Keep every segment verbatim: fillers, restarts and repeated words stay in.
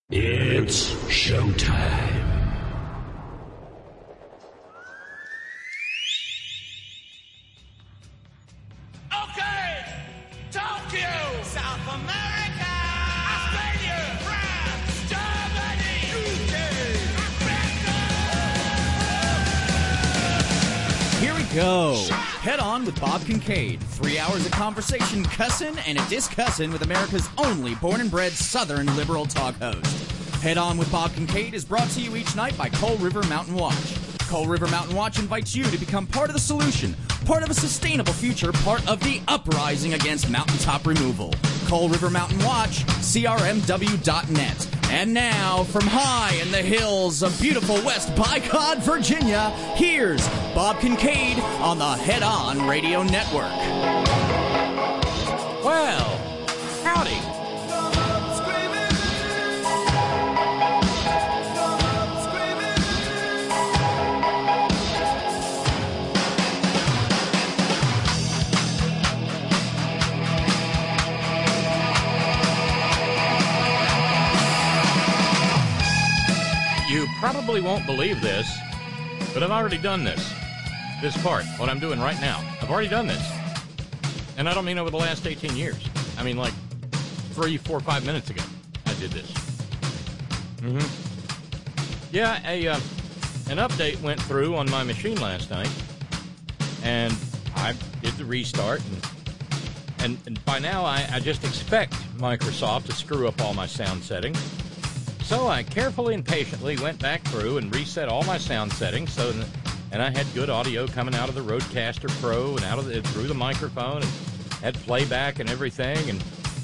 It's showtime. Okay, Tokyo, South America, Australia, France, Germany, U K, America. Here we go. Head On with Bob Kincaid. Three hours of conversation, cussin' and a discussin' with America's only born and bred Southern liberal talk host. Head On with Bob Kincaid is brought to you each night by Coal River Mountain Watch. Coal River Mountain Watch invites you to become part of the solution, part of a sustainable future, part of the uprising against mountaintop removal. Coal River Mountain Watch, C R M W dot net. And now, from high in the hills of beautiful West Bicod, Virginia, here's Bob Kincaid on the Head On Radio Network. Well, howdy. You probably won't believe this, but I've already done this. This part, what I'm doing right now. I've already done this. And I don't mean over the last eighteen years. I mean like three, four, five minutes ago I did this. Mm-hmm. Yeah, a, uh, an update went through on my machine last night, and I did the restart, and, and, and by now I, I just expect Microsoft to screw up all my sound settings. So I carefully and patiently went back through and reset all my sound settings, so and I had good audio coming out of the Rodecaster Pro and out of the, through the microphone, and had playback and everything, and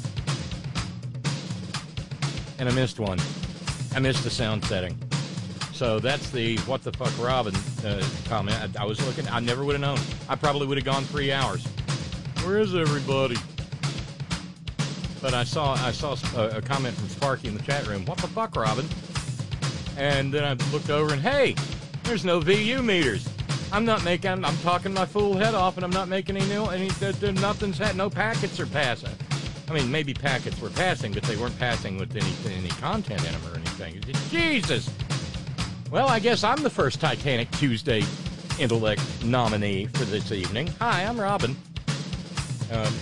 and I missed one. I missed the sound setting. So that's the what the fuck Robin uh, comment. I, I was looking. I never would have known. I probably would have gone three hours. Where is everybody? But I saw I saw a, a comment from Sparky in the chat room. What the fuck, Robin? And then I looked over and hey, there's no V U meters. I'm not making. I'm, I'm talking my fool head off, and I'm not making any new. Any uh, nothing's had. No packets are passing. I mean, maybe packets were passing, but they weren't passing with any any content in them or anything. Jesus. Well, I guess I'm the first Titanic Tuesday Intellect nominee for this evening. Hi, I'm Robin. Um.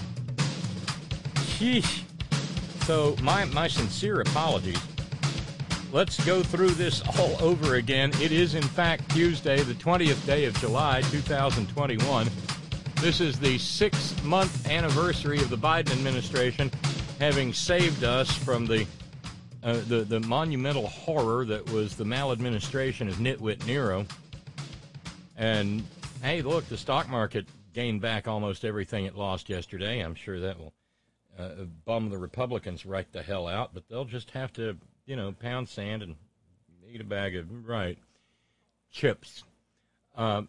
Sheesh. So, my, my sincere apologies. Let's go through this all over again. It is, in fact, Tuesday, the twentieth day of July, two thousand twenty-one. This is the six-month anniversary of the Biden administration having saved us from the, uh, the, the monumental horror that was the maladministration of Nitwit Nero. And, hey, look, the stock market gained back almost everything it lost yesterday. I'm sure that will Uh, bum the Republicans right the hell out, but they'll just have to, you know, pound sand and eat a bag of, right, chips. Um,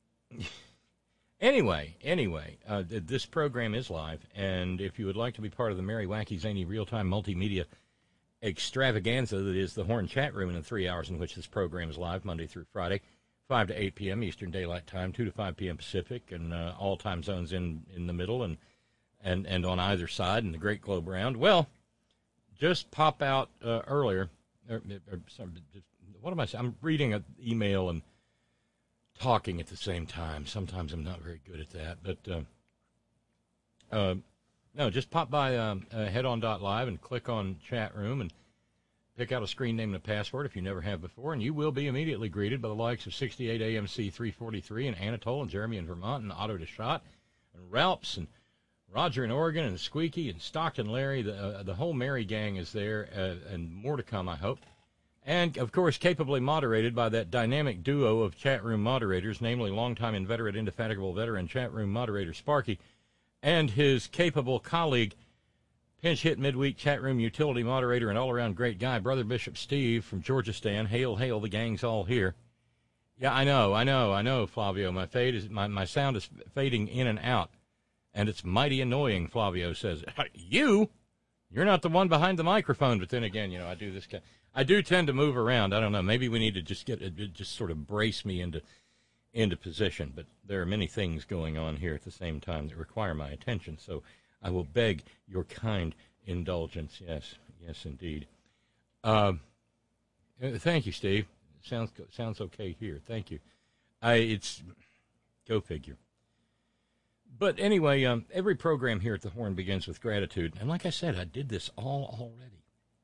anyway, anyway, uh, this program is live, and if you would like to be part of the merry, wacky, zany, real-time multimedia extravaganza that is the Horn Chat Room in the three hours in which this program is live, Monday through Friday, five to eight p.m. Eastern Daylight Time, two to five p.m. Pacific, and uh, all time zones in, in the middle, and And, and on either side in the Great Globe Round. Well, just pop out uh, earlier. Or, or, sorry, just, what am I saying? I'm reading an email and talking at the same time. Sometimes I'm not very good at that. But, uh, uh, no, just pop by um, uh, head on dot live and click on chat room and pick out a screen name and a password if you never have before. And you will be immediately greeted by the likes of sixty-eight A M C three forty-three and Anatole and Jeremy in Vermont and Otto DeShot and Ralphs and Roger in Oregon and Squeaky and Stockton Larry. The, uh, the whole merry gang is there, uh, and more to come, I hope. And, of course, capably moderated by that dynamic duo of chat room moderators, namely longtime inveterate, indefatigable veteran chat room moderator Sparky and his capable colleague, pinch hit midweek chat room utility moderator and all-around great guy, Brother Bishop Steve from Georgistan. Hail, hail, the gang's all here. Yeah, I know, I know, I know, Flavio. My fade is my, my sound is fading in and out. And it's mighty annoying, Flavio says. You? You're not the one behind the microphone. But then again, you know, I do this. I do tend to move around. I don't know. Maybe we need to just get just sort of brace me into into position. But there are many things going on here at the same time that require my attention. So I will beg your kind indulgence. Yes, yes, indeed. Uh, thank you, Steve. Sounds sounds okay here. Thank you. I it's go figure. But anyway, um, every program here at the Horn begins with gratitude, and like I said, I did this all already.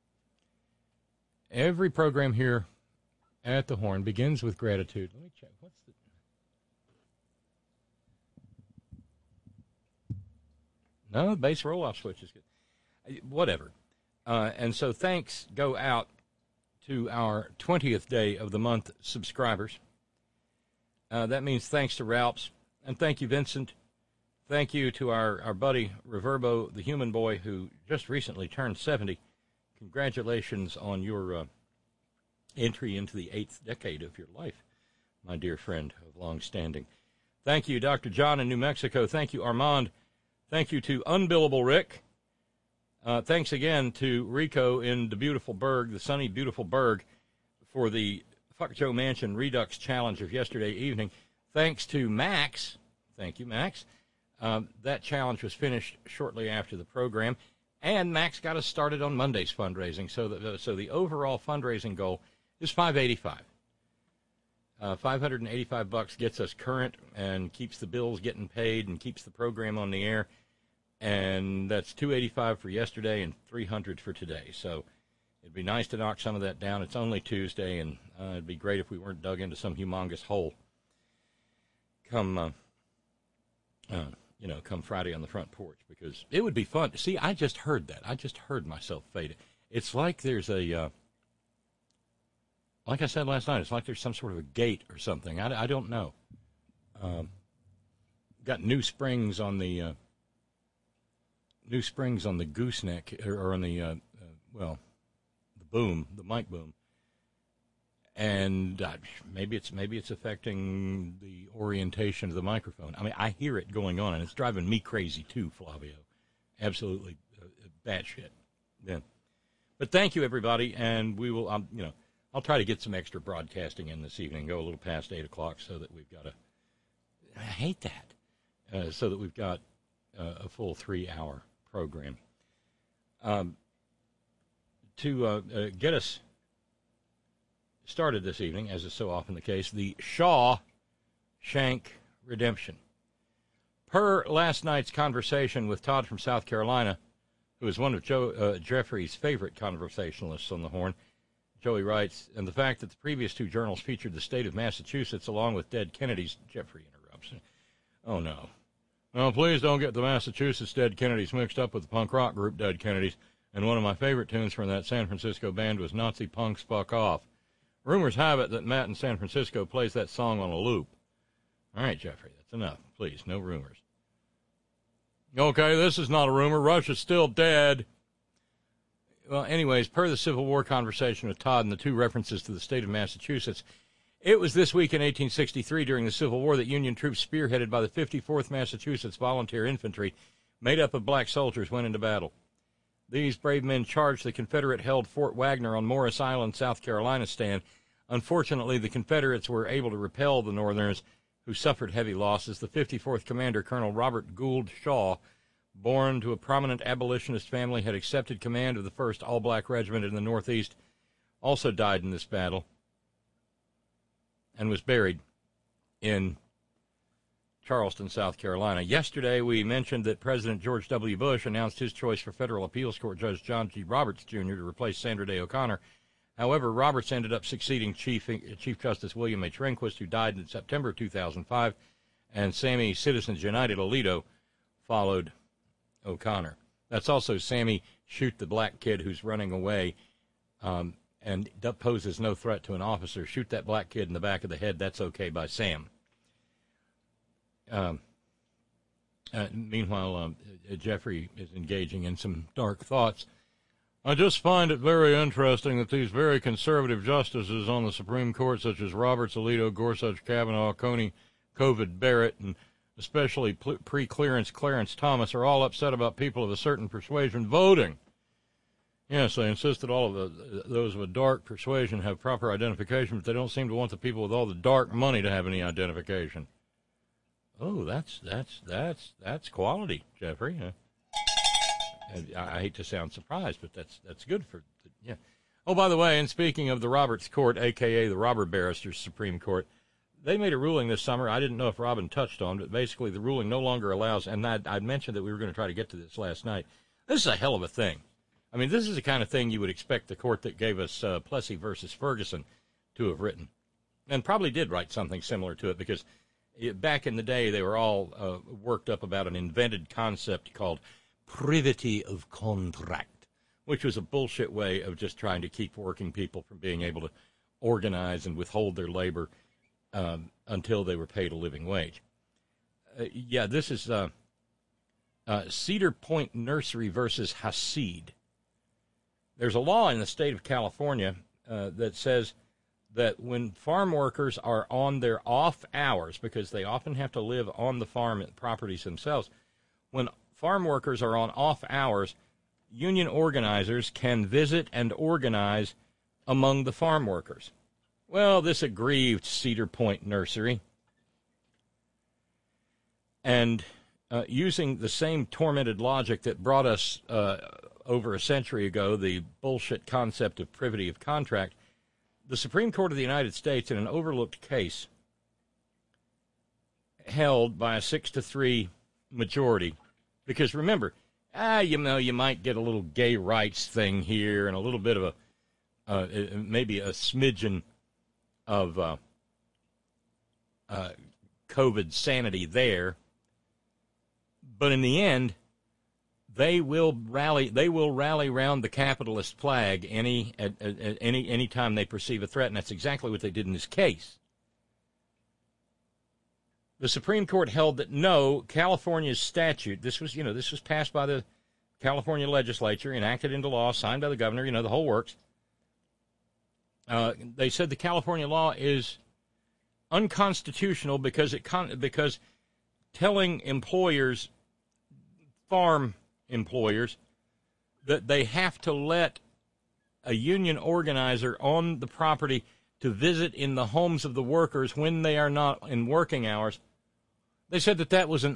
Every program here at the Horn begins with gratitude. Let me check. What's the no base roll-off switch is good. Whatever. Uh, and so thanks go out to our twentieth day of the month subscribers. Uh, that means thanks to Ralphs. And thank you, Vincent. Thank you to our, our buddy, Reverbo, the human boy, who just recently turned seventy. Congratulations on your uh, entry into the eighth decade of your life, my dear friend of long standing. Thank you, Doctor John in New Mexico. Thank you, Armand. Thank you to Unbillable Rick. Uh, thanks again to Rico in the beautiful Berg, the sunny, beautiful Berg, for the Fuck Joe Manchin Redux Challenge of yesterday evening. Thanks to Max. Thank you, Max. Um, that challenge was finished shortly after the program, and Max got us started on Monday's fundraising. So the, so the overall fundraising goal is five eighty-five. Uh, five hundred eighty-five bucks gets us current and keeps the bills getting paid and keeps the program on the air. And that's two eighty-five for yesterday and three hundred for today. So it'd be nice to knock some of that down. It's only Tuesday, and uh, it'd be great if we weren't dug into some humongous hole come, uh, uh, you know, come Friday on the front porch, because it would be fun. See, I just heard that. I just heard myself fade. It's like there's a, uh, like I said last night, it's like there's some sort of a gate or something. I, I don't know. Um, got new springs on the... Uh, New springs on the gooseneck, or on the, uh, uh, well, the boom, the mic boom. And uh, maybe it's maybe it's affecting the orientation of the microphone. I mean, I hear it going on, and it's driving me crazy too, Flavio. Absolutely uh, batshit. Yeah. But thank you, everybody, and we will, um, you know, I'll try to get some extra broadcasting in this evening, go a little past eight o'clock so that we've got a, I hate that, uh, so that we've got uh, a full three-hour program. Um, to uh, uh, get us started this evening, as is so often the case, the Shawshank Redemption. Per last night's conversation with Todd from South Carolina, who is one of Joe uh, Jeffrey's favorite conversationalists on the Horn, Joey writes, and the fact that the previous two journals featured the state of Massachusetts along with dead Kennedys, Jeffrey interrupts. Oh, no. Well, please don't get the Massachusetts Dead Kennedys mixed up with the punk rock group Dead Kennedys, and one of my favorite tunes from that San Francisco band was Nazi Punks Fuck Off. Rumors have it that Matt in San Francisco plays that song on a loop. All right, Jeffrey, that's enough. Please, no rumors. Okay, this is not a rumor. Russia's still dead. Well, anyways, per the Civil War conversation with Todd and the two references to the state of Massachusetts, it was this week in eighteen sixty-three, during the Civil War, that Union troops spearheaded by the fifty-fourth Massachusetts Volunteer Infantry, made up of black soldiers, went into battle. These brave men charged the Confederate-held Fort Wagner on Morris Island, South Carolina stand. Unfortunately, the Confederates were able to repel the Northerners, who suffered heavy losses. The fifty-fourth Commander, Colonel Robert Gould Shaw, born to a prominent abolitionist family, had accepted command of the first all-black regiment in the Northeast, also died in this battle, and was buried in Charleston, South Carolina. Yesterday, we mentioned that President George W. Bush announced his choice for federal appeals court Judge John G. Roberts, Junior to replace Sandra Day O'Connor. However, Roberts ended up succeeding Chief, Chief Justice William H. Rehnquist, who died in September of two thousand five, and Sammy Citizens United Alito followed O'Connor. That's also Sammy Shoot the Black Kid who's running away, um, and poses no threat to an officer. Shoot that black kid in the back of the head. That's okay by Sam. Um, uh, meanwhile, um, uh, Jeffrey is engaging in some dark thoughts. I just find it very interesting that these very conservative justices on the Supreme Court, such as Roberts, Alito, Gorsuch, Kavanaugh, Coney, Covid, Barrett, and especially pre-clearance Clarence Thomas, are all upset about people of a certain persuasion voting. Yes, they insist that all of the, those of a dark persuasion have proper identification, but they don't seem to want the people with all the dark money to have any identification. Oh, that's that's that's that's quality, Jeffrey. Uh, I, I hate to sound surprised, but that's that's good for yeah. Oh, by the way, and speaking of the Roberts Court, a k a the Robber Barristers Supreme Court, they made a ruling this summer I didn't know if Robin touched on, but basically the ruling no longer allows, and I'd, I'd mentioned that we were going to try to get to this last night. This is a hell of a thing. I mean, this is the kind of thing you would expect the court that gave us uh, Plessy versus Ferguson to have written, and probably did write something similar to it, because it, back in the day they were all uh, worked up about an invented concept called privity of contract, which was a bullshit way of just trying to keep working people from being able to organize and withhold their labor um, until they were paid a living wage. Uh, yeah, this is uh, uh, Cedar Point Nursery versus Hasid. There's a law in the state of California uh, that says that when farm workers are on their off hours, because they often have to live on the farm properties themselves, when farm workers are on off hours, union organizers can visit and organize among the farm workers. Well, this aggrieved Cedar Point Nursery. And uh, using the same tormented logic that brought us uh, over a century ago the bullshit concept of privity of contract, the Supreme Court of the United States, in an overlooked case, held by a six to three majority. Because remember, ah, you know, you might get a little gay rights thing here and a little bit of a, uh, maybe a smidgen of uh, uh, COVID sanity there. But in the end, they will rally. They will rally round the capitalist flag any at, at, at any any time they perceive a threat, and that's exactly what they did in this case. The Supreme Court held that no, California's statute. This was, you know, this was passed by the California legislature, enacted into law, signed by the governor. You know, the whole works. Uh, they said the California law is unconstitutional because it con- because telling employers, farm employers, that they have to let a union organizer on the property to visit in the homes of the workers when they are not in working hours. They said that that was an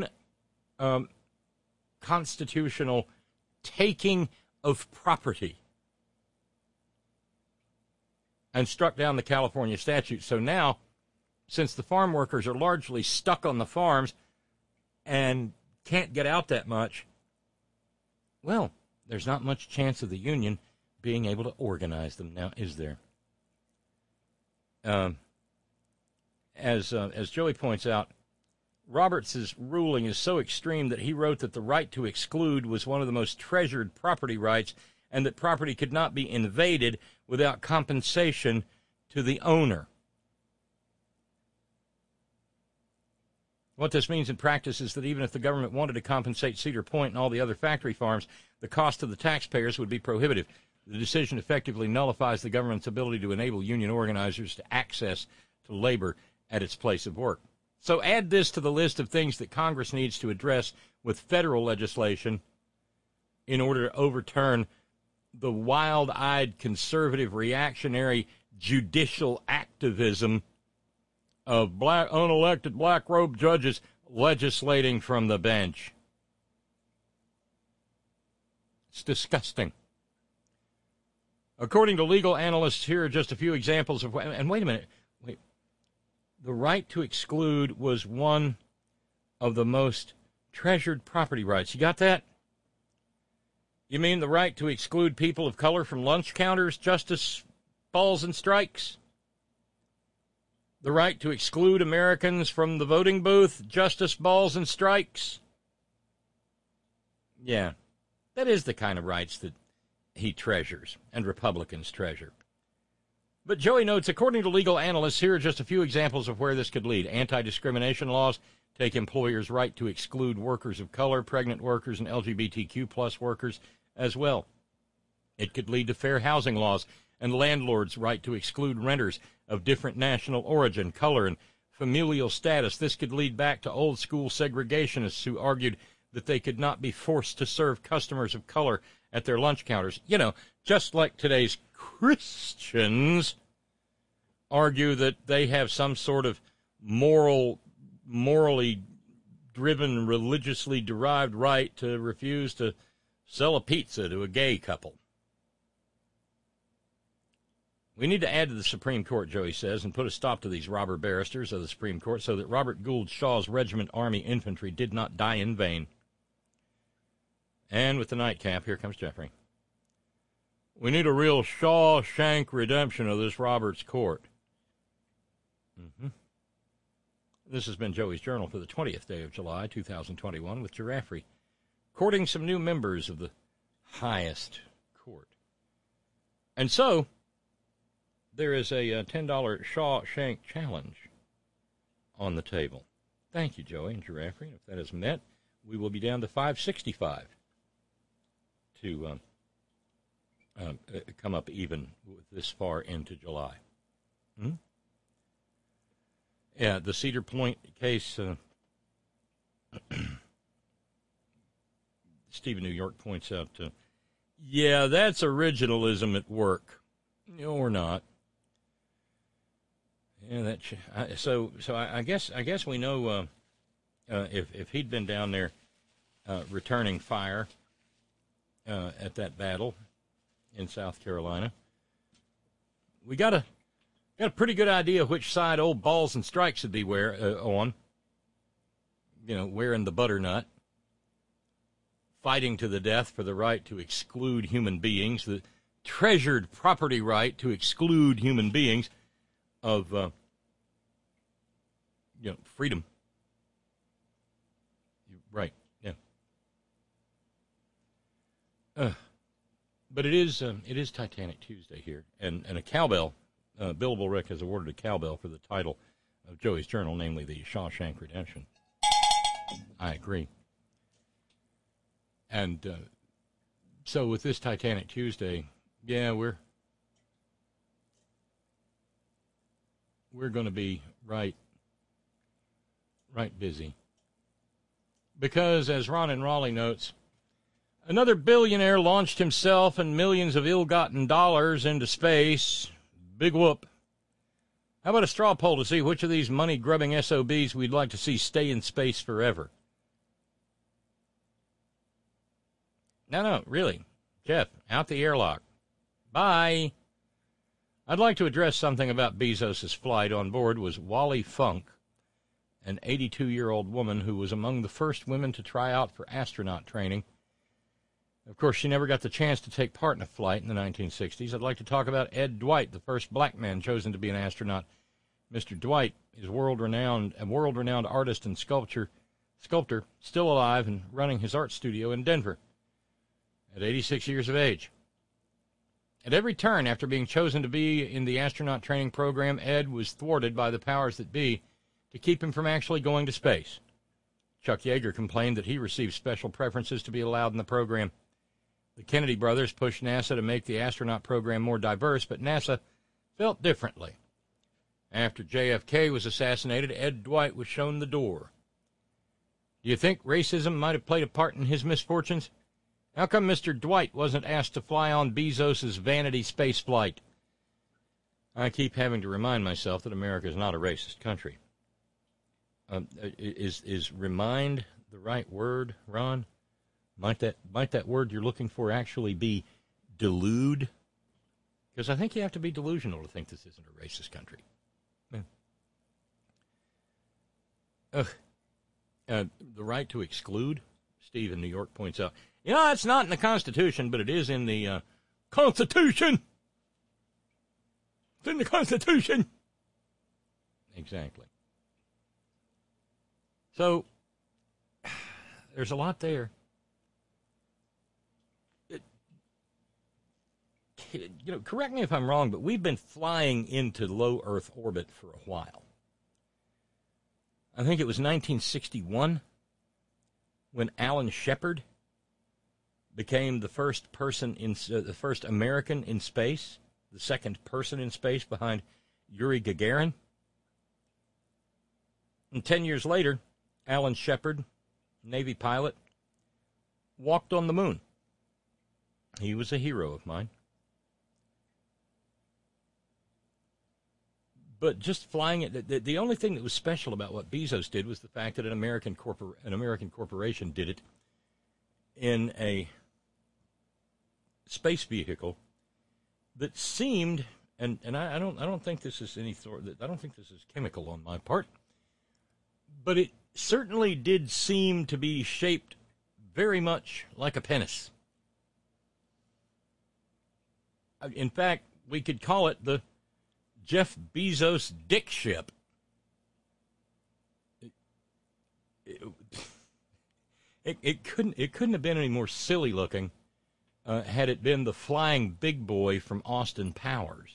unconstitutional um, taking of property, and struck down the California statute. So now, since the farm workers are largely stuck on the farms and can't get out that much, well, there's not much chance of the union being able to organize them now, is there? Um, as uh, as Joey points out, Roberts' ruling is so extreme that he wrote that the right to exclude was one of the most treasured property rights, and that property could not be invaded without compensation to the owner. What this means in practice is that even if the government wanted to compensate Cedar Point and all the other factory farms, the cost to the taxpayers would be prohibitive. The decision effectively nullifies the government's ability to enable union organizers to access to labor at its place of work. So add this to the list of things that Congress needs to address with federal legislation in order to overturn the wild-eyed, conservative, reactionary, judicial activism of black, unelected black-robed judges legislating from the bench. It's disgusting. According to legal analysts, here are just a few examples of... And wait a minute. Wait. The right to exclude was one of the most treasured property rights. You got that? You mean the right to exclude people of color from lunch counters, Justice Balls and Strikes? The right to exclude Americans from the voting booth, Justice Balls and Strikes? Yeah, that is the kind of rights that he treasures and Republicans treasure. But Joey notes, according to legal analysts, here are just a few examples of where this could lead. Anti-discrimination laws take employers' right to exclude workers of color, pregnant workers, and L G B T Q plus workers as well. It could lead to fair housing laws and landlords' right to exclude renters of different national origin, color, and familial status. This could lead back to old-school segregationists who argued that they could not be forced to serve customers of color at their lunch counters. You know, just like today's Christians argue that they have some sort of moral, morally driven, religiously derived right to refuse to sell a pizza to a gay couple. We need to add to the Supreme Court, Joey says, and put a stop to these robber barristers of the Supreme Court so that Robert Gould Shaw's Regiment Army Infantry did not die in vain. And with the nightcap, here comes Jeffrey. We need a real Shawshank redemption of this Roberts Court. Mm-hmm. This has been Joey's Journal for the twentieth day of July, two thousand twenty-one, with Giraffrey, courting some new members of the highest court. And so, there is a uh, ten dollar Shawshank challenge on the table. Thank you, Joey and Giraffrey. If that is met, we will be down to five sixty-five to um, uh, come up even this far into July. Hmm? Yeah, the Cedar Point case, uh, Stephen New York points out, uh, yeah, that's originalism at work. Or not. Yeah, that. Ch- I, so, so I, I guess I guess we know uh, uh, if if he'd been down there uh, returning fire uh, at that battle in South Carolina, we got a got a pretty good idea which side old Balls and Strikes would be wear uh, on. You know, wearing the butternut, fighting to the death for the right to exclude human beings, the treasured property right to exclude human beings of, uh, you know, freedom. Right, yeah. Uh, but it is uh, it is Titanic Tuesday here, and, and a cowbell, uh, Billable Rick has awarded a cowbell for the title of Joey's Journal, namely the Shawshank Redemption. I agree. And uh, so with this Titanic Tuesday, yeah, we're we're going to be right, right busy. Because, as Ron and Raleigh notes, another billionaire launched himself and millions of ill-gotten dollars into space. Big whoop. How about a straw poll to see which of these money-grubbing S O Bs we'd like to see stay in space forever? No, no, really. Jeff, out the airlock. Bye. I'd like to address something about Bezos' flight. On board was Wally Funk, an eighty-two-year-old woman who was among the first women to try out for astronaut training. Of course, she never got the chance to take part in a flight in the nineteen sixties. I'd like to talk about Ed Dwight, the first black man chosen to be an astronaut. Mister Dwight is world-renowned, a world-renowned artist and sculptor, sculptor, still alive and running his art studio in Denver at eighty-six years of age. At every turn after being chosen to be in the astronaut training program, Ed was thwarted by the powers that be to keep him from actually going to space. Chuck Yeager complained that he received special preferences to be allowed in the program. The Kennedy brothers pushed NASA to make the astronaut program more diverse, but NASA felt differently. After J F K was assassinated, Ed Dwight was shown the door. Do you think racism might have played a part in his misfortunes? How come Mister Dwight wasn't asked to fly on Bezos' vanity space flight? I keep having to remind myself that America is not a racist country. Um, is is remind the right word, Ron? Might that might that word you're looking for actually be delude? Because I think you have to be delusional to think this isn't a racist country. Yeah. Ugh. Uh, the right to exclude, Steve in New York points out. You know, it's not in the Constitution, but it is in the uh, Constitution. It's in the Constitution. Exactly. So, there's a lot there. It, you know, correct me if I'm wrong, but we've been flying into low Earth orbit for a while. I think it was nineteen sixty-one when Alan Shepard became the first person in uh, the first American in space, the second person in space behind Yuri Gagarin. And ten years later, Alan Shepard, Navy pilot, walked on the moon. He was a hero of mine. But just flying it, the, the only thing that was special about what Bezos did was the fact that an American corpor, an American corporation did it in a space vehicle that seemed and and I, I don't I don't think this is any sort. I don't think this is chemical on my part, but it certainly did seem to be shaped very much like a penis. In fact, we could call it the Jeff Bezos dick ship. It, it, it, it couldn't it couldn't have been any more silly looking uh, had it been the flying big boy from Austin Powers.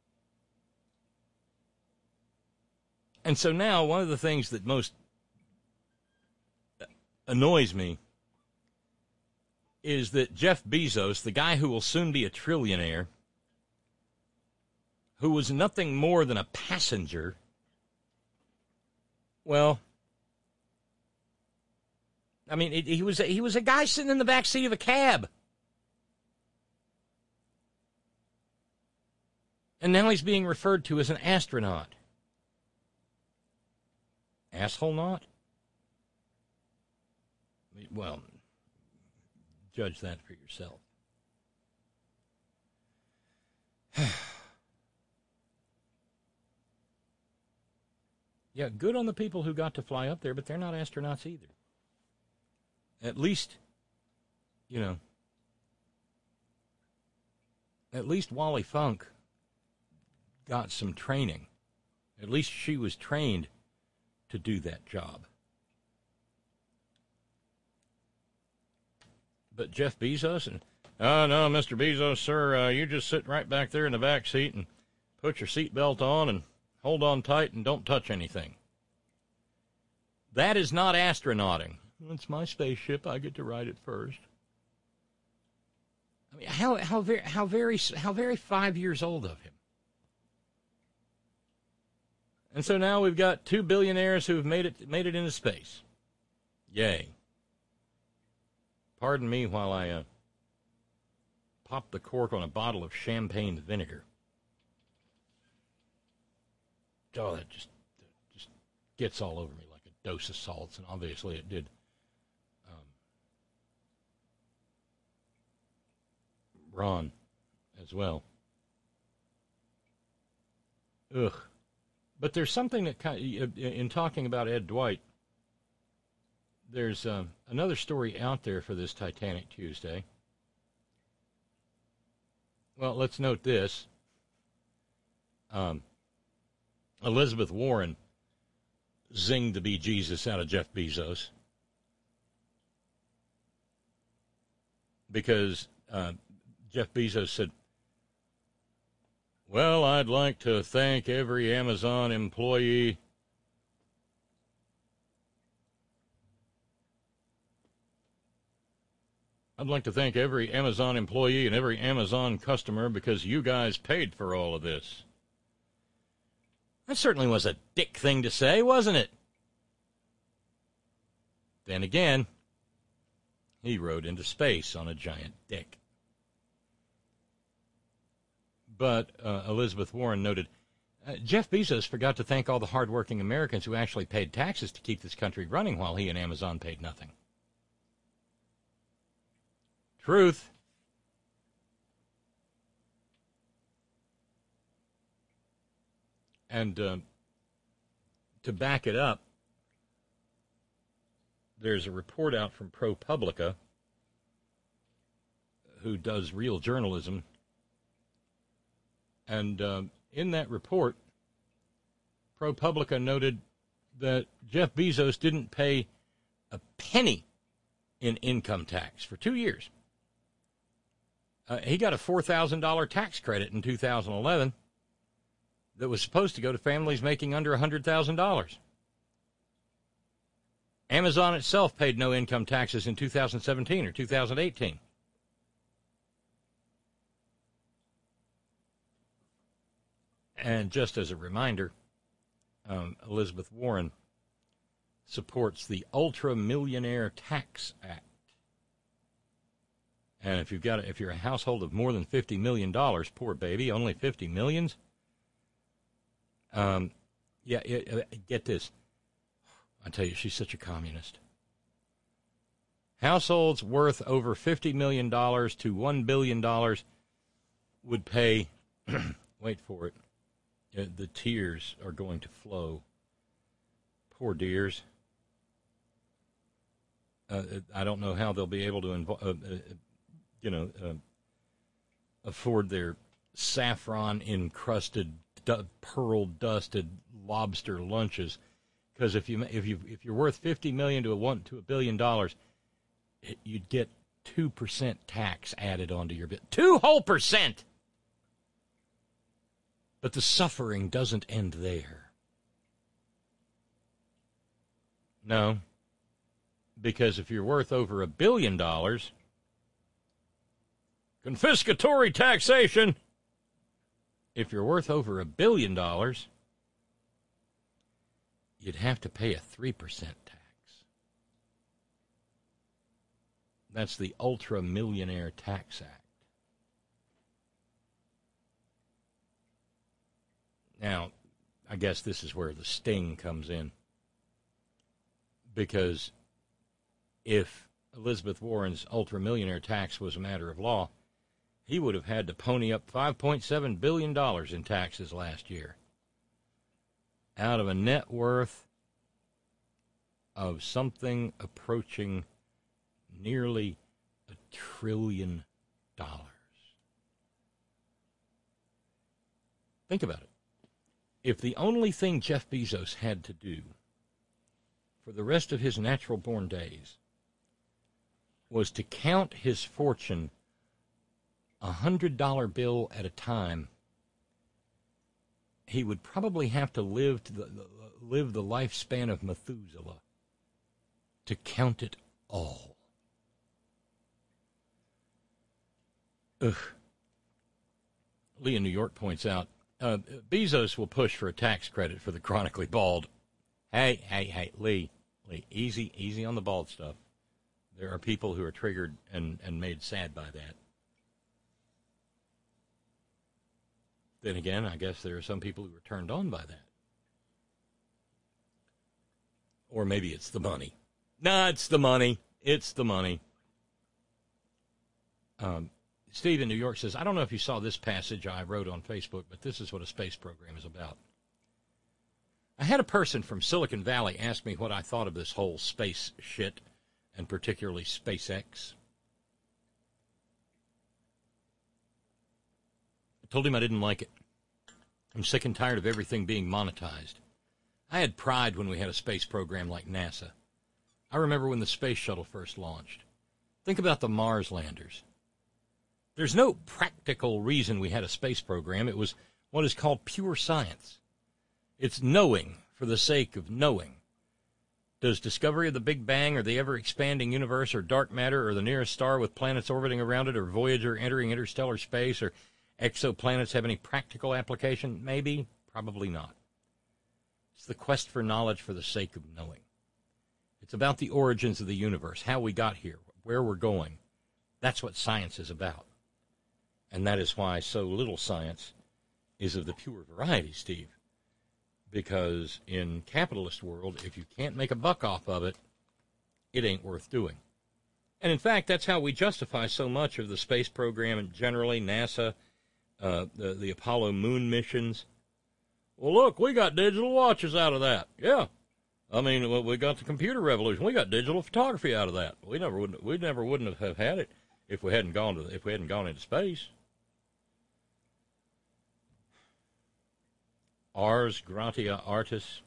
And so now one of the things that most annoys me is that Jeff Bezos, the guy who will soon be a trillionaire, who was nothing more than a passenger, well, I mean, it, he was a, he was a guy sitting in the back seat of a cab. And now he's being referred to as an astronaut. Asshole not? Well, judge that for yourself. Yeah, good on the people who got to fly up there, but they're not astronauts either. At least, you know, at least Wally Funk got some training. At least she was trained to do that job. But Jeff Bezos, and oh no, Mister Bezos, sir, uh, you just sit right back there in the back seat and put your seatbelt on and hold on tight and don't touch anything. That is not astronauting. It's my spaceship. I get to ride it first. I mean, how how very how very how very five years old of him. And so now we've got two billionaires who've made it made it into space. Yay. Pardon me while I uh, pop the cork on a bottle of champagne vinegar. Oh, that just that just gets all over me like a dose of salts, and obviously it did. Um, Ron as well. Ugh. But there's something that kind of, in talking about Ed Dwight, there's um, another story out there for this Titanic Tuesday. Well, let's note this. Um, Elizabeth Warren zinged the bejesus out of Jeff Bezos because uh, Jeff Bezos said, well, I'd like to thank every Amazon employee I'd like to thank every Amazon employee and every Amazon customer because you guys paid for all of this. That certainly was a dick thing to say, wasn't it? Then again, he rode into space on a giant dick. But uh, Elizabeth Warren noted, uh, Jeff Bezos forgot to thank all the hardworking Americans who actually paid taxes to keep this country running while he and Amazon paid nothing. Truth. And uh, to back it up, there's a report out from ProPublica, who does real journalism. And uh, in that report, ProPublica noted that Jeff Bezos didn't pay a penny in income tax for two years. Uh, he got a four thousand dollars tax credit in two thousand eleven that was supposed to go to families making under one hundred thousand dollars. Amazon itself paid no income taxes in two thousand seventeen or two thousand eighteen. And just as a reminder, um, Elizabeth Warren supports the Ultra Millionaire Tax Act. And if you've got a, if you're a household of more than fifty million dollars, poor baby, only fifty millions. Um, yeah, it, get this. I tell you, she's such a communist. Households worth over fifty million dollars to one billion dollars would pay wait for it. Uh, the tears are going to flow. Poor dears. Uh, I don't know how they'll be able to, invo- uh, uh, you know, uh, afford their saffron-encrusted, du- pearl-dusted lobster lunches. Because if you if you if you're worth fifty million to a one to a billion dollars, it, you'd get two percent tax added onto your bill. Two whole percent. But the suffering doesn't end there. No. Because if you're worth over a billion dollars, confiscatory taxation. If you're worth over a billion dollars, you'd have to pay a three percent tax. That's the Ultra Millionaire Tax Act. Now, I guess this is where the sting comes in. Because if Elizabeth Warren's ultra-millionaire tax was a matter of law, he would have had to pony up five point seven billion dollars in taxes last year out of a net worth of something approaching nearly a trillion dollars. Think about it. If the only thing Jeff Bezos had to do for the rest of his natural-born days was to count his fortune a hundred dollar bill at a time, he would probably have to live to the, live the lifespan of Methuselah to count it all. Ugh. Lee in New York points out, uh, Bezos will push for a tax credit for the chronically bald. Hey, hey, hey, Lee, Lee, easy, easy on the bald stuff. There are people who are triggered and, and made sad by that. Then again, I guess there are some people who are turned on by that. Or maybe it's the money. Nah, it's the money. It's the money. Um, Steve in New York says, I don't know if you saw this passage I wrote on Facebook, but this is what a space program is about. I had a person from Silicon Valley ask me what I thought of this whole space shit, and particularly SpaceX. I told him I didn't like it. I'm sick and tired of everything being monetized. I had pride when we had a space program like NASA. I remember when the space shuttle first launched. Think about the Mars landers. There's no practical reason we had a space program. It was what is called pure science. It's knowing for the sake of knowing. Does discovery of the Big Bang or the ever-expanding universe or dark matter or the nearest star with planets orbiting around it or Voyager entering interstellar space or exoplanets have any practical application? Maybe, probably not. It's the quest for knowledge for the sake of knowing. It's about the origins of the universe, how we got here, where we're going. That's what science is about. And that is why so little science is of the pure variety, Steve. Because in capitalist world, if you can't make a buck off of it, it ain't worth doing. And in fact, that's how we justify so much of the space program and generally NASA, uh, the, the Apollo moon missions. Well, look, we got digital watches out of that. Yeah. I mean, we got the computer revolution. We got digital photography out of that. We never wouldn't, we never wouldn't have had it if we hadn't gone to, if we hadn't gone into space. Ars gratia artis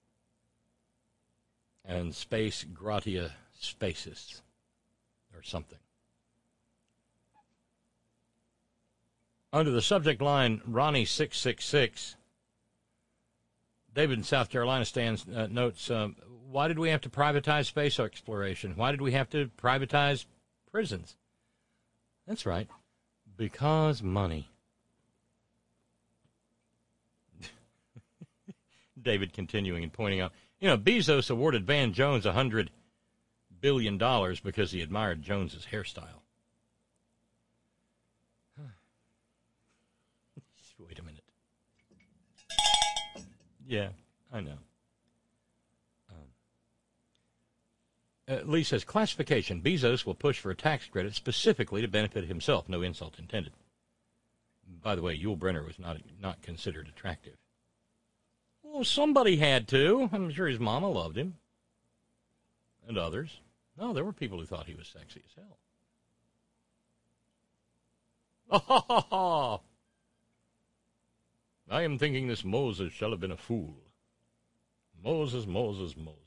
and space gratia spacis or something. Under the subject line Ronnie six six six, David in South Carolina stands uh, notes, um, why did we have to privatize space exploration? Why did we have to privatize prisons? That's right, because money. David continuing and pointing out, you know, Bezos awarded Van Jones one hundred billion dollars because he admired Jones's hairstyle. Wait a minute. Yeah, I know. Um, uh, Lee says, classification. Bezos will push for a tax credit specifically to benefit himself. No insult intended. By the way, Yul Brynner was not not considered attractive. Well, somebody had to. I'm sure his mama loved him. And others. No, there were people who thought he was sexy as hell. Oh, ha, ha, ha. I am thinking this Moses shall have been a fool. Moses, Moses, Moses.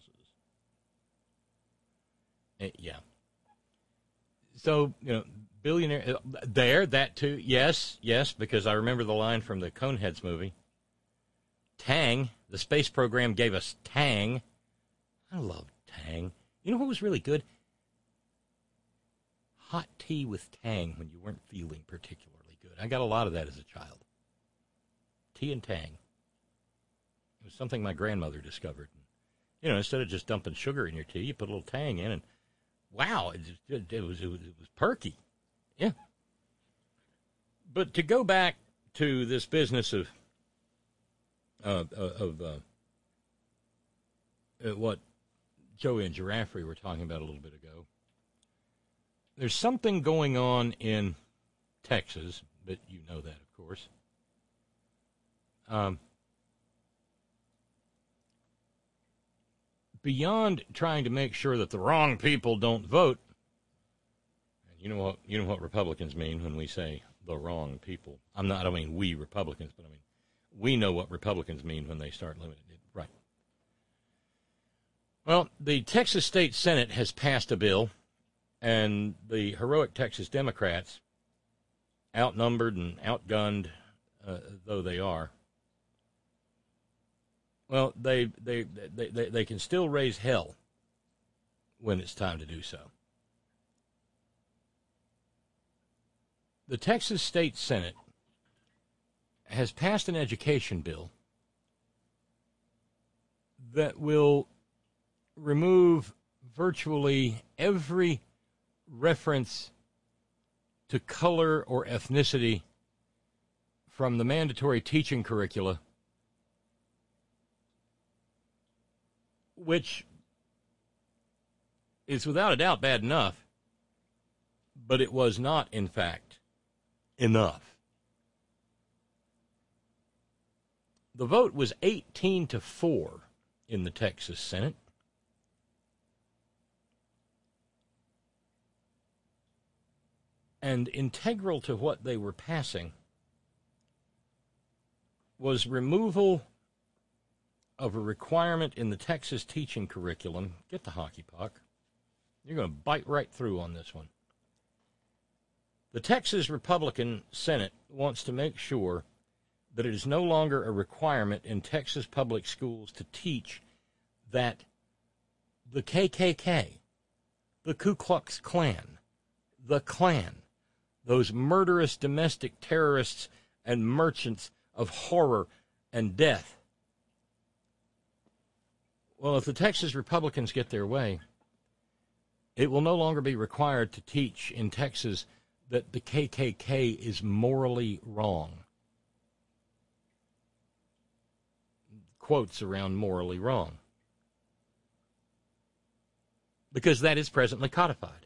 Uh, yeah. So, you know, billionaire, uh, there, that too. Yes, yes, because I remember the line from the Coneheads movie. Tang, the space program gave us Tang. I love Tang. You know what was really good? Hot tea with Tang when you weren't feeling particularly good. I got a lot of that as a child. Tea and Tang. It was something my grandmother discovered. You know, instead of just dumping sugar in your tea, you put a little Tang in, and wow, it, it, it was it was it was perky. Yeah. But to go back to this business of uh, of uh, uh, what Joey and Giraffe were talking about a little bit ago, there's something going on in Texas, but you know that, of course. Um, beyond trying to make sure that the wrong people don't vote, and you know what you know what Republicans mean when we say the wrong people. I'm not. I don't mean we Republicans, but I mean we know what Republicans mean when they start limiting it. Right. Well, the Texas State Senate has passed a bill, and the heroic Texas Democrats, outnumbered and outgunned uh, though they are, well, they, they they they they can still raise hell when it's time to do so. The Texas State Senate has passed an education bill that will remove virtually every reference to color or ethnicity from the mandatory teaching curricula, which is without a doubt bad enough, but it was not, in fact, enough. The vote was eighteen to four in the Texas Senate. And integral to what they were passing was removal of a requirement in the Texas teaching curriculum. Get the hockey puck. You're going to bite right through on this one. The Texas Republican Senate wants to make sure that it is no longer a requirement in Texas public schools to teach that the K K K, the Ku Klux Klan, the Klan, those murderous domestic terrorists and merchants of horror and death. Well, if the Texas Republicans get their way, it will no longer be required to teach in Texas that the K K K is morally wrong. Quotes around morally wrong. Because that is presently codified.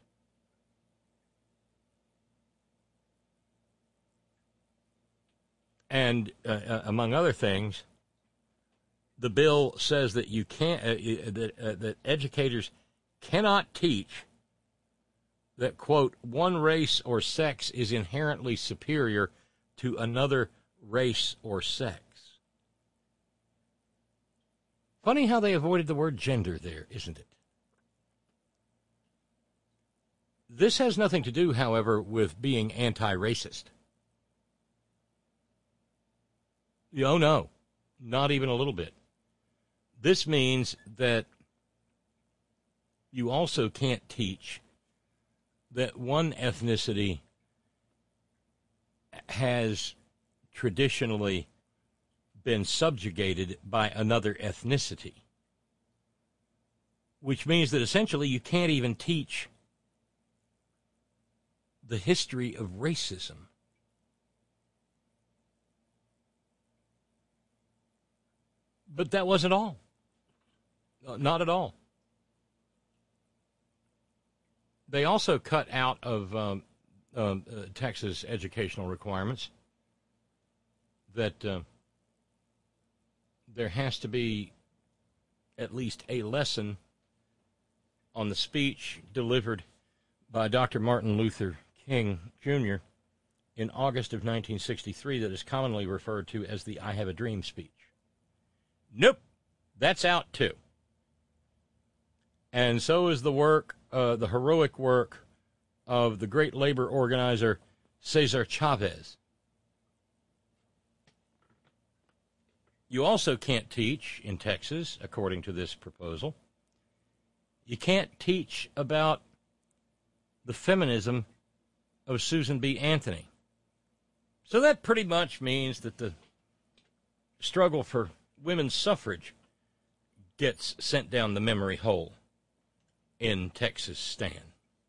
And uh, uh, among other things, the bill says that you can't uh, that uh, that educators cannot teach that, quote, one race or sex is inherently superior to another race or sex. Funny how they avoided the word gender there, isn't it? This has nothing to do, however, with being anti-racist. Oh, no, not even a little bit. This means that you also can't teach that one ethnicity has traditionally been subjugated by another ethnicity, which means that essentially you can't even teach the history of racism. But that wasn't all. Not at all. They also cut out of um, um, uh, Texas educational requirements that uh, there has to be at least a lesson on the speech delivered by Doctor Martin Luther King, Junior in August of nineteen sixty-three that is commonly referred to as the I Have a Dream speech. Nope, that's out too. And so is the work, uh, the heroic work of the great labor organizer Cesar Chavez. You also can't teach in Texas, according to this proposal. You can't teach about the feminism of Susan B. Anthony. So that pretty much means that the struggle for women's suffrage gets sent down the memory hole in Texas Stan.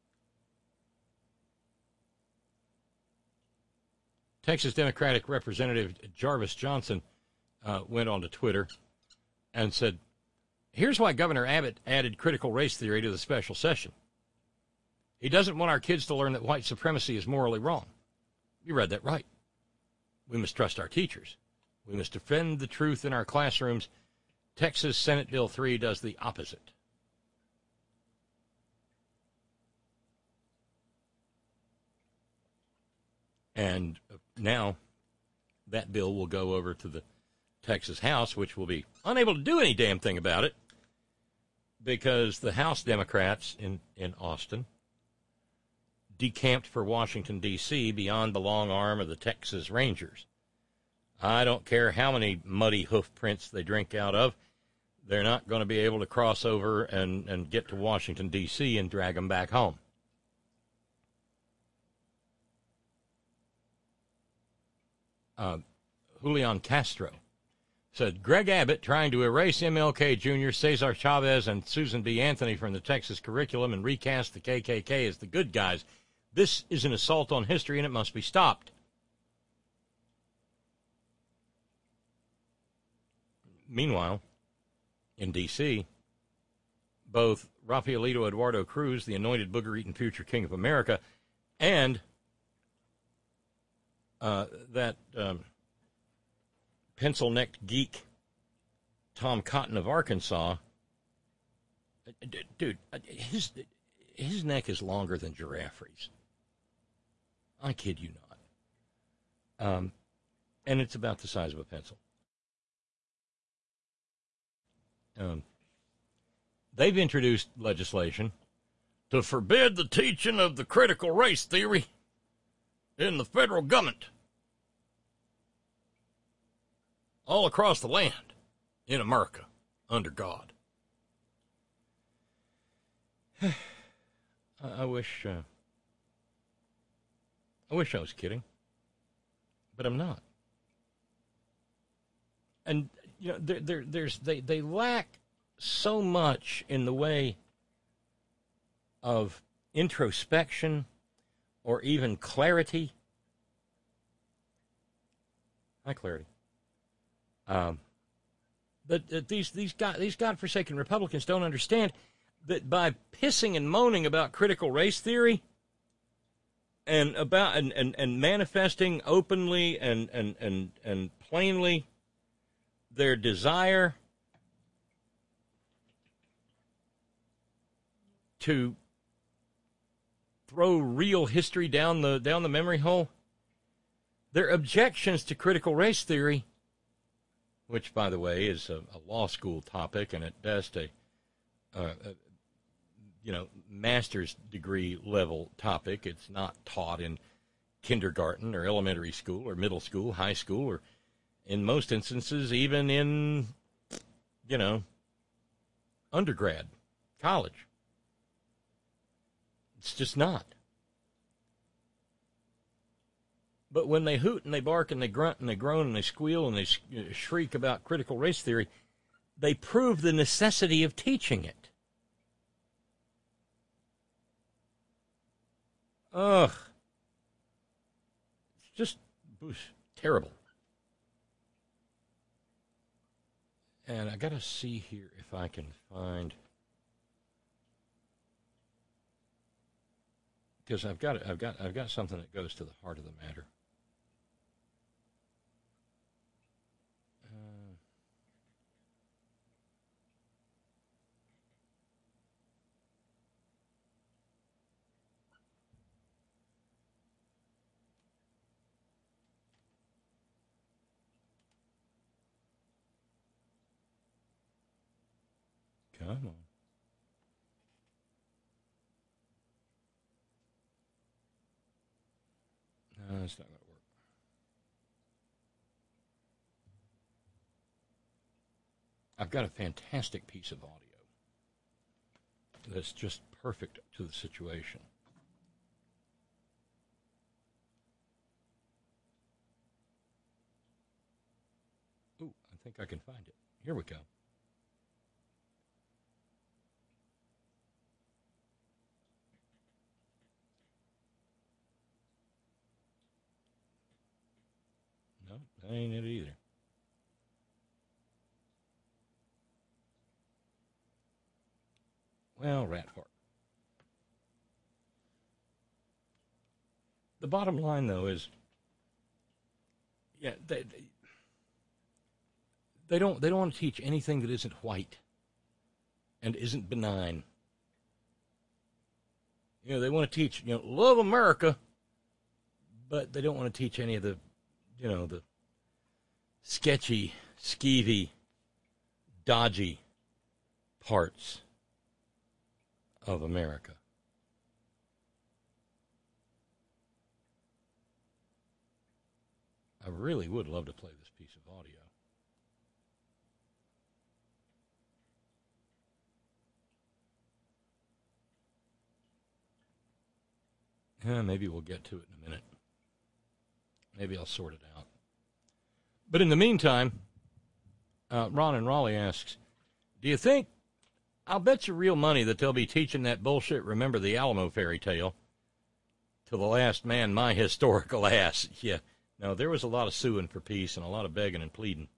Texas Democratic Representative Jarvis Johnson uh, went on to Twitter and said, here's why Governor Abbott added critical race theory to the special session. He doesn't want our kids to learn that white supremacy is morally wrong. You read that right. We must trust our teachers. We must defend the truth in our classrooms. Texas Senate Bill three does the opposite. And now that bill will go over to the Texas House, which will be unable to do any damn thing about it because the House Democrats in, in Austin decamped for Washington, D C beyond the long arm of the Texas Rangers. I don't care how many muddy hoof prints they drink out of. They're not going to be able to cross over and, and get to Washington, D C and drag them back home. Uh, Julian Castro said, Greg Abbott trying to erase M L K Junior, Cesar Chavez, and Susan B. Anthony from the Texas curriculum and recast the K K K as the good guys. This is an assault on history, and it must be stopped. Meanwhile, in D C, both Rafaelito Eduardo Cruz, the anointed booger-eating future king of America, and uh, that um, pencil-necked geek Tom Cotton of Arkansas, dude, his his neck is longer than Giraffe's. I kid you not. Um, and it's about the size of a pencil. Um, they've introduced legislation to forbid the teaching of the critical race theory in the federal government all across the land in America under God. I, I wish uh, I wish I was kidding, but I'm not. And you know, there, there, there's they, they lack so much in the way of introspection or even clarity. Hi, clarity. Um, but that these these God, these godforsaken Republicans don't understand that by pissing and moaning about critical race theory and about and, and, and manifesting openly and, and, and, and plainly their desire to throw real history down the down the memory hole, their objections to critical race theory, which, by the way, is a, a law school topic and at best a, uh, a you know master's degree level topic. It's not taught in kindergarten or elementary school or middle school, high school, or in most instances even in you know undergrad, college. It's just not. But when they hoot and they bark and they grunt and they groan and they squeal and they sh- shriek about critical race theory, they prove the necessity of teaching it. Ugh. It's just oof, terrible. And I got to see here if I can find... Because I've got I've got I've got something that goes to the heart of the matter. Come on. No, it's not going to work. I've got a fantastic piece of audio that's just perfect to the situation. Ooh, I think I can find it. Here we go. No, that ain't it either. Well, rat fart. The bottom line, though, is, yeah, they, they, they don't they don't want to teach anything that isn't white and isn't benign. You know, they want to teach, you know, love America, but they don't want to teach any of the, you know, the sketchy, skeevy, dodgy parts of America. I really would love to play this piece of audio. Yeah, maybe we'll get to it in a minute. Maybe I'll sort it out. But in the meantime, uh, Ron and Raleigh asks, do you think, I'll bet you real money that they'll be teaching that bullshit Remember the Alamo fairy tale to the last man, my historical ass. Yeah. No, there was a lot of suing for peace and a lot of begging and pleading.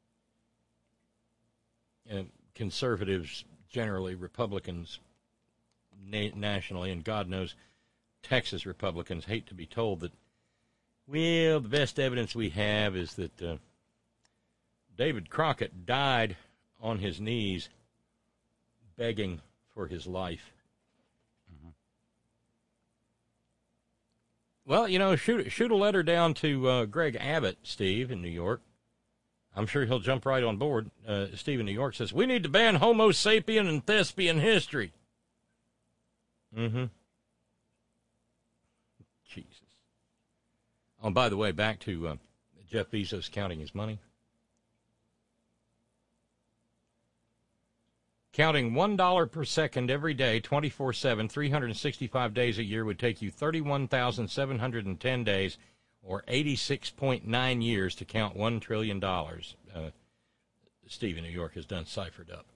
And conservatives, generally Republicans na- nationally, and God knows Texas Republicans hate to be told that, well, the best evidence we have is that uh, David Crockett died on his knees begging for his life. Mm-hmm. Well, you know, shoot, shoot a letter down to uh, Greg Abbott, Steve, in New York. I'm sure he'll jump right on board. Uh, Steve in New York says, we need to ban Homo sapien and thespian history. Mm-hmm. Jesus. Oh, and by the way, back to uh, Jeff Bezos counting his money. Counting one dollar per second every day, twenty-four seven, three hundred sixty-five days a year would take you thirty-one thousand seven hundred ten days, or eighty-six point nine years to count one trillion dollars. Uh, Steve in New York has done ciphered up.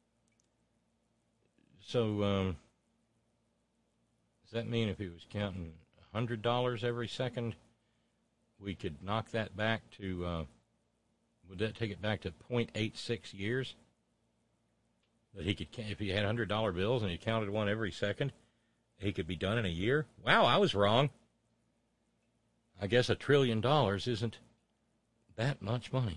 So, um, does that mean if he was counting one hundred dollars every second, we could knock that back to, uh, would that take it back to zero point eight six years? That he could, if he had one hundred dollar bills and he counted one every second, he could be done in a year? Wow, I was wrong. I guess a trillion dollars isn't that much money.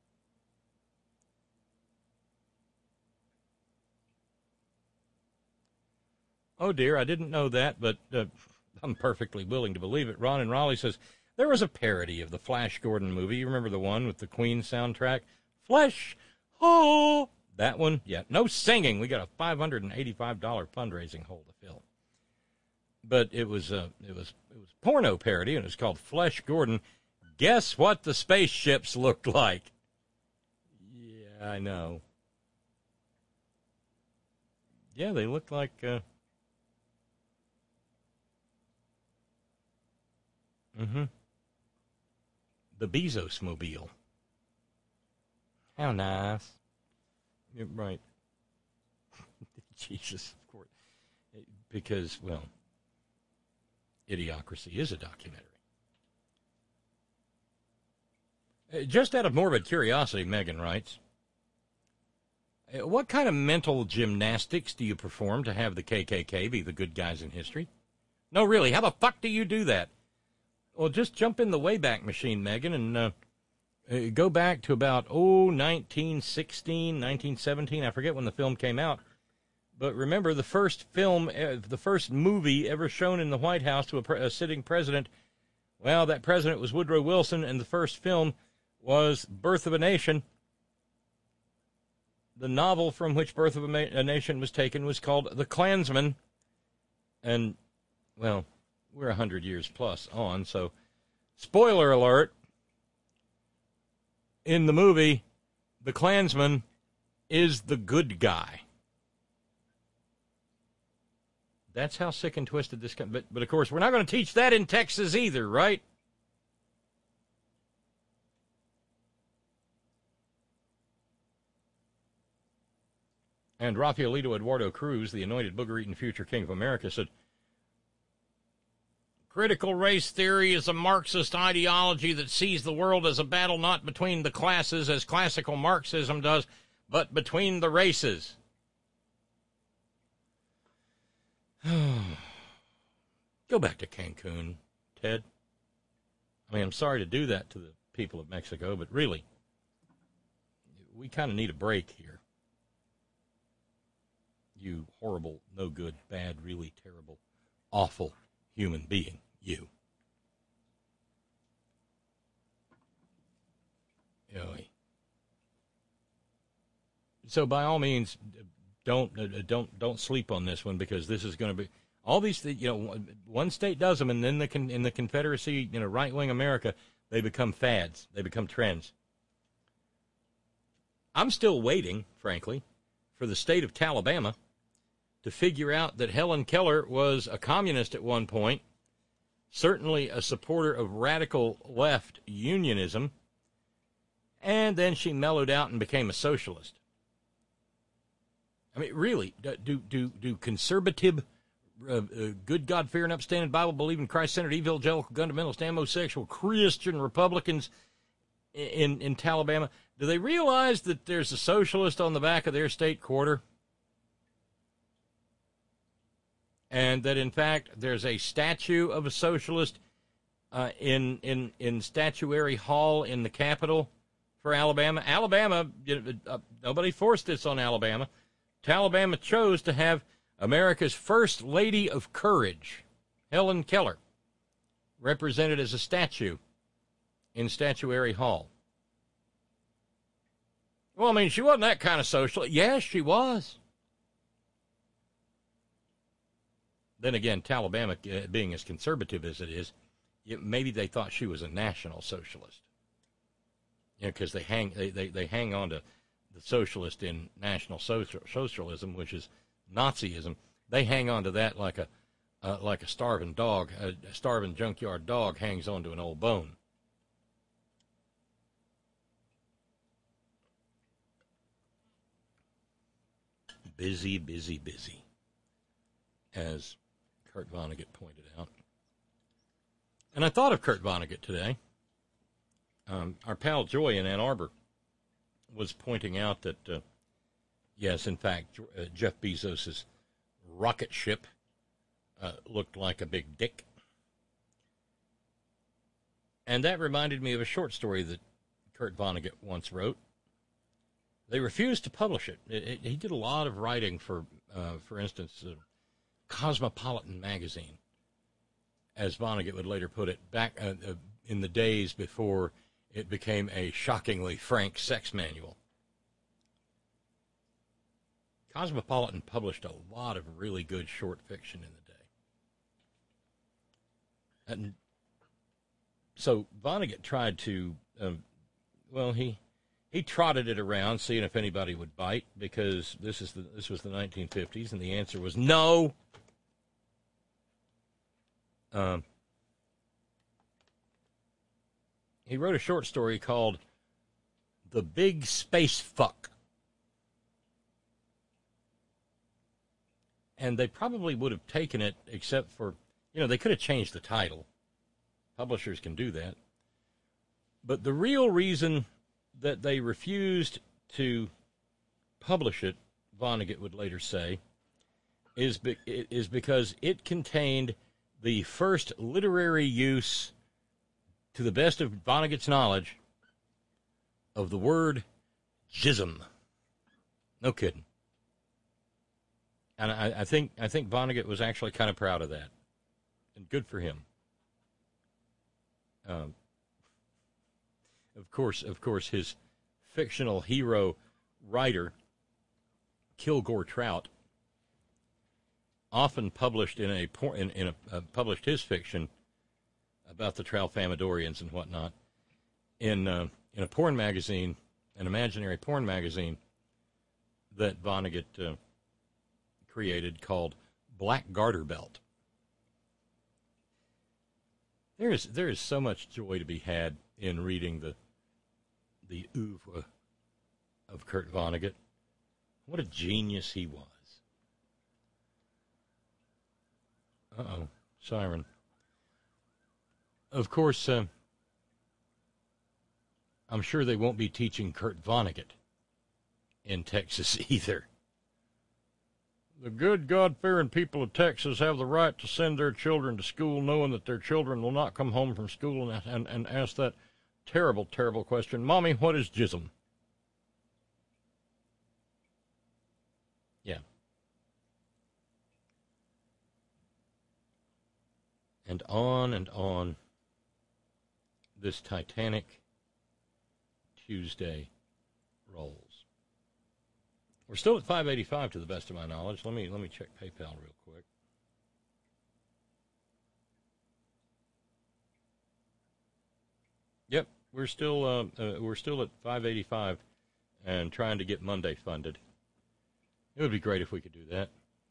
Oh, dear, I didn't know that, but uh, I'm perfectly willing to believe it. Ron and Raleigh says, there was a parody of the Flash Gordon movie. You remember the one with the Queen soundtrack? Flesh, oh! That one? Yeah. No singing. We got a five hundred eighty-five dollars fundraising hole to fill. But it was a, it was it was a porno parody, and it was called Flesh Gordon. Guess what the spaceships looked like? Yeah, I know. Yeah, they looked like uh Mm-hmm. The Bezos mobile. How nice. Yeah, right. Jesus, of course. Because, well, Idiocracy is a documentary. Uh, just out of morbid curiosity, Megan writes, uh, what kind of mental gymnastics do you perform to have the K K K be the good guys in history? No, really, how the fuck do you do that? Well, just jump in the Wayback Machine, Megan, and uh, uh, go back to about, oh, nineteen sixteen, nineteen seventeen. I forget when the film came out. But remember, the first film, uh, the first movie ever shown in the White House to a, pre- a sitting president, well, that president was Woodrow Wilson, and the first film was Birth of a Nation. the novel from which Birth of a, Ma- a Nation was taken was called The Klansman. And, well, we're one hundred years plus on, so spoiler alert, in the movie, the Klansman is the good guy. That's how sick and twisted this... But, but of course, we're not going to teach that in Texas either, right? And Rafaelito Eduardo Cruz, the anointed booger-eating future king of America, said, critical race theory is a Marxist ideology that sees the world as a battle not between the classes, as classical Marxism does, but between the races. Go back to Cancun, Ted. I mean, I'm sorry to do that to the people of Mexico, but really, we kind of need a break here. You horrible, no good, bad, really terrible, awful human being, you. Anyway. So by all means, don't uh, don't don't sleep on this one, because this is going to be all these. You know, one state does them, and then the con, in the Confederacy, you know, right wing America, they become fads, they become trends. I'm still waiting, frankly, for the state of Alabama to figure out that Helen Keller was a communist at one point, certainly a supporter of radical left unionism, and then she mellowed out and became a socialist. I mean, really, do do do conservative, uh, uh, good God-fearing, upstanding, Bible-believing, Christ-centered, evangelical, fundamentalist, homosexual, Christian Republicans in in Alabama, do they realize that there's a socialist on the back of their state quarter? And that, in fact, there's a statue of a socialist uh, in, in, in Statuary Hall in the Capitol for Alabama. Alabama, you know, uh, nobody forced this on Alabama. Alabama chose to have America's first lady of courage, Helen Keller, represented as a statue in Statuary Hall. Well, I mean, she wasn't that kind of socialist. Yes, she was. Then again, Alabama, uh, being as conservative as it is, it, maybe they thought she was a national socialist. You know, because they hang they, they, they hang on to the socialist in National social, Socialism, which is Nazism. They hang on to that like a uh, like a starving dog, a, a starving junkyard dog hangs on to an old bone. Busy, busy, busy, as Kurt Vonnegut pointed out. And I thought of Kurt Vonnegut today. Um, our pal Joy in Ann Arbor was pointing out that, uh, yes, in fact, uh, Jeff Bezos' rocket ship uh, looked like a big dick. And that reminded me of a short story that Kurt Vonnegut once wrote. They refused to publish it. It, it he did a lot of writing for, uh, for instance, uh, Cosmopolitan magazine, as Vonnegut would later put it, back uh, uh, in the days before it became a shockingly frank sex manual. Cosmopolitan published a lot of really good short fiction in the day. And so Vonnegut tried to, um, well, he he trotted it around, seeing if anybody would bite, because this is the this was the nineteen fifties, and the answer was no. Um, he wrote a short story called The Big Space Fuck. And they probably would have taken it, except for, you know, they could have changed the title. Publishers can do that. But the real reason that they refused to publish it, Vonnegut would later say, is, be, is because it contained the first literary use, to the best of Vonnegut's knowledge, of the word jism. No kidding. And I, I think I think Vonnegut was actually kind of proud of that, and good for him. Um, of course, of course, his fictional hero writer Kilgore Trout often published in a por- in, in a uh, published his fiction about the Tralfamadorians and whatnot in uh, in a porn magazine, an imaginary porn magazine that Vonnegut uh, created called Black Garter Belt. There is there is so much joy to be had in reading the the oeuvre of Kurt Vonnegut. What a genius he was. Uh-oh, siren. Of course, uh, I'm sure they won't be teaching Kurt Vonnegut in Texas either. The good God-fearing people of Texas have the right to send their children to school knowing that their children will not come home from school and, and, and ask that terrible, terrible question, Mommy, what is jism? Yeah. And on and on this Titanic Tuesday rolls. We're still at five eighty-five to the best of my knowledge. Let me let me check PayPal real quick. Yep, we're still uh, uh, we're still at five eighty-five and trying to get Monday funded. It would be great if we could do that.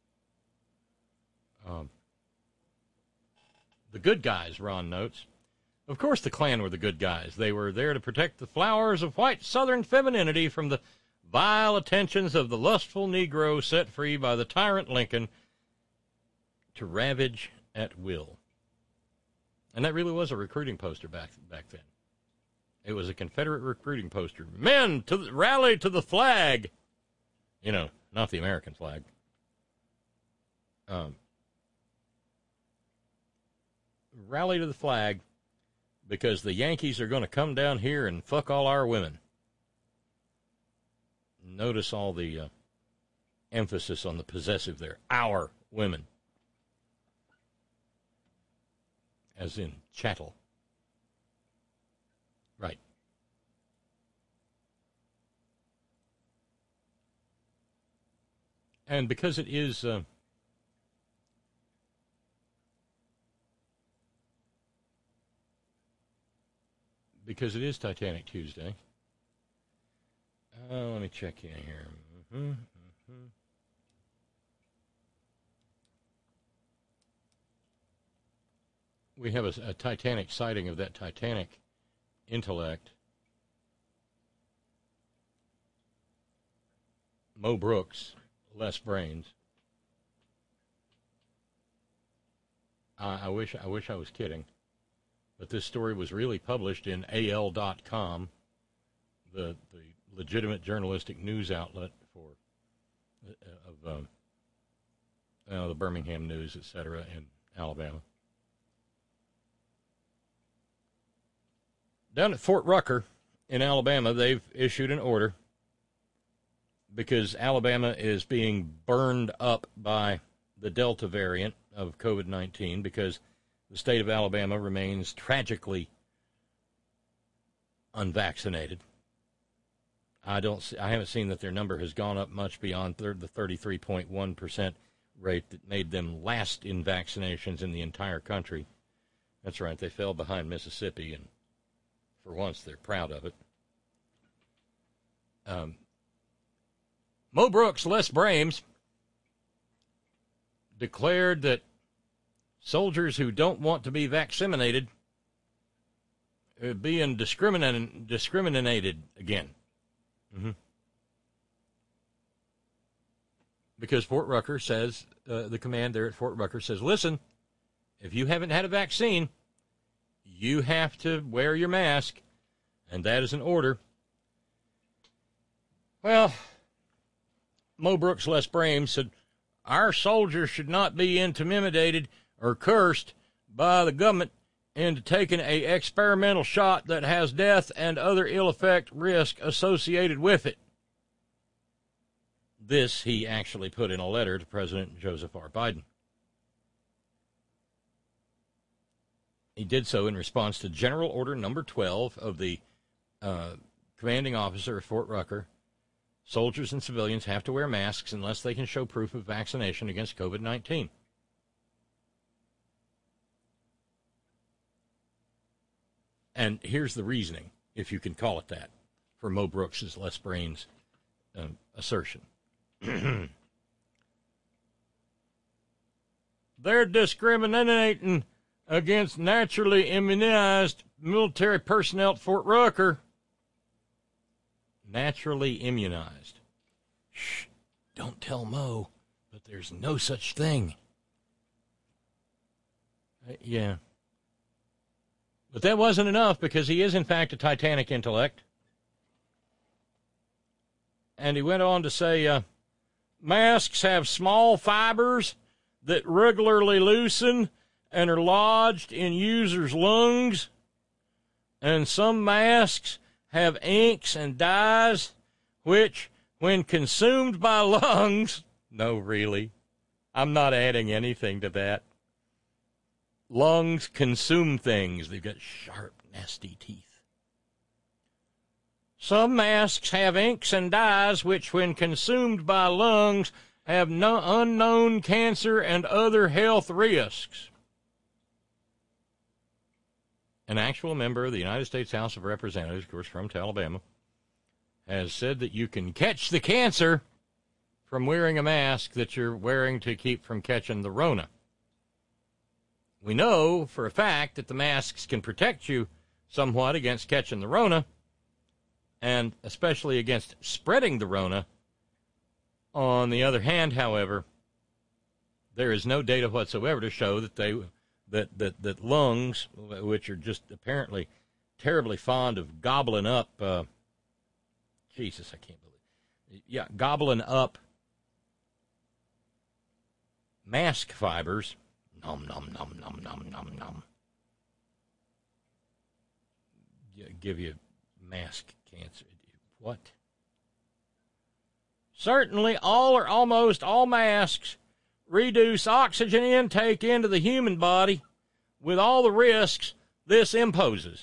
Um, the good guys, Ron notes. Of course the Klan were the good guys. They were there to protect the flowers of white Southern femininity from the vile attentions of the lustful Negro set free by the tyrant Lincoln to ravage at will. And that really was a recruiting poster back back then. It was a Confederate recruiting poster. Men, to the, rally to the flag. You know, not the American flag. Um, rally to the flag because the Yankees are going to come down here and fuck all our women. Notice all the uh, emphasis on the possessive there. Our women. As in chattel. Right. And because it is... Uh, because it is Titanic Tuesday... Uh, let me check in here. Mm-hmm, mm-hmm. We have a, a Titanic sighting of that Titanic intellect. Mo Brooks, less brains. I, I wish I wish I was kidding, but this story was really published in A L dot com, the the legitimate journalistic news outlet for uh, of um, uh, the Birmingham News, et cetera, in Alabama. Down at Fort Rucker in Alabama, they've issued an order because Alabama is being burned up by the Delta variant of COVID nineteen because the state of Alabama remains tragically unvaccinated. I don't. See, I haven't seen that their number has gone up much beyond thir- the thirty-three point one percent rate that made them last in vaccinations in the entire country. That's right. They fell behind Mississippi, and for once, they're proud of it. Um, Mo Brooks, Les Brames, declared that soldiers who don't want to be vaccinated are being discriminated discriminated again. Mm-hmm. Because Fort Rucker says, uh, the command there at Fort Rucker says, listen, if you haven't had a vaccine, you have to wear your mask, and that is an order. Well, Mo Brooks, Les Brames said, our soldiers should not be intimidated or cursed by the government into taking a experimental shot that has death and other ill effect risk associated with it. This he actually put in a letter to President Joseph R. Biden. He did so in response to General Order Number twelve of the uh, commanding officer of Fort Rucker, soldiers and civilians have to wear masks unless they can show proof of vaccination against COVID nineteen. And here's the reasoning, if you can call it that, for Mo Brooks' Les Brains uh, assertion. They're discriminating against naturally immunized military personnel at Fort Rucker. Naturally immunized. Shh, don't tell Mo, but there's no such thing. Uh, yeah. But that wasn't enough, because he is, in fact, a titanic intellect. And he went on to say, uh, masks have small fibers that regularly loosen and are lodged in users' lungs. And some masks have inks and dyes, which, when consumed by lungs, no, really, I'm not adding anything to that. Lungs consume things. They've got sharp, nasty teeth. Some masks have inks and dyes which, when consumed by lungs, have no unknown cancer and other health risks. An actual member of the United States House of Representatives, of course from Alabama, has said that you can catch the cancer from wearing a mask that you're wearing to keep from catching the Rona. We know for a fact that the masks can protect you somewhat against catching the Rona, and especially against spreading the Rona. On the other hand, however, there is no data whatsoever to show that they that that, that lungs, which are just apparently terribly fond of gobbling up, uh, Jesus, I can't believe, yeah, gobbling up mask fibers. Nom, nom, nom, nom, nom, nom, nom. Give you mask cancer. What? Certainly all or almost all masks reduce oxygen intake into the human body with all the risks this imposes.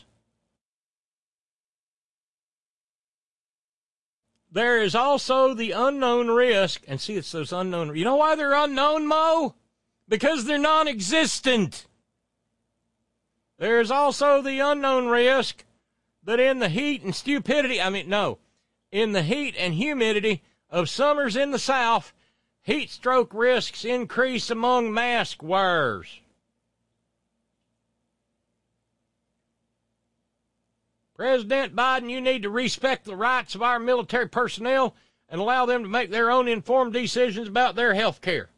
There is also the unknown risk, and see, it's those unknown. You know why they're unknown, Mo? Because they're non-existent. There's also the unknown risk that in the heat and stupidity, I mean, no, in the heat and humidity of summers in the South, heat stroke risks increase among mask wearers. President Biden, you need to respect the rights of our military personnel and allow them to make their own informed decisions about their health care.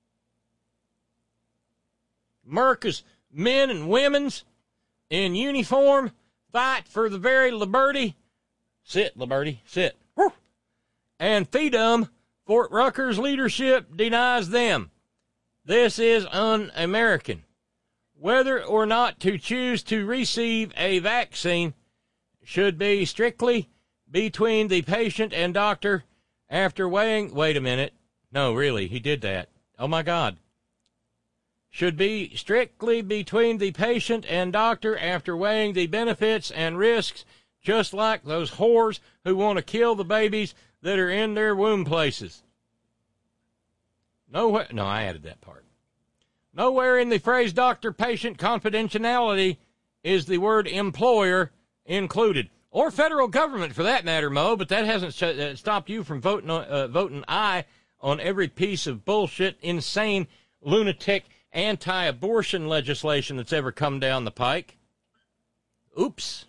America's men and women's in uniform fight for the very liberty. Sit, liberty, sit. Woo. And freedom Fort Rucker's leadership denies them. This is un-American. Whether or not to choose to receive a vaccine should be strictly between the patient and doctor after weighing... Wait a minute. No, really, he did that. Oh, my God. Should be strictly between the patient and doctor after weighing the benefits and risks, just like those whores who want to kill the babies that are in their womb places. Nowhere, no, I added that part. Nowhere in the phrase doctor-patient confidentiality is the word employer included, or federal government for that matter, Mo, but that hasn't sh- stopped you from voting, uh, voting aye on every piece of bullshit, insane, lunatic, anti-abortion legislation that's ever come down the pike. Oops.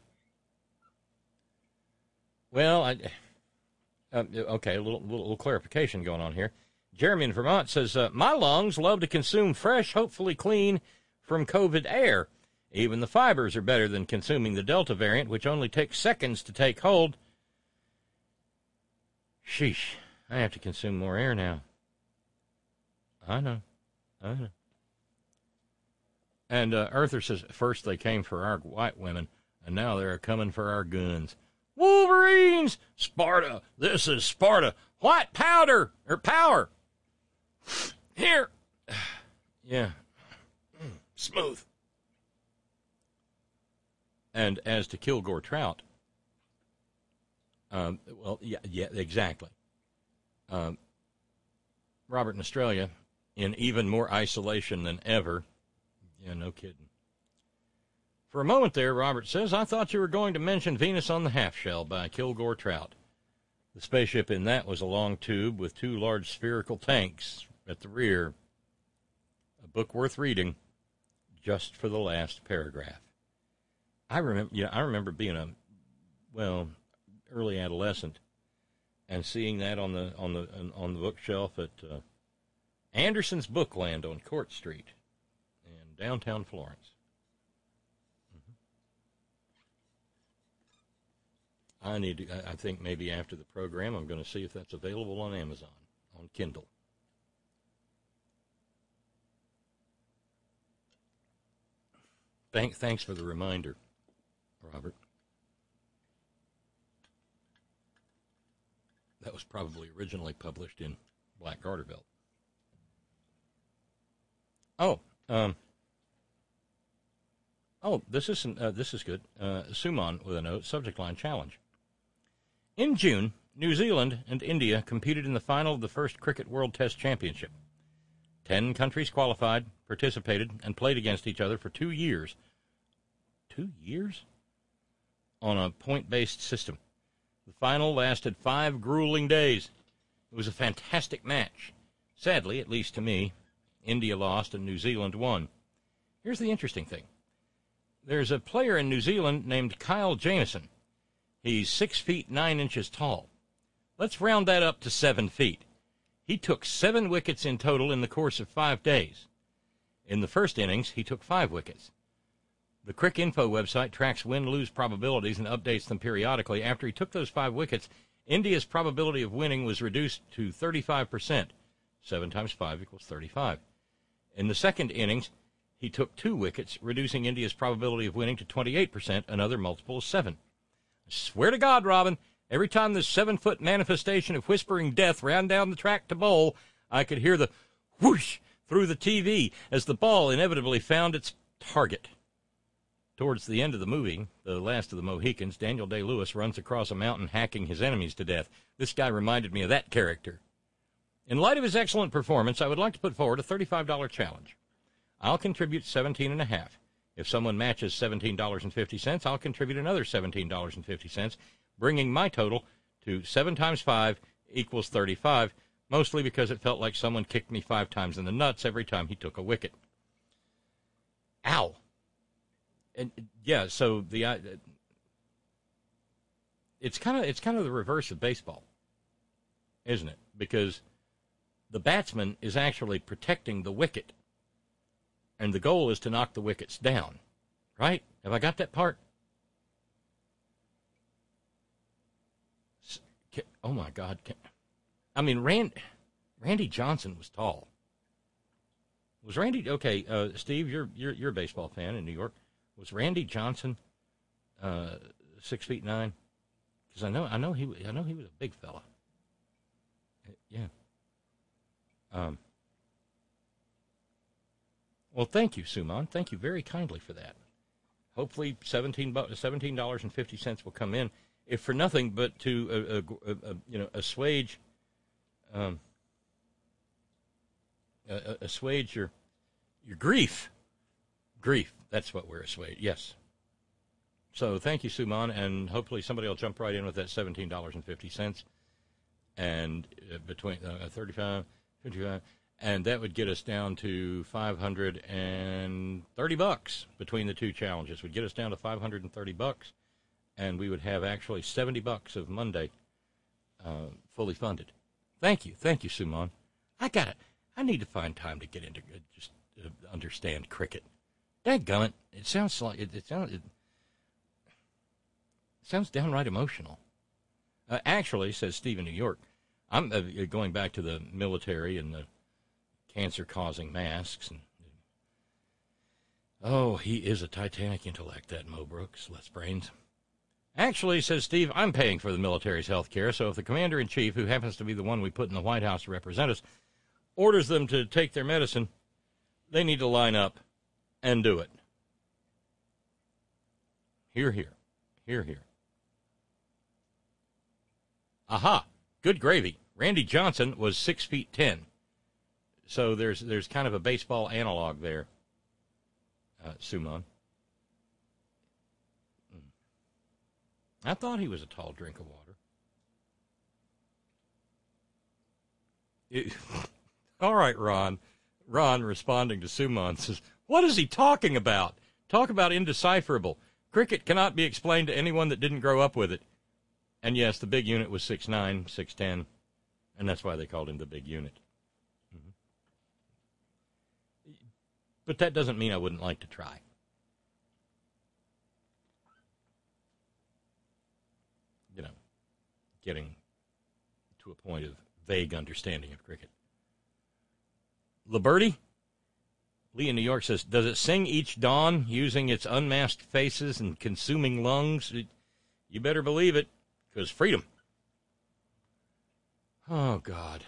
Well, I, uh, okay, a little, little, little clarification going on here. Jeremy in Vermont says, uh, my lungs love to consume fresh, hopefully clean from COVID air. Even the fibers are better than consuming the Delta variant, which only takes seconds to take hold. Sheesh, I have to consume more air now. I know, I know. And uh, Earther says, first they came for our white women, and now they're coming for our guns. Wolverines! Sparta! This is Sparta! White powder! Or power! Here! Yeah. Smooth. And as to Kilgore Trout, um, well, yeah, yeah, exactly. Uh, Robert in Australia, in even more isolation than ever. Yeah, no kidding. For a moment there, Robert says, I thought you were going to mention Venus on the Half-Shell by Kilgore Trout. The spaceship in that was a long tube with two large spherical tanks at the rear. A book worth reading just for the last paragraph. I remember, you know, I remember being a, well, early adolescent and seeing that on the on the on the bookshelf at uh, Anderson's Bookland on Court Street in downtown Florence. Mm-hmm. I need to, I think maybe after the program I'm going to see if that's available on Amazon, on Kindle. Thank, thanks for the reminder, Robert. That was probably originally published in Black Garter Belt. Oh, um, oh, this is uh, this is good. Uh, Suman with a note. Subject line challenge. In June, New Zealand and India competed in the final of the first Cricket World Test Championship. Ten countries qualified, participated, and played against each other for two years. Two years? On a point-based system. The final lasted five grueling days. It was a fantastic match. Sadly, at least to me, India lost and New Zealand won. Here's the interesting thing. There's a player in New Zealand named Kyle Jamieson. He's six feet nine inches tall. Let's round that up to seven feet. He took seven wickets in total in the course of five days. In the first innings, he took five wickets. The Cricinfo website tracks win-lose probabilities and updates them periodically. After he took those five wickets, India's probability of winning was reduced to thirty-five percent. Seven times five equals thirty-five. In the second innings, he took two wickets, reducing India's probability of winning to twenty-eight percent, another multiple of seven. I swear to God, Robin, every time this seven-foot manifestation of whispering death ran down the track to bowl, I could hear the whoosh through the T V as the ball inevitably found its target. Towards the end of the movie, The Last of the Mohicans, Daniel Day-Lewis runs across a mountain hacking his enemies to death. This guy reminded me of that character. In light of his excellent performance, I would like to put forward a thirty-five dollars challenge. I'll contribute seventeen and a half dollars. If someone matches seventeen dollars and fifty cents, I'll contribute another seventeen dollars and fifty cents, bringing my total to seven times five equals thirty-five, mostly because it felt like someone kicked me five times in the nuts every time he took a wicket. Ow. And yeah, so the uh, it's kind of it's kind of the reverse of baseball, isn't it? Because the batsman is actually protecting the wicket, and the goal is to knock the wickets down. Right? Have I got that part? Oh my God! I mean, Rand, Randy Johnson was tall. Was Randy okay? Uh, Steve, you're you're you're a baseball fan in New York. Was Randy Johnson uh, six feet nine? Because I know, I know he, I know he was a big fella. Yeah. Um. Well, thank you, Suman. Thank you very kindly for that. Hopefully, seventeen seventeen dollars and fifty cents will come in, if for nothing but to uh, uh, uh, you know assuage, um, uh, assuage your your grief. Grief. That's what we're assuaged. Yes. So thank you, Suman, and hopefully somebody will jump right in with that seventeen dollars and fifty cents, and uh, between uh, thirty-five, fifty-five, and that would get us down to five hundred thirty bucks between the two challenges. Would get us down to five hundred thirty bucks, and we would have actually seventy bucks of Monday uh, fully funded. Thank you, thank you, Suman. I got it. I need to find time to get into uh, just uh, understand cricket. Dadgummit, it sounds like it, it sounds it, it sounds downright emotional. Uh, actually, says Steve in New York, I'm uh, going back to the military and the cancer-causing masks. And oh, he is a titanic intellect, that Mo Brooks, less brains. Actually, says Steve, I'm paying for the military's health care, so if the commander-in-chief, who happens to be the one we put in the White House to represent us, orders them to take their medicine, they need to line up and do it. Hear, hear. Hear, hear. Aha. Good gravy. Randy Johnson was six feet ten. So there's there's kind of a baseball analog there, uh, Suman. I thought he was a tall drink of water. It, all right, Ron. Ron, responding to Suman, says, what is he talking about? Talk about indecipherable. Cricket cannot be explained to anyone that didn't grow up with it. And yes, the big unit was six nine, six ten, and that's why they called him the big unit. Mm-hmm. But that doesn't mean I wouldn't like to try. You know, getting to a point of vague understanding of cricket. Liberty, Lee in New York says, does it sing each dawn using its unmasked faces and consuming lungs? You better believe it, because freedom. Oh, God.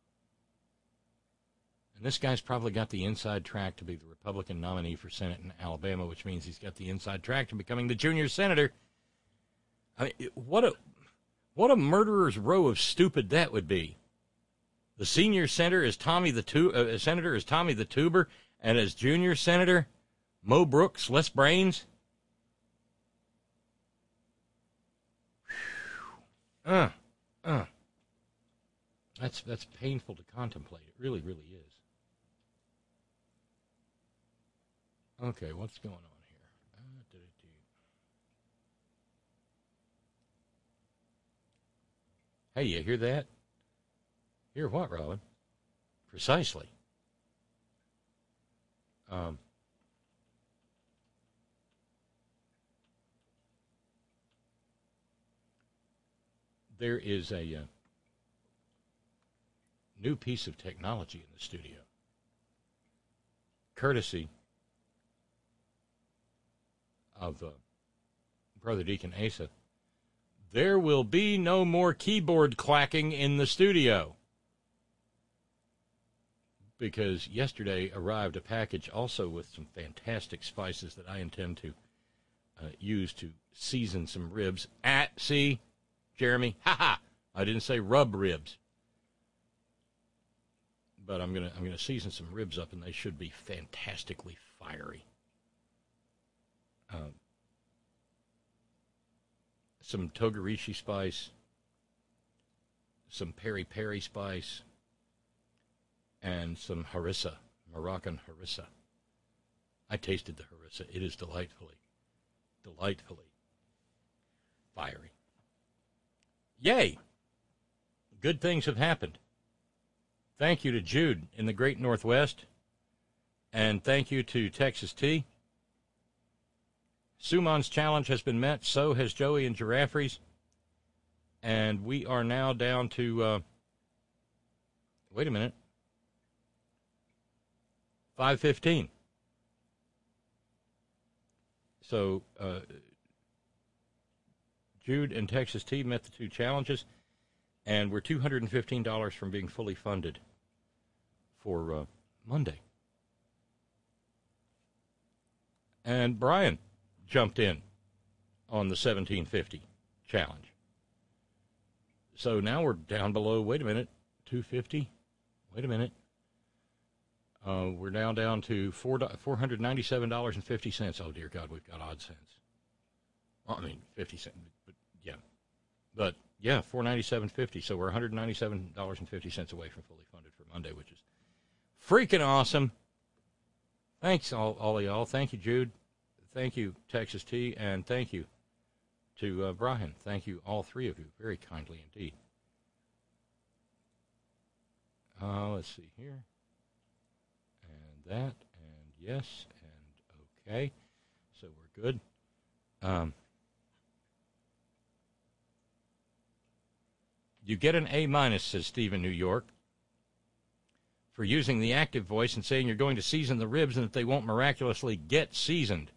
And this guy's probably got the inside track to be the Republican nominee for Senate in Alabama, which means he's got the inside track to becoming the junior senator. I mean, what a, what a murderer's row of stupid that would be. The senior senator is Tommy the tu- uh, senator is Tommy the Tuber, and as junior senator, Mo Brooks, less brains. Uh, uh. That's that's painful to contemplate. It really, really is. Okay, what's going on here? Uh, hey, you hear that? Hear what, Robin? Precisely. Um, there is a uh, new piece of technology in the studio, courtesy of uh, Brother Deacon Asa. There will be no more keyboard clacking in the studio, because yesterday arrived a package also with some fantastic spices that I intend to uh, use to season some ribs. At, see, Jeremy, ha-ha, I didn't say rub ribs. But I'm gonna I'm gonna season some ribs up, and they should be fantastically fiery. Um, some togarashi spice, some peri peri spice, and some harissa, Moroccan harissa. I tasted the harissa. It is delightfully, delightfully fiery. Yay! Good things have happened. Thank you to Jude in the Great Northwest, and thank you to Texas Tea. Suman's challenge has been met, so has Joey and Giraffes, and we are now down to, uh, wait a minute, five fifteen. So uh, Jude and Texas Tea met the two challenges, and we're two hundred fifteen dollars from being fully funded for uh, Monday. And Brian jumped in on the seventeen fifty challenge. So now we're down below, wait a minute, two fifty? Wait a minute. Uh, we're now down to four, four hundred ninety-seven dollars and fifty cents. Oh, dear God, we've got odd cents. Well, I mean, fifty cents, but yeah. But, yeah, four ninety-seven fifty. So we're one hundred ninety-seven dollars and fifty cents away from fully funded for Monday, which is freaking awesome. Thanks, all, all of y'all. Thank you, Jude. Thank you, Texas Tea. And thank you to uh, Brian. Thank you, all three of you, very kindly indeed. Uh, let's see here. And that, and yes, and okay. So we're good. Um, you get an A minus, says Steve in New York, for using the active voice and saying you're going to season the ribs and that they won't miraculously get seasoned.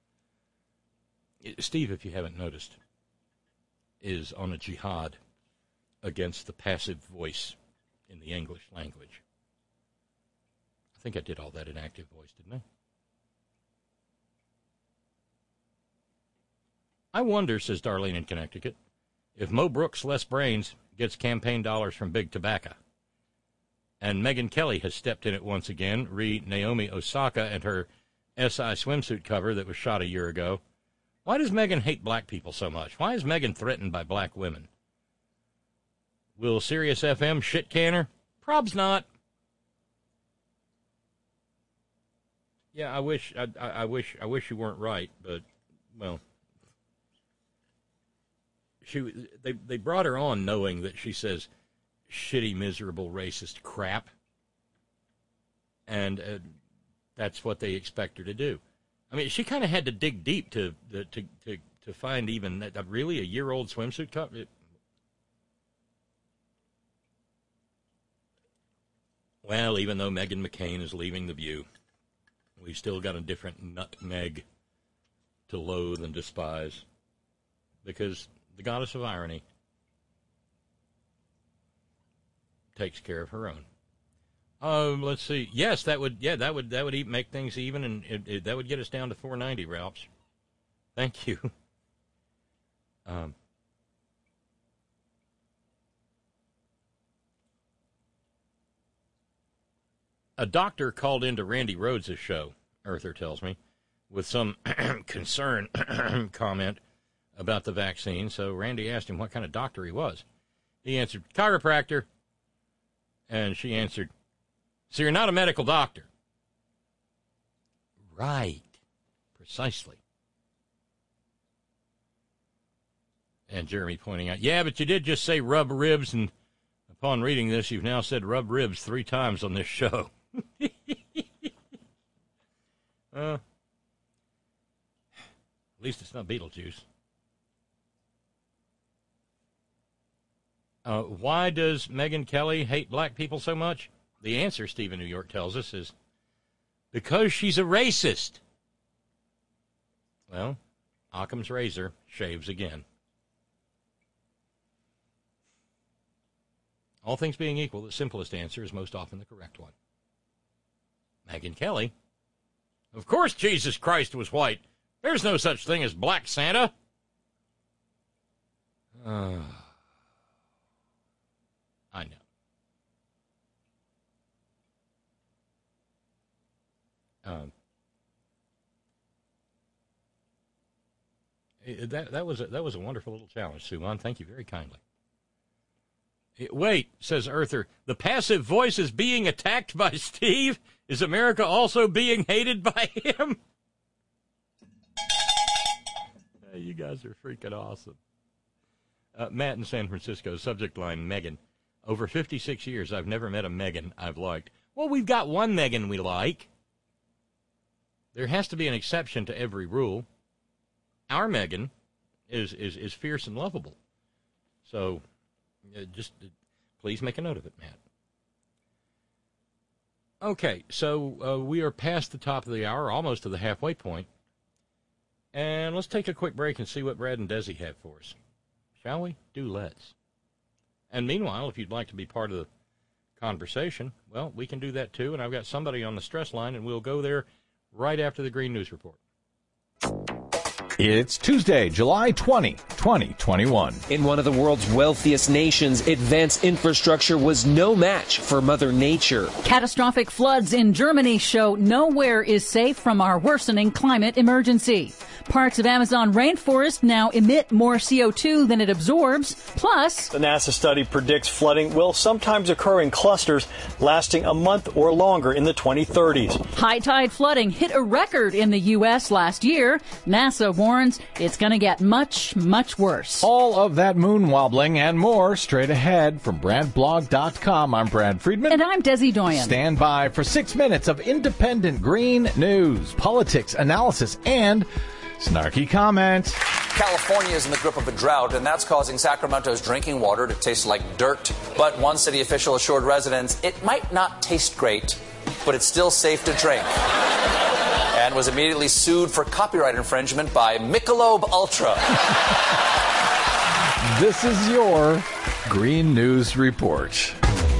Steve, if you haven't noticed, is on a jihad against the passive voice in the English language. I think I did all that in active voice, didn't I? I wonder, says Darlene in Connecticut, if Mo Brooks' less brains gets campaign dollars from Big Tobacco. And Megyn Kelly has stepped in it once again. Re Naomi Osaka and her S I swimsuit cover that was shot a year ago. Why does Megyn hate black people so much? Why is Megyn threatened by black women? Will Sirius F M shit can her? Prob's not. Yeah, I wish I, I, I wish I wish you weren't right, but well, she they they brought her on knowing that she says shitty, miserable, racist crap, and uh, that's what they expect her to do. I mean, she kind of had to dig deep to to to to, to find even that, really a year old swimsuit cup. It, well, even though Meghan McCain is leaving The View, we've still got a different nutmeg to loathe and despise, because the goddess of irony takes care of her own. Um, let's see. Yes, that would. Yeah, that would. That would make things even, and it, it, that would get us down to four ninety. Ralphs, thank you. Um, a doctor called into Randy Rhodes' show, Earther tells me, with some concern comment about the vaccine. So Randy asked him what kind of doctor he was. He answered, chiropractor. And she answered, so you're not a medical doctor? Right. Precisely. And Jeremy pointing out, yeah, but you did just say rub ribs, and upon reading this, you've now said rub ribs three times on this show. uh, at least it's not Beetlejuice. Uh, why does Megyn Kelly hate black people so much? The answer, Stephen New York tells us, is because she's a racist. Well, Occam's razor shaves again. All things being equal, the simplest answer is most often the correct one. Megyn Kelly? Of course Jesus Christ was white. There's no such thing as Black Santa. Uh, I know. Um, that that was a, that was a wonderful little challenge, Suman. Thank you very kindly. Wait, says Earther, the passive voice is being attacked by Steve. Is America also being hated by him? Hey, you guys are freaking awesome. Uh, Matt in San Francisco, subject line, Megyn. Over fifty-six years, I've never met a Megyn I've liked. Well, we've got one Megyn we like. There has to be an exception to every rule. Our Megyn is, is, is fierce and lovable. So... Uh, just uh, please make a note of it, Matt. Okay, so uh, we are past the top of the hour, almost to the halfway point. And let's take a quick break and see what Brad and Desi have for us. Shall we? Do let's. And meanwhile, if you'd like to be part of the conversation, well, we can do that too. And I've got somebody on the stress line, and we'll go there right after the Green News Report. It's Tuesday, July twentieth, twenty twenty-one. In one of the world's wealthiest nations, advanced infrastructure was no match for Mother Nature. Catastrophic floods in Germany show nowhere is safe from our worsening climate emergency. Parts of Amazon rainforest now emit more C O two than it absorbs. Plus, the NASA study predicts flooding will sometimes occur in clusters lasting a month or longer in the twenty thirties. High tide flooding hit a record in the U S last year. NASA warns it's going to get much, much worse. All of that moon wobbling and more straight ahead from Brad Blog dot com. I'm Brad Friedman. And I'm Desi Doyen. Stand by for six minutes of independent green news, politics, analysis, and snarky comments. California is in the grip of a drought, and that's causing Sacramento's drinking water to taste like dirt. But one city official assured residents it might not taste great, but it's still safe to drink. And was immediately sued for copyright infringement by Michelob Ultra. This is your Green News Report.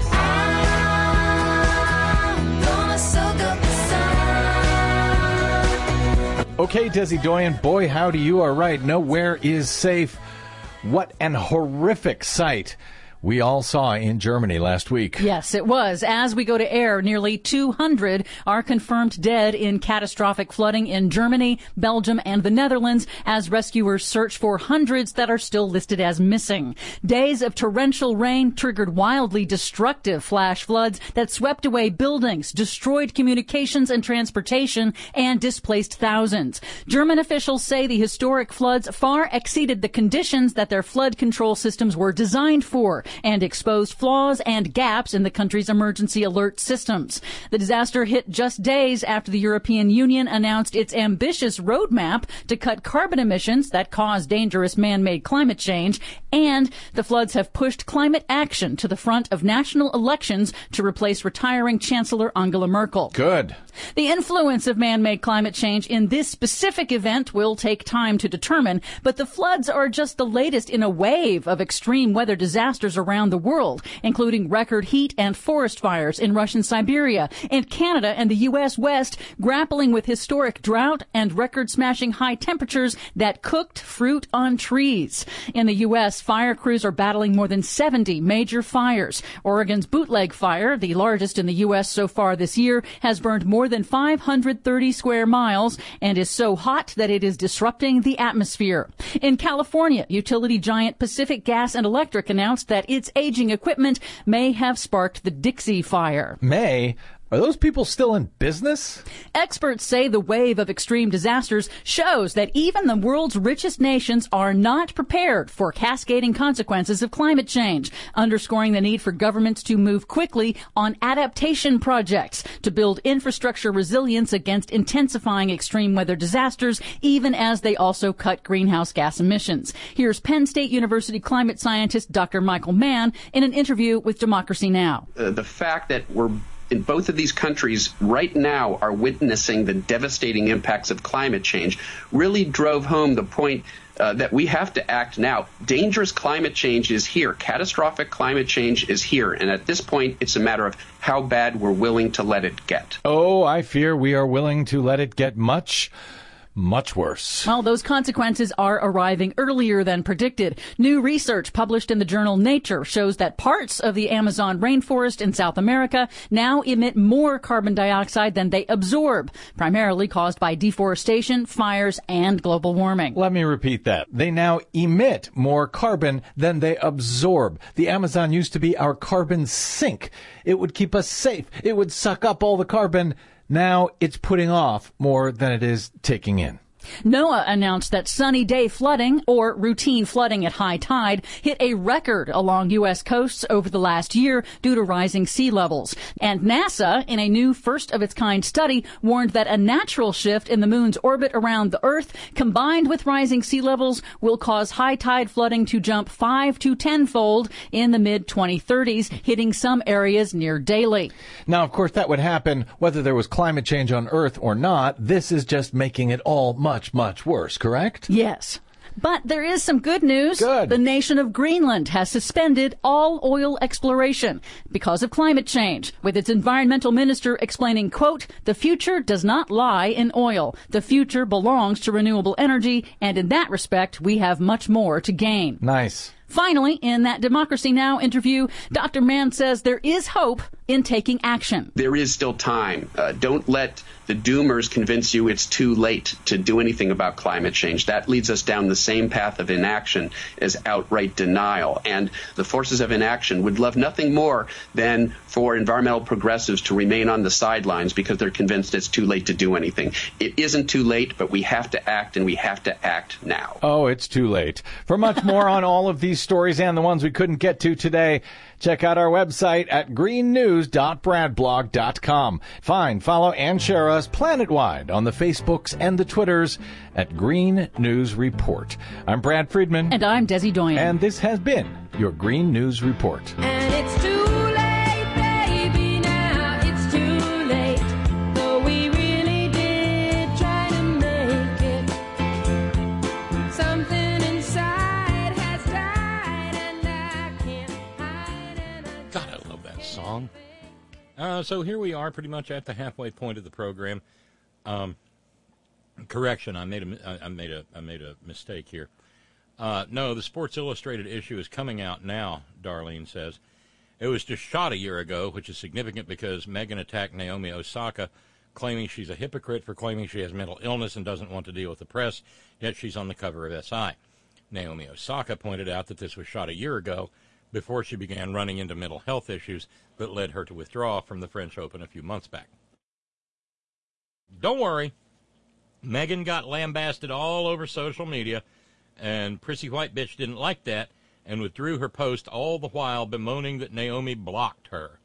Okay, Desi Doyen, boy, howdy, you are right. Nowhere is safe. What an horrific sight we all saw in Germany last week. Yes, it was. As we go to air, nearly two hundred are confirmed dead in catastrophic flooding in Germany, Belgium, and the Netherlands as rescuers search for hundreds that are still listed as missing. Days of torrential rain triggered wildly destructive flash floods that swept away buildings, destroyed communications and transportation, and displaced thousands. German officials say the historic floods far exceeded the conditions that their flood control systems were designed for, and exposed flaws and gaps in the country's emergency alert systems. The disaster hit just days after the European Union announced its ambitious roadmap to cut carbon emissions that cause dangerous man-made climate change, and the floods have pushed climate action to the front of national elections to replace retiring Chancellor Angela Merkel. Good. The influence of man-made climate change in this specific event will take time to determine, but the floods are just the latest in a wave of extreme weather disasters around the world, including record heat and forest fires in Russian Siberia, and Canada and the U S West grappling with historic drought and record-smashing high temperatures that cooked fruit on trees. In the U S, fire crews are battling more than seventy major fires. Oregon's Bootleg Fire, the largest in the U S so far this year, has burned more than five hundred thirty square miles and is so hot that it is disrupting the atmosphere. In California, utility giant Pacific Gas and Electric announced that its aging equipment may have sparked the Dixie Fire. May? Are those people still in business? Experts say the wave of extreme disasters shows that even the world's richest nations are not prepared for cascading consequences of climate change, underscoring the need for governments to move quickly on adaptation projects to build infrastructure resilience against intensifying extreme weather disasters, even as they also cut greenhouse gas emissions. Here's Penn State University climate scientist Doctor Michael Mann in an interview with Democracy Now! Uh, the fact that we're in both of these countries right now are witnessing the devastating impacts of climate change really drove home the point uh, that we have to act now. Dangerous climate change is here. Catastrophic climate change is here. And at this point, it's a matter of how bad we're willing to let it get. Oh, I fear we are willing to let it get much much worse. Well, those consequences are arriving earlier than predicted. New research published in the journal Nature shows that parts of the Amazon rainforest in South America now emit more carbon dioxide than they absorb, primarily caused by deforestation, fires, and global warming. Let me repeat that. They now emit more carbon than they absorb. The Amazon used to be our carbon sink. It would keep us safe. It would suck up all the carbon. Now it's putting off more than it is taking in. NOAA announced that sunny day flooding, or routine flooding at high tide, hit a record along U S coasts over the last year due to rising sea levels. And NASA, in a new first-of-its-kind study, warned that a natural shift in the moon's orbit around the Earth, combined with rising sea levels, will cause high tide flooding to jump five to tenfold in the mid twenty thirties, hitting some areas near daily. Now, of course, that would happen whether there was climate change on Earth or not. This is just making it all much Much, much worse, correct? Yes. But there is some good news. Good. The nation of Greenland has suspended all oil exploration because of climate change, with its environmental minister explaining, quote, "The future does not lie in oil. The future belongs to renewable energy, and in that respect, we have much more to gain." Nice. Finally, in that Democracy Now! Interview, Doctor Mann says there is hope in taking action. There is still time. Uh, don't let the doomers convince you it's too late to do anything about climate change. That leads us down the same path of inaction as outright denial. And the forces of inaction would love nothing more than for environmental progressives to remain on the sidelines because they're convinced it's too late to do anything. It isn't too late, but we have to act, and we have to act now. Oh, it's too late. For much more on all of these stories and the ones we couldn't get to today, check out our website at green news dot brad blog dot com. Find, follow, and share us planet-wide on the Facebooks and the Twitters at Green News Report. I'm Brad Friedman. And I'm Desi Doyen. And this has been your Green News Report. And it's too late, baby, now it's too late. Though we really did try to make it. Something inside has died, and I can't hide it. God, I love that song. Uh, so here we are, pretty much at the halfway point of the program. Um, correction, I made a, I made a, I made a mistake here. Uh, no, the Sports Illustrated issue is coming out now, Darlene says. It was just shot a year ago, which is significant because Meghan attacked Naomi Osaka, claiming she's a hypocrite for claiming she has mental illness and doesn't want to deal with the press, yet she's on the cover of S I. Naomi Osaka pointed out that this was shot a year ago before she began running into mental health issues that led her to withdraw from the French Open a few months back. Don't worry. Meghan got lambasted all over social media, and Prissy White Bitch didn't like that and withdrew her post, all the while bemoaning that Naomi blocked her.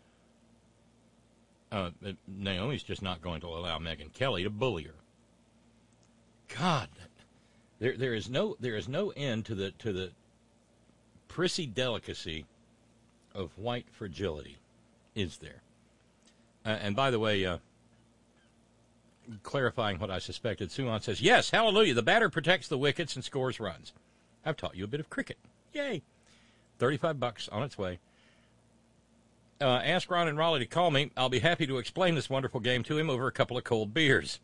Uh, Naomi's just not going to allow Megyn Kelly to bully her. God, there there is no there is no end to the to the prissy delicacy of white fragility, is there? Uh, and by the way, uh, clarifying what I suspected, Suan says, yes, hallelujah, the batter protects the wickets and scores runs. I've taught you a bit of cricket. Yay. thirty-five bucks on its way. Uh, ask Ron and Raleigh to call me. I'll be happy to explain this wonderful game to him over a couple of cold beers.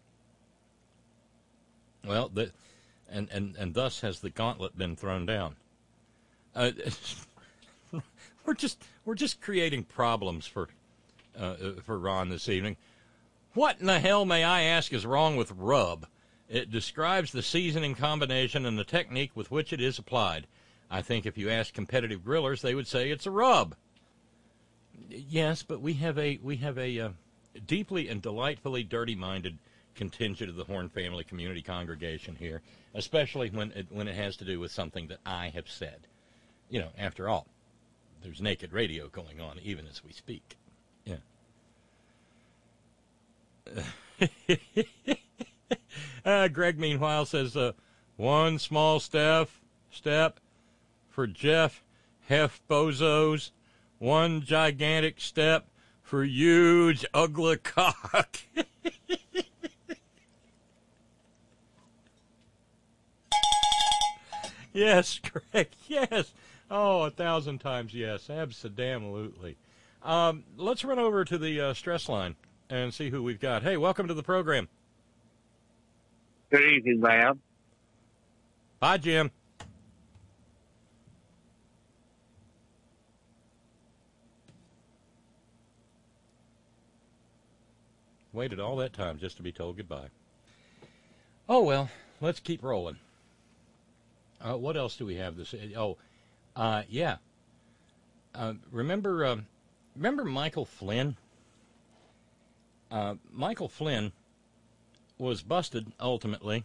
Well, the, and, and, and thus has the gauntlet been thrown down. Uh, we're just we're just creating problems for uh, for Ron this evening. What in the hell, may I ask, is wrong with rub? It describes the seasoning combination and the technique with which it is applied. I think if you ask competitive grillers, they would say it's a rub. Yes, but we have a we have a uh, deeply and delightfully dirty-minded contingent of the Horn family community congregation here, especially when it, when it has to do with something that I have said. You know, after all, there's naked radio going on even as we speak. Yeah. uh, Greg, meanwhile, says, uh, one small step, step for Jeff Hef Bozos, one gigantic step for huge ugly cock. Yes, Greg, yes. Oh, a thousand times yes, abso-damn-lutely. Um, let's run over to the uh, stress line and see who we've got. Hey, welcome to the program. Good evening, Bob. Bye, Jim. Waited all that time just to be told goodbye. Oh, well, let's keep rolling. Uh, what else do we have this? Oh, uh, yeah. Uh, remember, uh, remember Michael Flynn? Uh, Michael Flynn was busted ultimately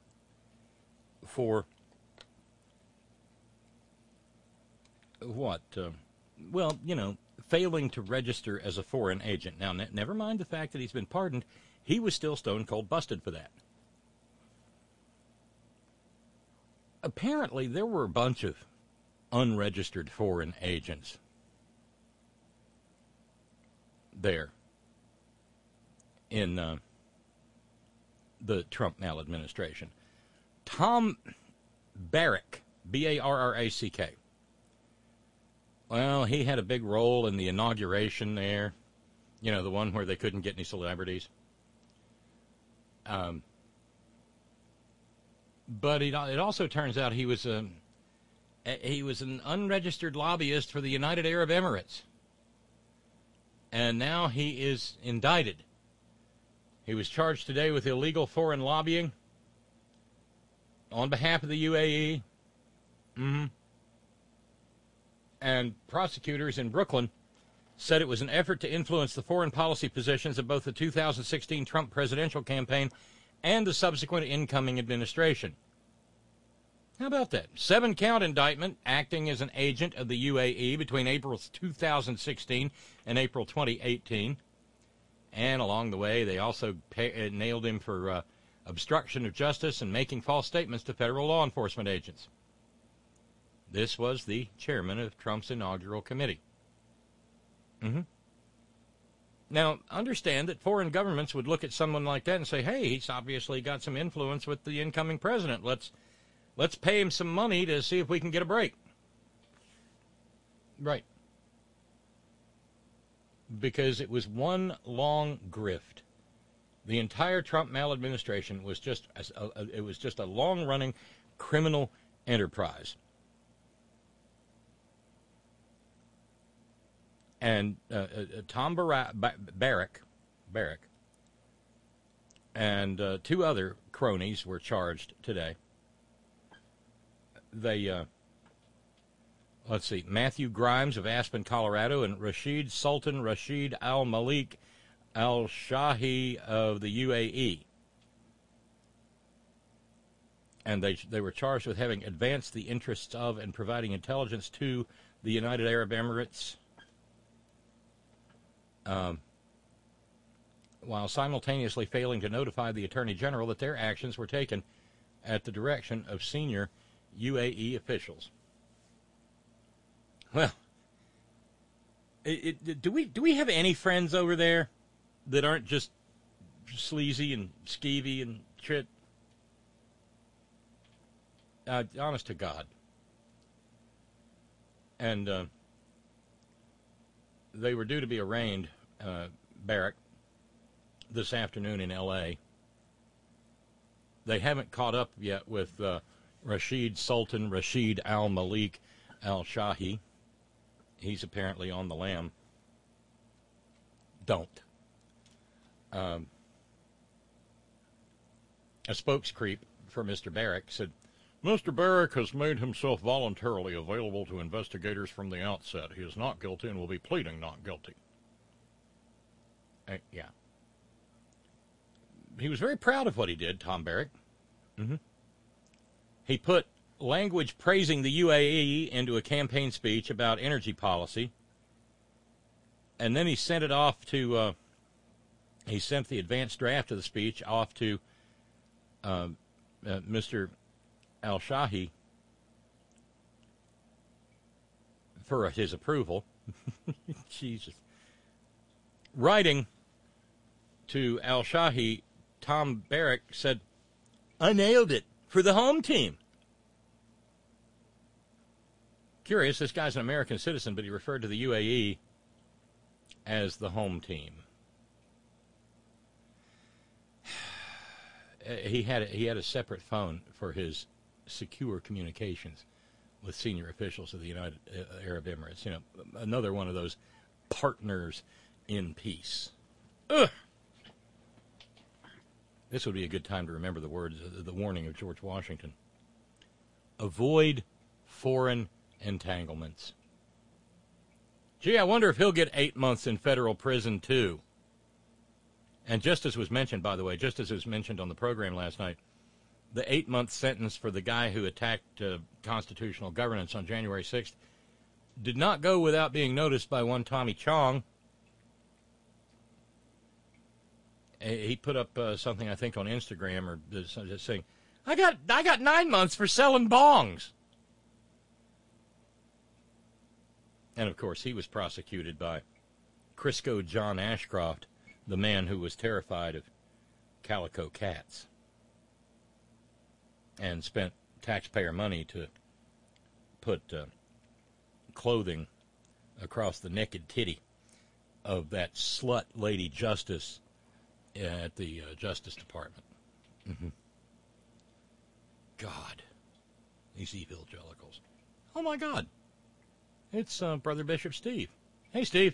for what? Uh, well, you know, failing to register as a foreign agent. Now, ne- never mind the fact that he's been pardoned, he was still stone cold busted for that. Apparently, there were a bunch of unregistered foreign agents there in uh, the Trump maladministration. Tom Barrack, B A R R A C K. Well, he had a big role in the inauguration there. You know, the one where they couldn't get any celebrities. Um, but it, it also turns out he was a he was an unregistered lobbyist for the United Arab Emirates. And now he is indicted. He was charged today with illegal foreign lobbying on behalf of the U A E. Mm-hmm. And prosecutors in Brooklyn said it was an effort to influence the foreign policy positions of both the two thousand sixteen Trump presidential campaign and the subsequent incoming administration. How about that? Seven-count indictment, acting as an agent of the U A E between April two thousand sixteen and April twenty eighteen. And along the way, they also pay, uh, nailed him for uh, obstruction of justice and making false statements to federal law enforcement agents. This was the chairman of Trump's inaugural committee. Mm-hmm. Now, understand that foreign governments would look at someone like that and say, hey, he's obviously got some influence with the incoming president. Let's let's pay him some money to see if we can get a break. Right. Because it was one long grift. The entire Trump maladministration was just a, a, it was just a long-running criminal enterprise. And uh, uh, Tom Barra- ba- Barrack, Barrack and uh, two other cronies were charged today. They, uh, let's see, Matthew Grimes of Aspen, Colorado, and Rashid Sultan Rashid Al Malik Al Shahi of the U A E. And they they were charged with having advanced the interests of and providing intelligence to the United Arab Emirates, um, while simultaneously failing to notify the Attorney General that their actions were taken at the direction of senior U A E officials. Well, it, it, do we do we have any friends over there that aren't just sleazy and skeevy and shit? Uh, honest to God. And uh, they were due to be arraigned, uh, Barrack, this afternoon in L A They haven't caught up yet with uh, Rashid Sultan Rashid Al Malik Al Shahi. He's apparently on the lam. Don't. Um, a spokescreep for Mister Barrack said, Mister Barrack has made himself voluntarily available to investigators from the outset. He is not guilty and will be pleading not guilty. Uh, yeah. He was very proud of what he did, Tom Barrack. Mm-hmm. He put language praising the U A E into a campaign speech about energy policy, and then he sent it off to, uh, he sent the advanced draft of the speech off to uh, uh, Mister Al-Shahi for his approval. Jesus. Writing to Al-Shahi, Tom Barrack said, I nailed it for the home team. Curious, this guy's an American citizen, but he referred to the U A E as the home team. He had a, he had a separate phone for his secure communications with senior officials of the United Arab Emirates. You know, another one of those partners in peace. Ugh. This would be a good time to remember the words, the warning of George Washington. Avoid foreign entanglements. Gee, I wonder if he'll get eight months in federal prison, too. And just as was mentioned, by the way, just as was mentioned on the program last night, the eight-month sentence for the guy who attacked uh, constitutional governance on January sixth did not go without being noticed by one Tommy Chong. He put up uh, something, I think, on Instagram or just saying, I got I got nine months for selling bongs. And, of course, he was prosecuted by Crisco John Ashcroft, the man who was terrified of calico cats, and spent taxpayer money to put uh, clothing across the naked titty of that slut lady justice at the uh, Justice Department. Mm-hmm. God, these evangelicals. Oh, my God. It's uh, Brother Bishop Steve. Hey, Steve.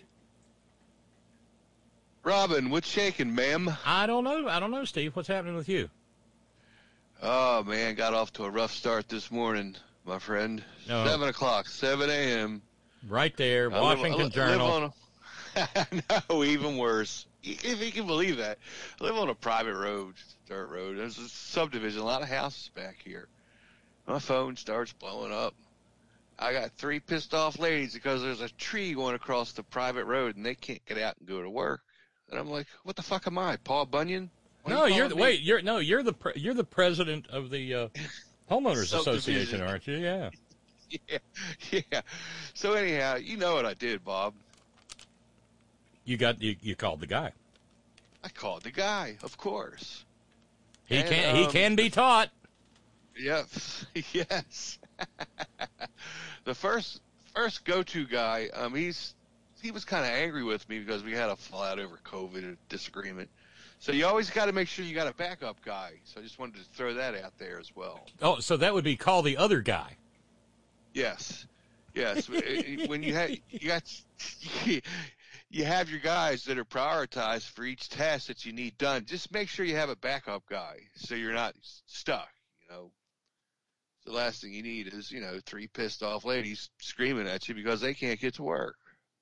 Robin, what's shaking, ma'am? I don't know. I don't know, Steve. What's happening with you? Oh, man, got off to a rough start this morning, my friend. No. Seven o'clock, seven a.m. Right there, I Washington live, I Journal. live on a, no, even worse. If you can believe that. I live on a private road, dirt road. There's a subdivision, a lot of houses back here. My phone starts blowing up. I got three pissed off ladies because there's a tree going across the private road and they can't get out and go to work. And I'm like, what the fuck am I, Paul Bunyan? Why No, you you're the, calling me? wait. You're no, you're the pre, you're the president of the uh, homeowners association, aren't you? Yeah. Yeah, yeah. So anyhow, you know what I did, Bob. You got you, you called the guy. I called the guy, of course. He And, can he um, can be taught. Yep. Yes. The first first go-to guy, um, he's he was kind of angry with me because we had a fallout over COVID, a disagreement. So you always got to make sure you got a backup guy. So I just wanted to throw that out there as well. Oh, so that would be call the other guy. Yes, yes. When you have you got you have your guys that are prioritized for each task that you need done. Just make sure you have a backup guy so you're not stuck. You know, the last thing you need is you know three pissed off ladies screaming at you because they can't get to work.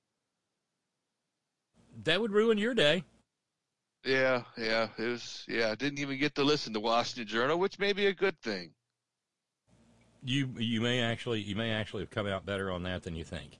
That would ruin your day. Yeah, yeah, it was. Yeah, I didn't even get to listen to Washington Journal, which may be a good thing. You you may actually you may actually have come out better on that than you think.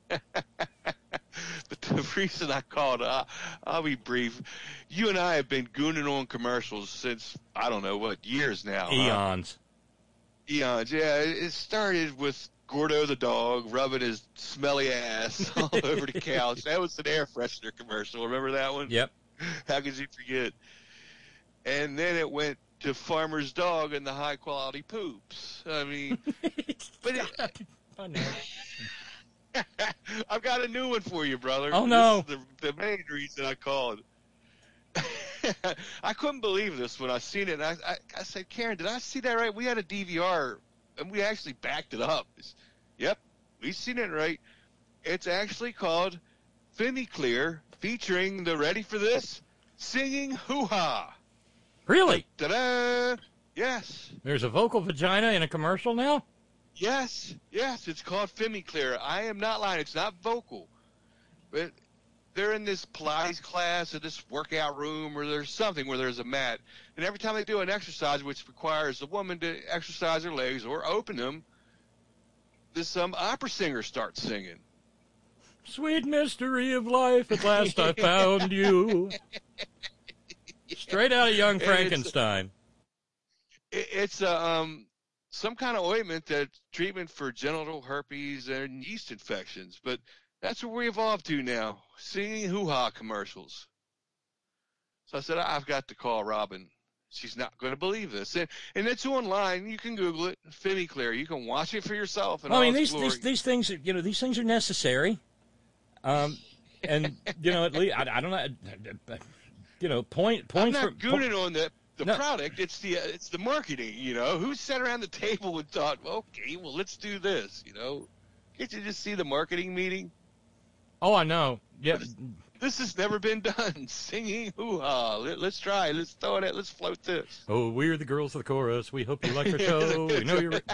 But the reason I called, uh, I'll be brief. You and I have been gooning on commercials since I don't know what years now. Eons. Huh? Eons. Yeah, it started with Gordo the dog rubbing his smelly ass all over the couch. That was an air freshener commercial. Remember that one? Yep. How could you forget? And then it went to Farmer's Dog and the high quality poops. I mean, but it, I know. I've got a new one for you, brother. Oh no! This is the, the main reason I called. I couldn't believe this when I seen it. And I, I, I said, Karen, did I see that right? We had a D V R, and we actually backed it up. It's, yep, we seen it right. It's actually called Femiclear, featuring the, ready for this, singing hoo-ha. Really? Ta-da! Yes. There's a vocal vagina in a commercial now? Yes, yes, it's called Femiclear. I am not lying. It's not vocal. But they're in this Pilates class or this workout room or there's something where there's a mat. And every time they do an exercise, which requires the woman to exercise her legs or open them, this um, opera singer starts singing. Sweet mystery of life, at last I found you. Straight out of Young Frankenstein. It's, it's uh, um, some kind of ointment that's treatment for genital herpes and yeast infections. But that's where we evolved to now, singing hoo-ha commercials. So I said, I've got to call Robin. She's not going to believe this. And, and it's online. You can Google it, Femiclear. You can watch it for yourself. Well, I mean, these, these these things, you know, these things are necessary. Um, and, you know, at least, I, I don't know, you know, point, point I'm not for, gooning po- on the, the no. product. It's the, uh, it's the marketing, you know. Who sat around the table and thought, well, okay, well, let's do this, you know. Can't you just see the marketing meeting? Oh, I know. Yeah. This, this has never been done. Singing hoo-ha. Let, let's try. Let's throw it at, let's float this. Oh, we're the girls of the chorus. We hope you like our show. We know you're...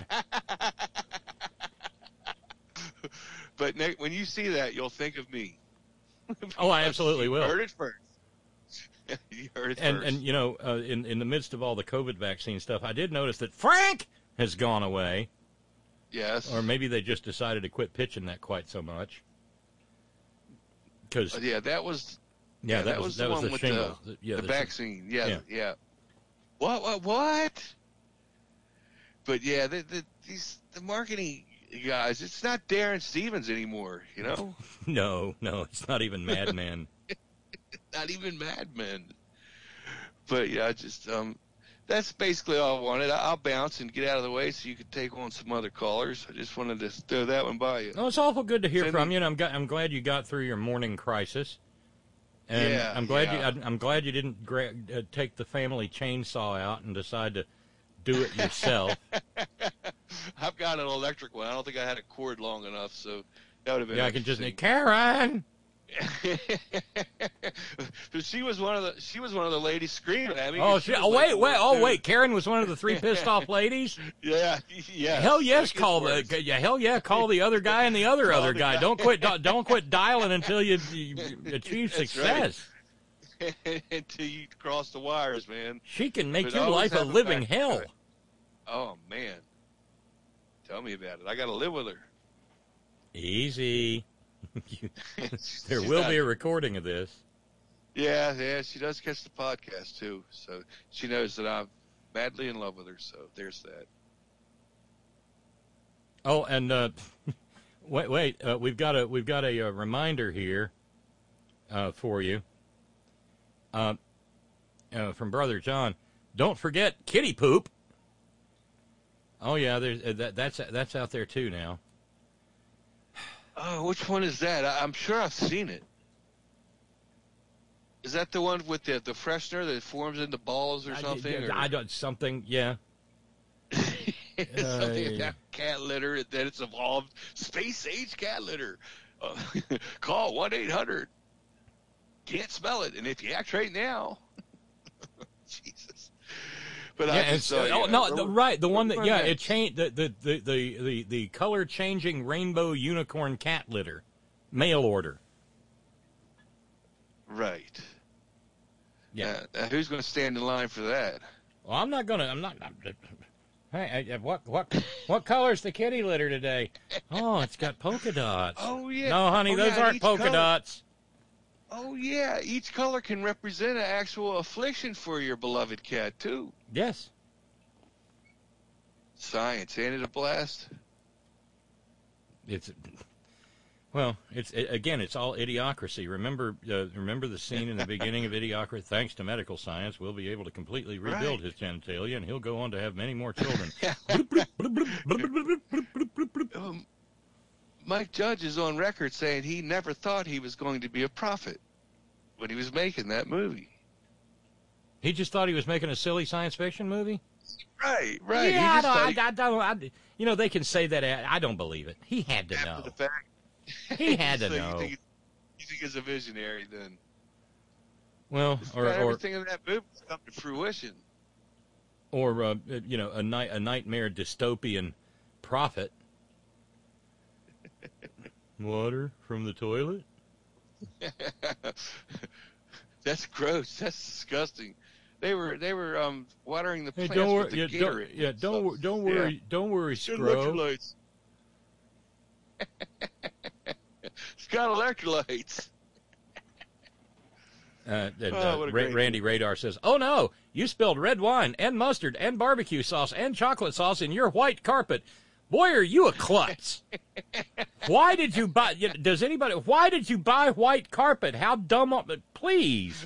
But Nick, when you see that, you'll think of me. Oh, I absolutely will. You heard it first. You heard it and, first. And, you know, uh, in, in the midst of all the COVID vaccine stuff, I did notice that Frank has gone away. Yes. Or maybe they just decided to quit pitching that quite so much. Cause, uh, yeah, that was... Yeah, yeah that, that was, was that the was one the with shingle. the, yeah, the the vaccine. Yeah, yeah, yeah. What, what, what? But, yeah, the, the, these the marketing... guys, it's not Darren Stevens anymore, you know? No, no, it's not even Mad Men. Not even Mad Men. But, yeah, I just, um, that's basically all I wanted. I'll bounce and get out of the way so you can take on some other callers. I just wanted to throw that one by you. Oh, it's awful good to hear Send from me- you, and I'm, I'm glad you got through your morning crisis. And Yeah, I'm glad yeah. you. I'm glad you didn't gra- uh, take the family chainsaw out and decide to do it yourself. I've got an electric one. I don't think I had a cord long enough, so that would have been. Yeah, I can just interesting. Karen. But she was one of the she was one of the ladies screaming at me. Oh, 'cause she, was oh late wait, for wait, work, oh too. wait. Karen was one of the three pissed off ladies. Yeah, yeah. Hell yes, That gets call worse. the yeah, hell yeah, call the other guy and the other Call other the guy. guy. Don't quit, don't, don't quit dialing until you, you achieve That's success. right. Until you cross the wires, man. She can make But your always life a have a living back- hell. Oh man, tell me about it. I got to live with her. Easy. You- there She's will not- be a recording of this. Yeah, yeah. She does catch the podcast too, so she knows that I'm madly in love with her. So there's that. Oh, and uh, wait, wait. Uh, we've got a we've got a, uh reminder here uh, for you uh, uh, from Brother John. Don't forget kitty poop. Oh yeah, there's uh, that, that's that's out there too now. Oh, which one is that? I, I'm sure I've seen it. Is Is that the one with the the freshener that forms into balls or something? I, or? I don't something. Yeah. Something Uh, about cat litter, and then it's evolved space age cat litter. Uh, call one eight hundred. Can't smell it, and if you act right now, Jesus. But yeah, I it's, just saw, uh, you oh, know, no, the, right, the one that, yeah, next. it changed the the, the, the, the the color changing rainbow unicorn cat litter, mail order. Right. Yeah. Uh, now who's going to stand in line for that? Well, I'm not gonna. I'm not. I'm, hey, I, what what what color's the kitty litter today? Oh, it's got polka dots. Oh yeah. No, honey, Oh, those yeah, aren't each polka color- dots. Oh yeah, each color can represent an actual affliction for your beloved cat too. Yes. Science, ain't it a blast? It's well, it's it, again, it's all idiocracy. Remember, uh, remember the scene in the beginning of Idiocracy. Thanks to medical science, we'll be able to completely rebuild Right. his genitalia, and he'll go on to have many more children. Um, Mike Judge is on record saying he never thought he was going to be a prophet when he was making that movie. He just thought he was making a silly science fiction movie. Right, right. He Yeah, I just don't, thought I, he- I don't. I, you know, they can say that. I don't believe it. He had to after know. the fact. He had to So know. You think, you think he's a visionary then? Well, Just or about or everything in that movie has come to fruition. or uh, you know, a night a nightmare dystopian prophet. Water from the toilet. That's gross. That's disgusting. They were they were um watering the Hey, plants don't worry. with the Yeah, don't, Gatorade. yeah, don't wor- don't worry. Don't worry, It's got Scro. electrolytes. It's got electrolytes. Uh, and, Oh, uh, what a Ra- great Randy Radar says, "Oh no, you spilled red wine and mustard and barbecue sauce and chocolate sauce in your white carpet. Boy, are you a klutz! Why did you buy? you- Does anybody? Why did you buy white carpet? How dumb! Of, please,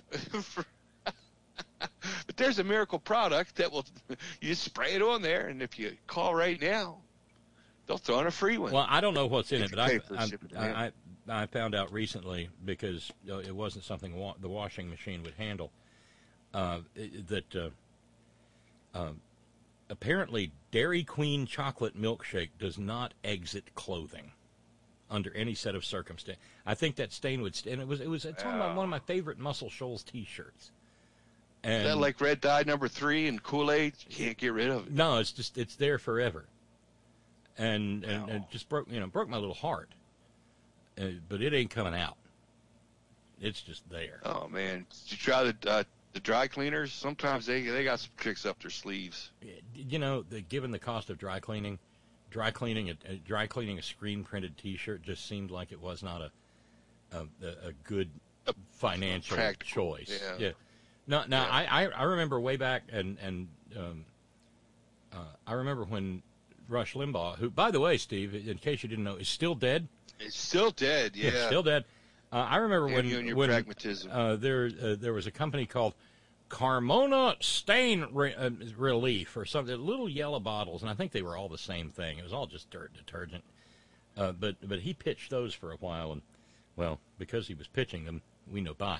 But there's a miracle product that will you just spray it on there, and if you call right now, they'll throw in a free one. well, I don't know what's in it, If but you I, pay for I, shipping, I, yeah. I, I found out recently because uh, it wasn't something wa- the washing machine would handle. Uh, that uh, uh, apparently Dairy Queen chocolate milkshake does not exit clothing under any set of circumstance. I think that stain would stay, and it was it was it's on my, one of my favorite Muscle Shoals T-shirts. And Is that like red dye number three and Kool-Aid? You can't get rid of it. no, it's just it's there forever, and and, and it just broke you know broke my little heart. Uh, but it ain't coming out. It's just there. Oh man, did you try the uh, the dry cleaners? Sometimes they they got some tricks up their sleeves. You know, the, given the cost of dry cleaning, dry cleaning a, a dry cleaning a screen printed T-shirt just seemed like it was not a a, a good financial Practical, choice. yeah. No, no, Yeah. I, I I remember way back, and and um, uh, I remember when Rush Limbaugh, who, by the way, Steve, in case you didn't know, is still dead. It's still dead. Yeah, Still dead. Uh, I remember Damn when you and your when pragmatism. Uh, there uh, there was a company called Carmona Stain Re- uh, Relief or something, little yellow bottles, and I think they were all the same thing. It was all just dirt detergent. Uh, but but he pitched those for a while, and well, because he was pitching them, we know bye.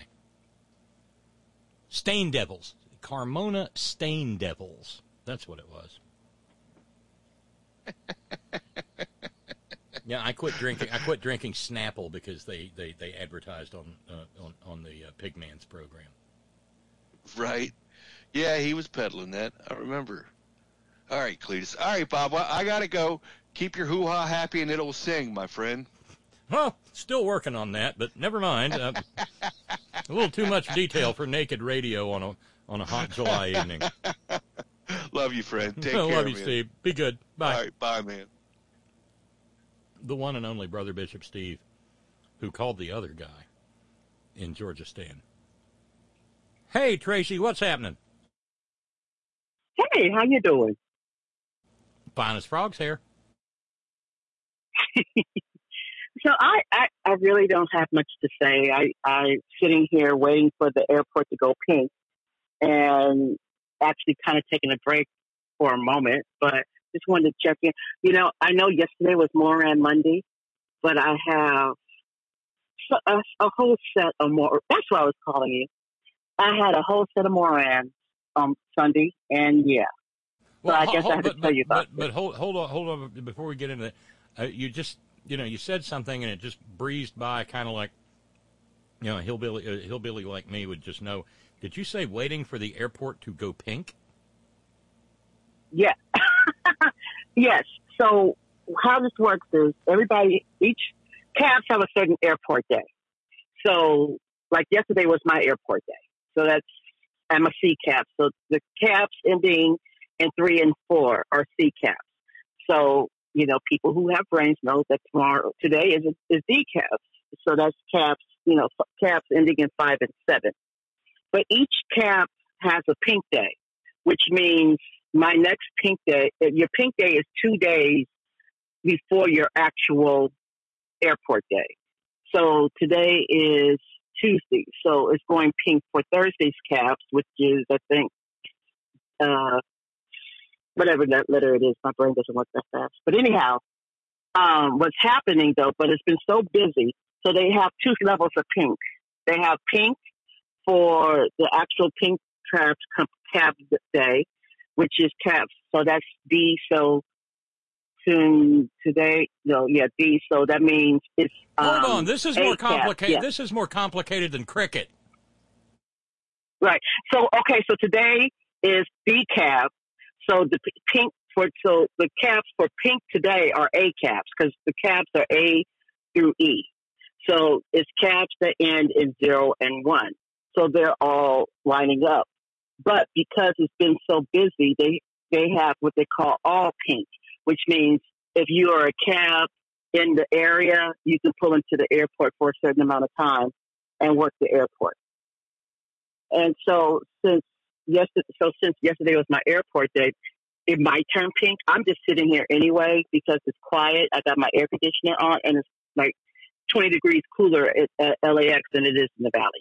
Stain Devils, Carmona Stain Devils. That's what it was. Yeah, I quit drinking. I quit drinking Snapple because they, they, they advertised on uh, on on the uh, Pigman's program. Right. Yeah, he was peddling that. I remember. All right, Cletus. All right, Bob. Well, I gotta go. Keep your hoo-ha happy, and it'll sing, my friend. Well, still working on that, but never mind. Uh, a little too much detail for naked radio on a on a hot July evening. Love you, friend. Take I care, love you, man. Steve. Be good. Bye. All right, bye, man. The one and only Brother Bishop Steve, who called the other guy in Georgia Stan. Hey, Tracy, what's happening? Hey, how you doing? Fine as frog's hair. So I, I, I really don't have much to say. I, I sitting here waiting for the airport to go pink and actually kind of taking a break for a moment, but just wanted to check in. You know, I know yesterday was Moran Monday, but I have a, a whole set of more. That's why I was calling you. I had a whole set of Morans on Sunday, and yeah. Well, so I ho- guess ho- I have but, to tell you but, about but, but hold, hold on, hold on before we get into that. Uh, you just, you know, you said something and it just breezed by, kind of like, you know, a hillbilly, a hillbilly like me would just know. Did you say waiting for the airport to go pink? Yeah. Yes. So how this works is everybody, each cabs have a certain airport day. So like yesterday was my airport day. So that's, I'm a C cab. So the cabs ending in three and four are C cabs. So, you know, people who have brains know that tomorrow, today is, is D cabs. So that's cabs, you know, cabs ending in five and seven. But each cab has a pink day, which means my next pink day, your pink day is two days before your actual airport day. So today is Tuesday. So it's going pink for Thursday's cabs, which is, I think, uh, whatever that letter it is. My brain doesn't work that fast. But anyhow, um, what's happening though, but it's been so busy. So they have two levels of pink. They have pink for the actual pink cabs, cab day, which is cabs. So that's D. So soon today, no, yeah, D. So that means it's. Um, Hold on, this is A more cab, complicated. yeah. This is more complicated than cricket. Right. So okay. So today is D cab. So the p- pink for so the cabs for pink today are A cabs because the cabs are A through E. So it's cabs that end in zero and one. So they're all lining up. But because it's been so busy, they they have what they call all pink, which means if you are a cab in the area, you can pull into the airport for a certain amount of time and work the airport. And so since yesterday, so since yesterday was my airport day, it might turn pink. I'm just sitting here anyway because it's quiet. I got my air conditioner on, and it's like twenty degrees cooler at, at L A X than it is in the Valley.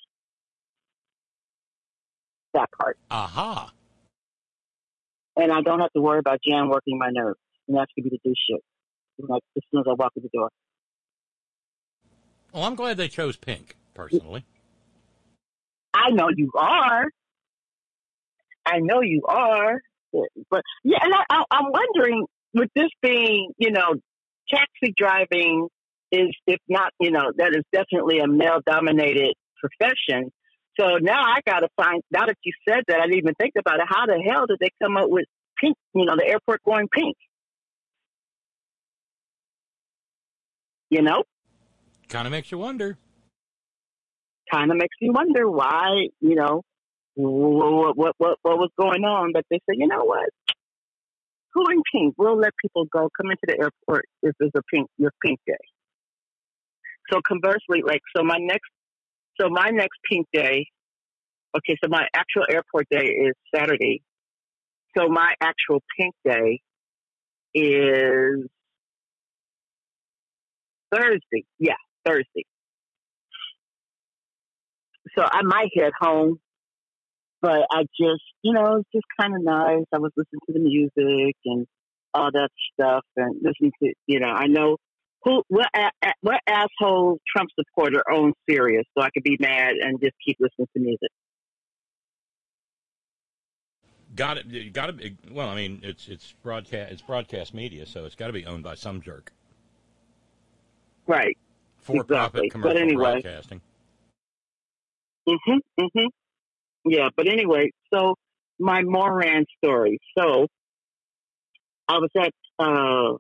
That part. Aha. And I don't have to worry about Jan working my nerves and asking me to do shit. Like as soon as I walk in the door. Well, I'm glad they chose pink, personally. I know you are. I know you are. But yeah, and I, I, I'm wondering, with this being, you know, taxi driving is, if not, you know, that is definitely a male-dominated profession. So now I got to find, now that you said that, I didn't even think about it. How the hell did they come up with pink, you know, the airport going pink? You know? Kind of makes you wonder. Kind of makes you wonder why, you know, what, what, what, what was going on. But they said, you know what? Going pink. We'll let people go, come into the airport if it's a pink, your pink day. So conversely, like, so my next, so my next pink day, okay, so my actual airport day is Saturday. So my actual pink day is Thursday. Yeah, Thursday. So I might head home, but I just, you know, it's just kind of nice. I was listening to the music and all that stuff and listening to, you know, I know who, what, a, what asshole Trump supporter owns Sirius, so I could be mad and just keep listening to music. Got it. You got to. Well, I mean, it's it's broadcast. It's broadcast media, so it's got to be owned by some jerk. Right. For-profit Exactly. commercial But anyway. broadcasting. Mhm. Mhm. Yeah. But anyway, so my Moran story. So I was at. Uh,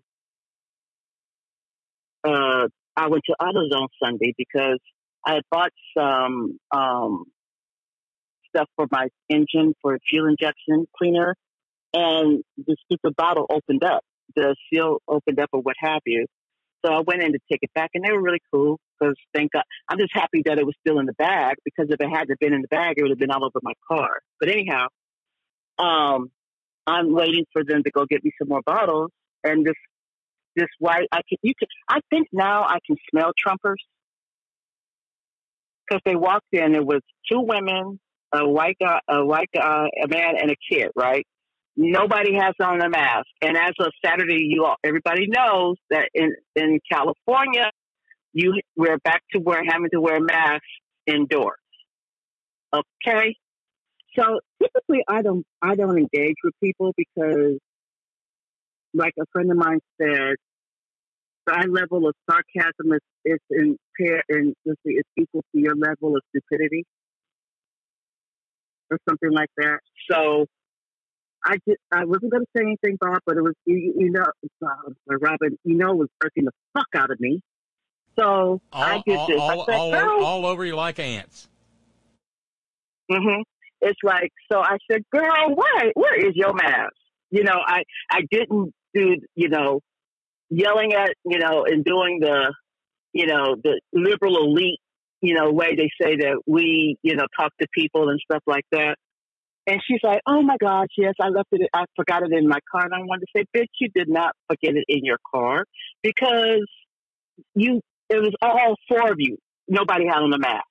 uh, I went to AutoZone Sunday because I had bought some um, stuff for my engine for fuel injection cleaner, and the stupid bottle opened up. The seal opened up, or what have you. So I went in to take it back, and they were really cool because thank God. I'm just happy that it was still in the bag because if it hadn't been in the bag, it would have been all over my car. But anyhow, um, I'm waiting for them to go get me some more bottles, and this this white I can you can I think now I can smell Trumpers because they walked in. There was two women, a white guy, a white guy, a man, and a kid. Right. Nobody has on a mask. And as of Saturday, you all, everybody knows that in, in California, you we're back to wear having to wear masks indoors. Okay, So typically, I don't I don't engage with people because, like a friend of mine said, my level of sarcasm is is in pair and is equal to your level of stupidity, or something like that. So I did. I wasn't going to say anything, Bob, but it was you, you know, uh, Robin, you know, it was irking the fuck out of me. So all, I did all, this. all, I said, all, girl, all over you like ants. Mm-hmm. It's like, so I said, girl, where, where is your mask? You know, I, I didn't do, you know, yelling at, you know, and doing the, you know, the liberal elite, you know, way they say that we, you know, talk to people and stuff like that. And she's like, oh my gosh, yes, I left it, I forgot it in my car. And I wanted to say, bitch, you did not forget it in your car because you, it was all four of you. Nobody had on a mask.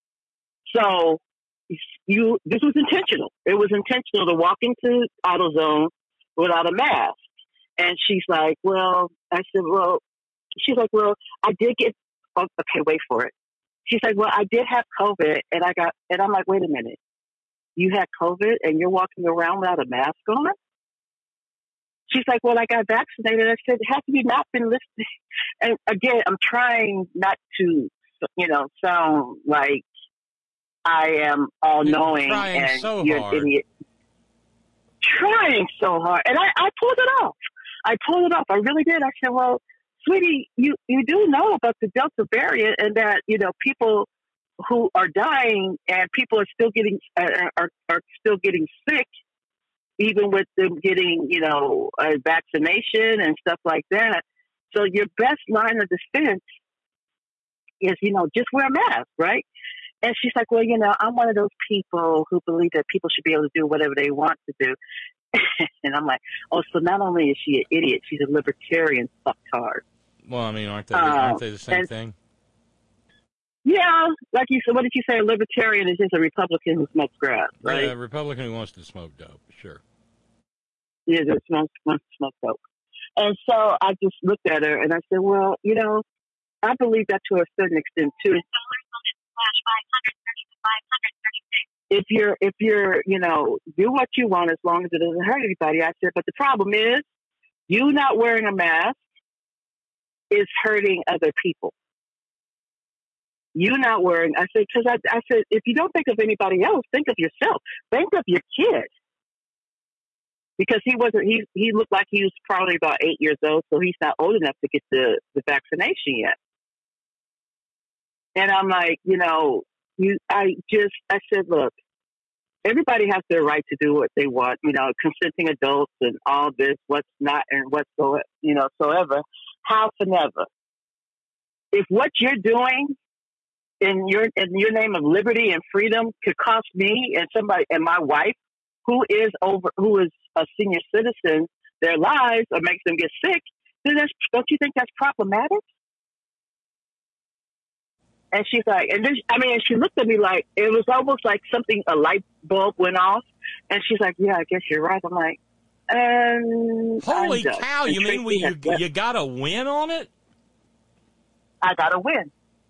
So, You, this was intentional. It was intentional to walk into AutoZone without a mask. And she's like, well, I said, well, she's like, well, I did get, oh, okay, wait for it. She's like, well, I did have COVID and I got, and I'm like, wait a minute. You had COVID and you're walking around without a mask on? She's like, well, I got vaccinated. I said, have you not been listening? And again, I'm trying not to, you know, sound like I am all knowing and so you're hard. an idiot. Trying so hard. And I, I pulled it off. I pulled it off. I really did. I said, well, sweetie, you, you do know about the Delta variant and that, you know, people who are dying and people are still getting, are, are, are still getting sick, even with them getting, you know, a vaccination and stuff like that. So your best line of defense is, you know, just wear a mask, right? And she's like, well, you know, I'm one of those people who believe that people should be able to do whatever they want to do. And I'm like, oh, so not only is she an idiot, she's a libertarian fucktard. Well, I mean, aren't they, Uh, aren't they the same and- thing? Yeah, like you said, what did you say? A libertarian is just a Republican who smokes grass, right? Yeah, a Republican who wants to smoke dope, sure. Yeah, that smokes, wants to smoke dope. And so I just looked at her and I said, well, you know, I believe that to a certain extent too. If you're, if you're, you know, do what you want as long as it doesn't hurt anybody. I said, but the problem is, you not wearing a mask is hurting other people. You not wearing, I said, because I, I said, if you don't think of anybody else, think of yourself. Think of your kid. Because he wasn't, he he looked like he was probably about eight years old, so he's not old enough to get the, the vaccination yet. And I'm like, you know, you, I just, I said, look, everybody has their right to do what they want, you know, consenting adults and all this, what's not and whatsoever, you know, so ever, how for never. If what you're doing in your, in your name of liberty and freedom could cost me and somebody, and my wife, who is over, who is a senior citizen, their lives or makes them get sick, then that's, don't you think that's problematic? And she's like, and then, I mean, she looked at me like, it was almost like something, a light bulb went off. And she's like, yeah, I guess you're right. I'm like, um, Holy I'm done. cow, And you mean Tracy we, you, has left. you got a win on it? I got a win.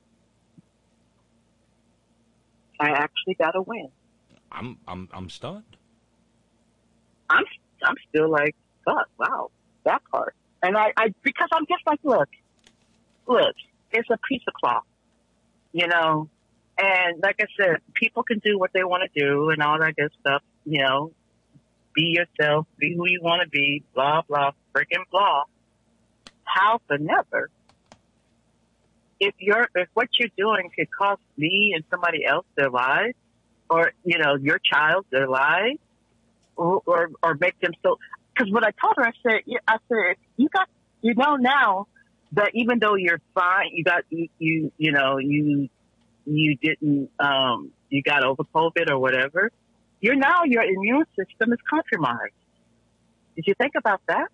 I actually got a win. I'm I'm I'm stunned. I'm I'm still like, fuck, wow, that part. And I, I because I'm just like, look, look, it's a piece of cloth, you know. And like I said, people can do what they want to do and all that good stuff, you know. Be yourself, be who you want to be, blah blah, freaking blah. How for never? If you're if what you're doing could cost me and somebody else their lives, or you know, your child their lives. Or, or or make them so, because what I told her, I said, yeah, I said, you got, you know now that even though you're fine, you got, you, you, you know, you, you didn't, um, you got over COVID or whatever, you're now, your immune system is compromised. Did you think about that?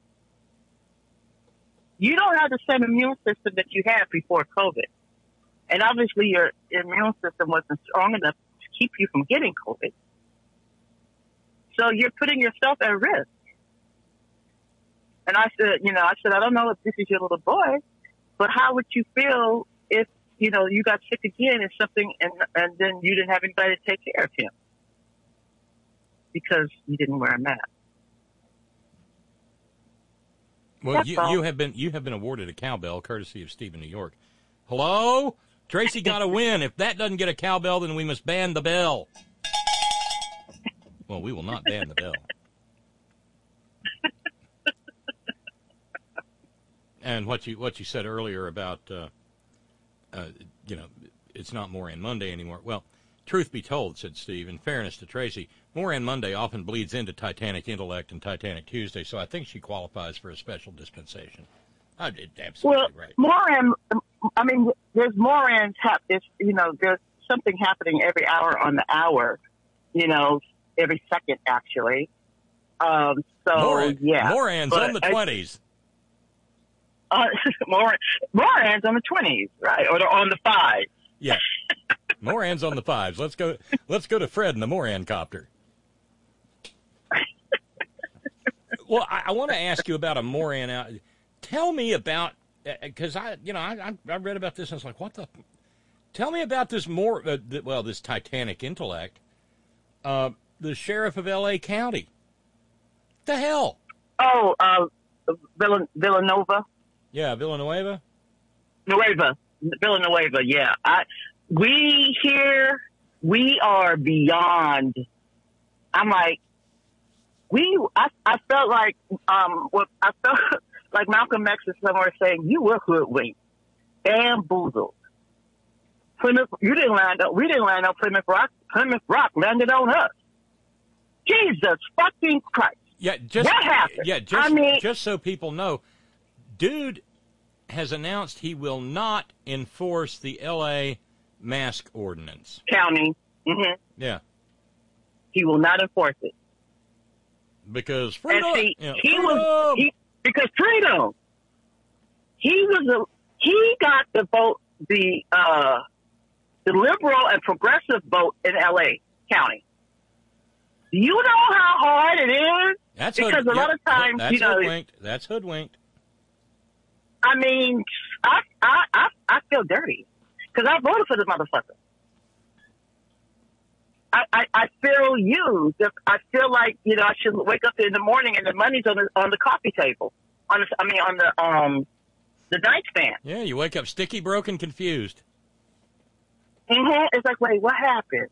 You don't have the same immune system that you had before COVID. And obviously your immune system wasn't strong enough to keep you from getting COVID. So you're putting yourself at risk. And I said, you know, I said, I don't know if this is your little boy, but how would you feel if, you know, you got sick again and something, and and then you didn't have anybody to take care of him? because you didn't wear a mask. Well, That's you, all. you have been you have been awarded a cowbell courtesy of Steve in New York. Hello? Tracy got a win. If that doesn't get a cowbell, then we must ban the bell. Well, we will not ban the bell. And what you what you said earlier about, uh, uh, you know, it's not Moran Monday anymore. Well, truth be told, said Steve, in fairness to Tracy, Moran Monday often bleeds into Titanic Intellect and Titanic Tuesday, so I think she qualifies for a special dispensation. I did absolutely Well, right. Moran, I mean, there's Morans, hap- it's, you know, there's something happening every hour on the hour, you know, every second, actually. Um, so, Moran, yeah. Moran's But on the I- twenties. Uh, Moran, Moran's on the twenties, right, or on the five. Yeah. Moran's on the fives. Let's go let's go to Fred in the Moran copter. Well, I, I want to ask you about a Moran out. Tell me about, because I, you know, I, I read about this and I was like, what the? Tell me about this more, uh, th- well, this Titanic Intellect, uh, the sheriff of L A County. The hell? Oh, uh, Villan- Villanova? Yeah, Villanueva. Nueva. Villanueva, yeah. I, we here, we are beyond. I'm like, we, I, I felt like, um, what I felt like Malcolm X is somewhere saying, you were hoodwinked, bamboozled. Plymouth, you didn't land on, we didn't land on Plymouth Rock. Plymouth Rock landed on us. Jesus fucking Christ. Yeah, just What happened? yeah, just I mean, just so people know, dude has announced he will not enforce the L A mask ordinance. county. Mm-hmm. Yeah, He will not enforce it. because And freedom. see, yeah, he freedom. was he, because freedom. He was a he got the vote the uh the liberal and progressive vote in L A County. Do you know how hard it is? That's because hood, a lot yeah, of times, that's you know, hoodwinked. That's hoodwinked. I mean, I I I, I feel dirty because I voted for the motherfucker. I, I, I feel used. I feel like, you know, I should wake up in the morning and the money's on the on the coffee table. On the, I mean, on the um the nightstand. Yeah, you wake up sticky, broken, confused. Mm-hmm. It's like, wait, what happened?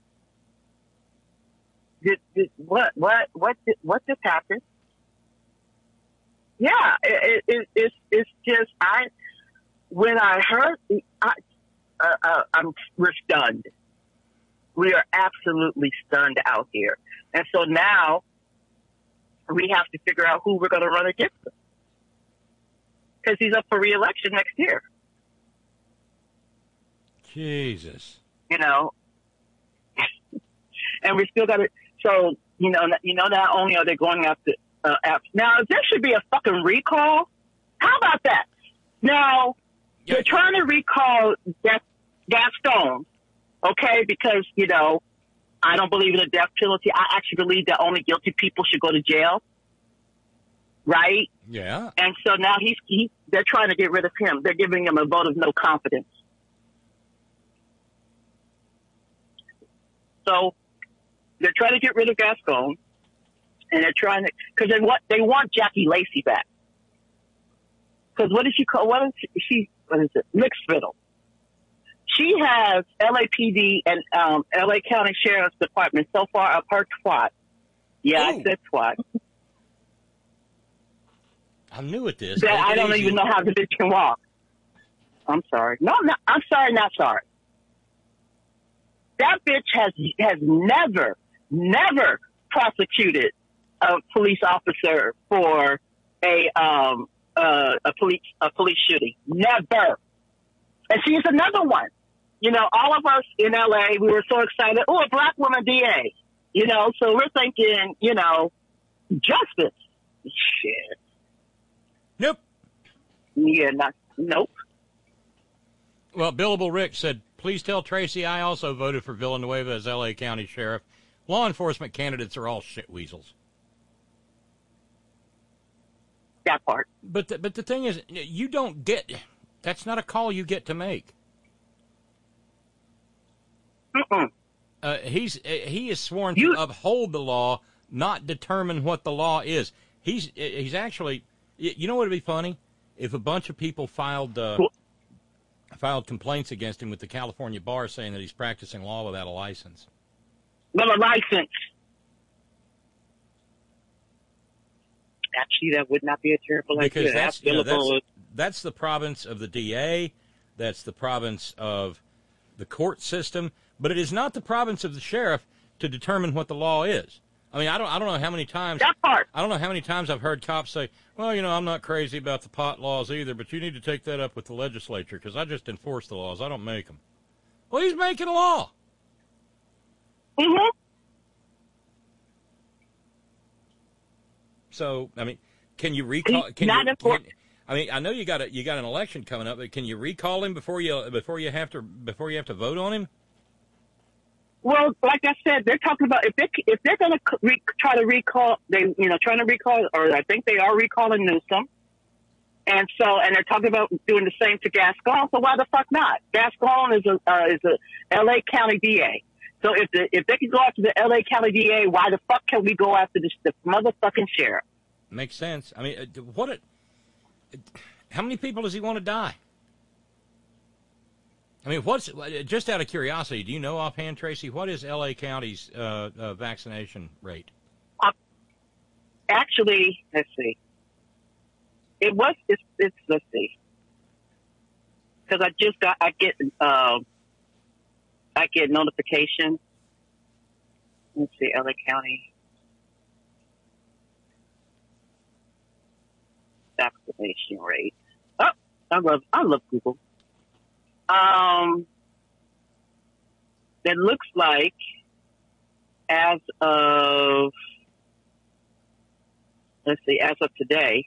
Did, did what what what did, what just happened? Yeah, it, it, it's it's just I when I heard I uh, uh, I'm we're stunned. We are absolutely stunned out here, and so now we have to figure out who we're going to run against him because he's up for re-election next year. Jesus. You know, and we still got to. So you know, you know, not only are they going after uh, apps now, there should be a fucking recall. How about that? Now Yeah. they're trying to recall Gas- Gaston, okay? Because you know, I don't believe in the death penalty. I actually believe that only guilty people should go to jail, right? Yeah. And so now he's he. They're trying to get rid of him. They're giving him a vote of no confidence. So they're trying to get rid of Gascon, and they're trying to because they want they want Jackie Lacey back. Because what is she call? What is she? What is it? Mixed fiddle. She has L A P D and um, L A County Sheriff's Department so far up her twat. Yeah, Ooh. I said twat. I'm new at this. That Take I it don't easy. even know how the bitch can walk. I'm sorry. No, I'm not. I'm sorry, not sorry. That bitch has has never, never prosecuted a police officer for a um uh, a police a police shooting. Never. And she's another one. You know, all of us in L A, we were so excited. Oh, a black woman D A. You know, so we're thinking, you know, justice. Shit. Nope. Yeah, not nope. Well, Billable Rick said, please tell Tracy I also voted for Villanueva as L A County Sheriff. Law enforcement candidates are all shit weasels. That part. But the, but the thing is, you don't get, that's not a call you get to make. Mm-mm. Uh, he's uh, he is sworn You- to uphold the law, not determine what the law is. He's he's actually, you know what would be funny? If a bunch of people filed uh, filed complaints against him with the California bar saying that he's practicing law without a license. Well, a license. Actually, that would not be a terrible idea. Because that's, you know, that's, with- that's the province of the D A, that's the province of the court system, but it is not the province of the sheriff to determine what the law is. I mean, I don't, I don't know how many times. That part. I don't know how many times I've heard cops say, "Well, you know, I'm not crazy about the pot laws either, but you need to take that up with the legislature because I just enforce the laws. I don't make them." Well, he's making a law. Mm-hmm. So, I mean, can you recall? Can Not you, important. can, I mean, I know you got a you got an election coming up, but can you recall him before you before you have to before you have to vote on him? Well, like I said, they're talking about if they if they're going to re- try to recall, they you know trying to recall, or I think they are recalling Newsom, and so and they're talking about doing the same to Gascon. So why the fuck not? Gascon is a uh, is a L A County D A. So if the, if they can go after the L A County D A, why the fuck can we go after the, the motherfucking sheriff? Makes sense. I mean, uh, what? A, how many people does he want to die? I mean, what's just out of curiosity? Do you know offhand, Tracy? What is L A County's uh, uh, vaccination rate? Uh, actually, let's see. It was it's, it's let's see, because I just got I get um I get notification. Let's see, L A County vaccination rate. Oh, I love I love Google. Um, it looks like as of, let's see, as of today,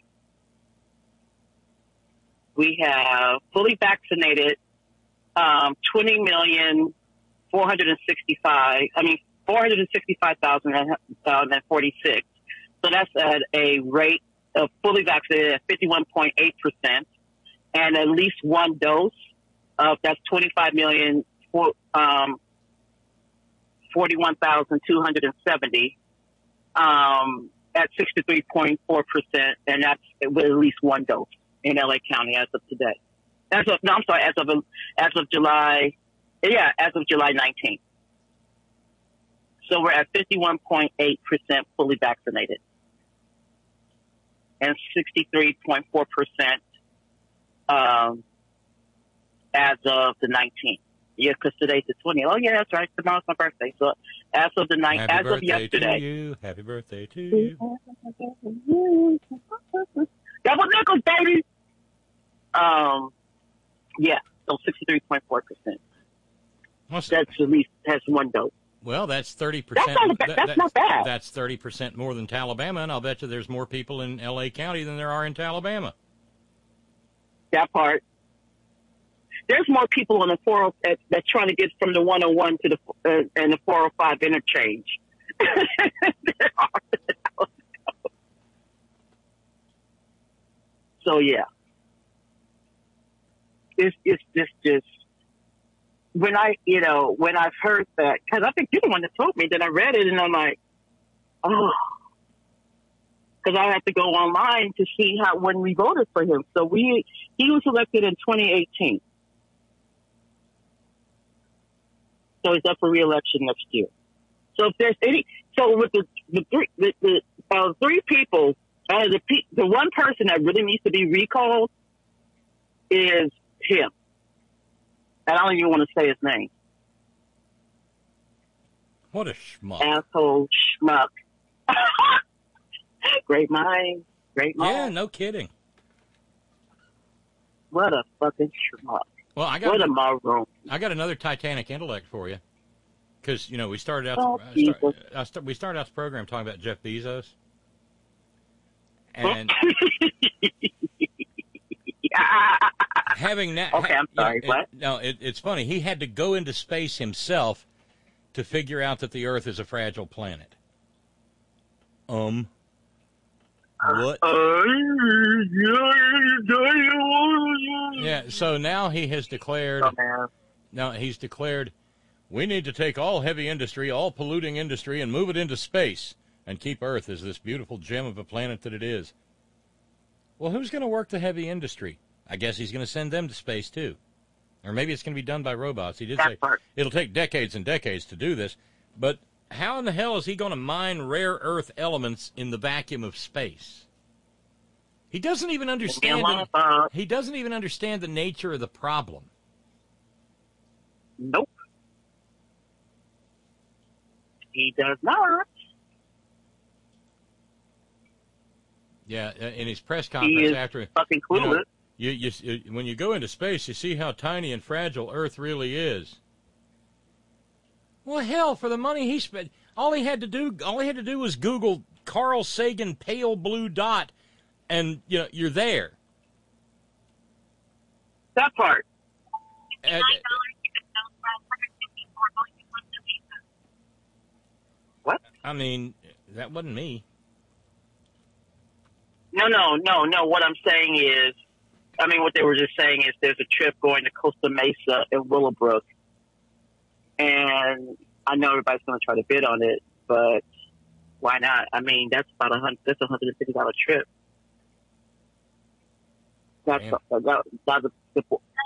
we have fully vaccinated um, twenty million four hundred sixty-five. I mean, four hundred sixty-five thousand forty-six. So that's at a rate of fully vaccinated at fifty-one point eight percent, and at least one dose. Uh, that's twenty-five million, um, forty-one thousand two hundred seventy, um, at sixty-three point four percent, and that's with at least one dose in L A County as of today. As of, no, I'm sorry, as of, as of July, yeah, as of July nineteenth. So we're at fifty-one point eight percent fully vaccinated and sixty-three point four percent, um, as of the nineteenth. Yeah, because today's the twentieth. Oh, yeah, that's right. Tomorrow's my birthday. So as of the ninth, as of yesterday. To you. Happy birthday to you. Double nickels, baby. Um, yeah, so sixty-three point four percent. That's at least has one dose. Well, that's thirty percent. That's, not, that's, that's not bad. That's thirty percent more than Alabama, and I'll bet you there's more people in L A County than there are in Alabama. That part. There's more people on the four oh that that's trying to get from the one oh one to the uh, and the four oh five interchange. So yeah, it's it's just just when I you know when I've heard that, because I think you're the one that told me, that I read it and I'm like, oh, because I had to go online to see how when we voted for him. So we he was elected in twenty eighteen. So he's up for re-election next year. So if there's any, so with the the three the, the uh, three people, uh, the pe- the one person that really needs to be recalled is him, and I don't even want to say his name. What a schmuck! Asshole schmuck. Great mind, great mind. Yeah, no kidding. What a fucking schmuck. Well, I got what a maroon. I got another Titanic intellect for you, because you know we started out Oh, the, I start, I start, we started out the program talking about Jeff Bezos, and having that. Okay, I'm sorry. You know, what? It, no, it, it's funny. He had to go into space himself to figure out that the Earth is a fragile planet. Um. What? Yeah, so now he has declared, oh, now he's declared, we need to take all heavy industry, all polluting industry, and move it into space. and keep Earth as this beautiful gem of a planet that it is. Well, who's going to work the heavy industry? I guess he's going to send them to space, too. Or maybe it's going to be done by robots. He did say it'll take decades and decades to do this. But how in the hell is he going to mine rare earth elements in the vacuum of space? He doesn't even understand the, he doesn't even understand the nature of the problem. Nope. He does not. Yeah, in his press conference after fucking you, clueless. know, you, you, when you go into space, you see how tiny and fragile Earth really is. Well, hell, for the money he spent, all he had to do, all he had to do was Google Carl Sagan pale blue dot, and you know you're there. That part. And, what? I mean, that wasn't me. No, no, no, no. What I'm saying is, I mean, what they were just saying is there's a trip going to Costa Mesa in Willowbrook. And I know everybody's going to try to bid on it, but why not? I mean, that's about a hundred, that's a hundred and fifty dollar trip. That's, a, that, that's a,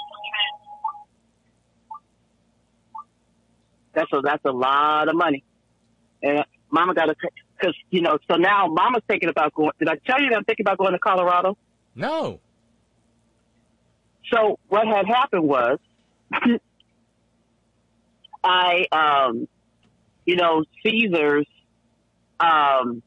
that's a, that's a lot of money. And Mama got to, because, you know, so now Mama's thinking about going, did I tell you that I'm thinking about going to Colorado? No. So what had happened was, I, um, you know, Caesars, um,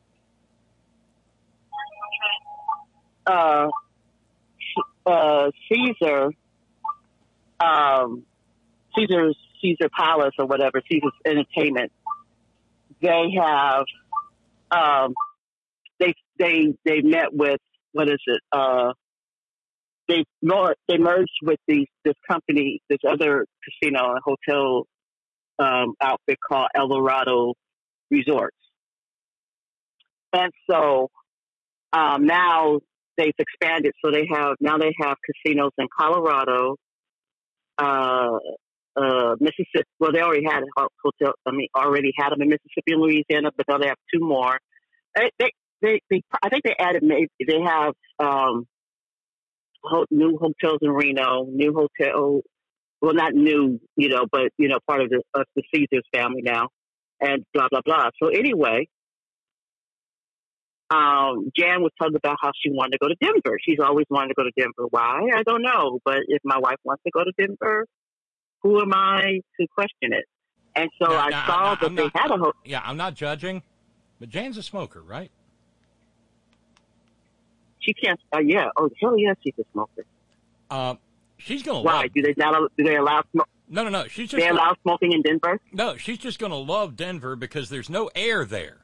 uh, uh, Caesar, um, Caesar's, Caesar Palace or whatever, Caesar's Entertainment, they have, um, they, they, they met with, what is it, uh, they, they merged with these, this company, this other casino and hotel, um, outfit called El Dorado Resorts. And so, um, now they've expanded. So they have, now they have casinos in Colorado, uh, uh, Mississippi. Well, they already had a hotel. I mean, already had them in Mississippi and Louisiana, but now they have two more. They, they, they, they I think they added maybe, they have, um, ho- new hotels in Reno, new hotel, well, not new, you know, but, you know, part of the, of the Caesars family now, and blah, blah, blah. So anyway, um, Jan was talking about how she wanted to go to Denver. She's always wanted to go to Denver. Why? I don't know. But if my wife wants to go to Denver, who am I to question it? And so Now, I now, saw I'm that not, they had a hotel. Yeah, I'm not judging, but Jan's a smoker, right? She can't, uh, yeah. Oh, hell yeah, she's a smoker. Uh, she's going to Why? love... Do they not, do they allow smoke? No, no, no. She's just they allow smoking in Denver? No, she's just going to love Denver because there's no air there.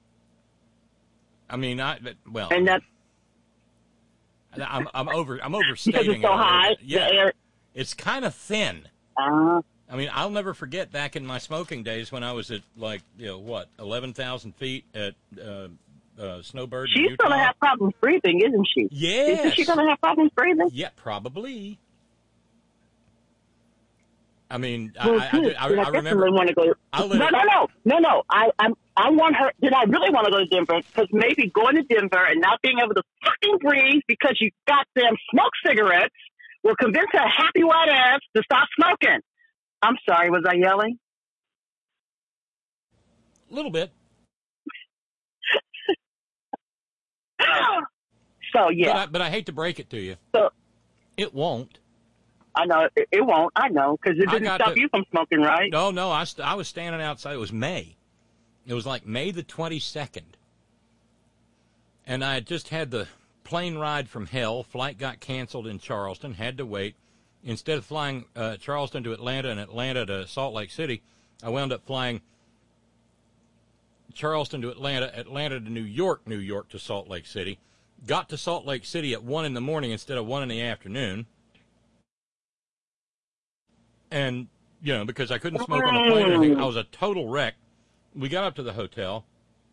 I mean, I well, and that's I'm I'm over I'm overstating because it's so it. high. Yeah, the air. It's kind of thin. Uh, I mean, I'll never forget back in my smoking days when I was at like you know what eleven thousand feet at uh, uh, Snowbird. She's Utah. going to have problems breathing, isn't she? Yes. Isn't she going to have problems breathing? Yeah, probably. I mean, Well, I, I, I, I, I remember. Want to go. I'll No, let no, it- no, no, no. I, I'm, I want her. Did I really want to go to Denver? Because maybe going to Denver and not being able to fucking breathe because you goddamn smoke cigarettes will convince her happy white ass to stop smoking. I'm sorry, was I yelling? A little bit. So yeah, But I, but I hate to break it to you. So it won't. I know it, it won't. I know because it I didn't got stop to- you from smoking, right? No, no, I, st- I was standing outside. It was May. It was like May the twenty-second. And I had just had the plane ride from hell. Flight got canceled in Charleston, had to wait. Instead of flying uh, Charleston to Atlanta and Atlanta to Salt Lake City, I wound up flying Charleston to Atlanta, Atlanta to New York, New York to Salt Lake City. Got to Salt Lake City at one in the morning instead of one in the afternoon. And, you know, because I couldn't smoke on the plane or anything, I was a total wreck. We got up to the hotel.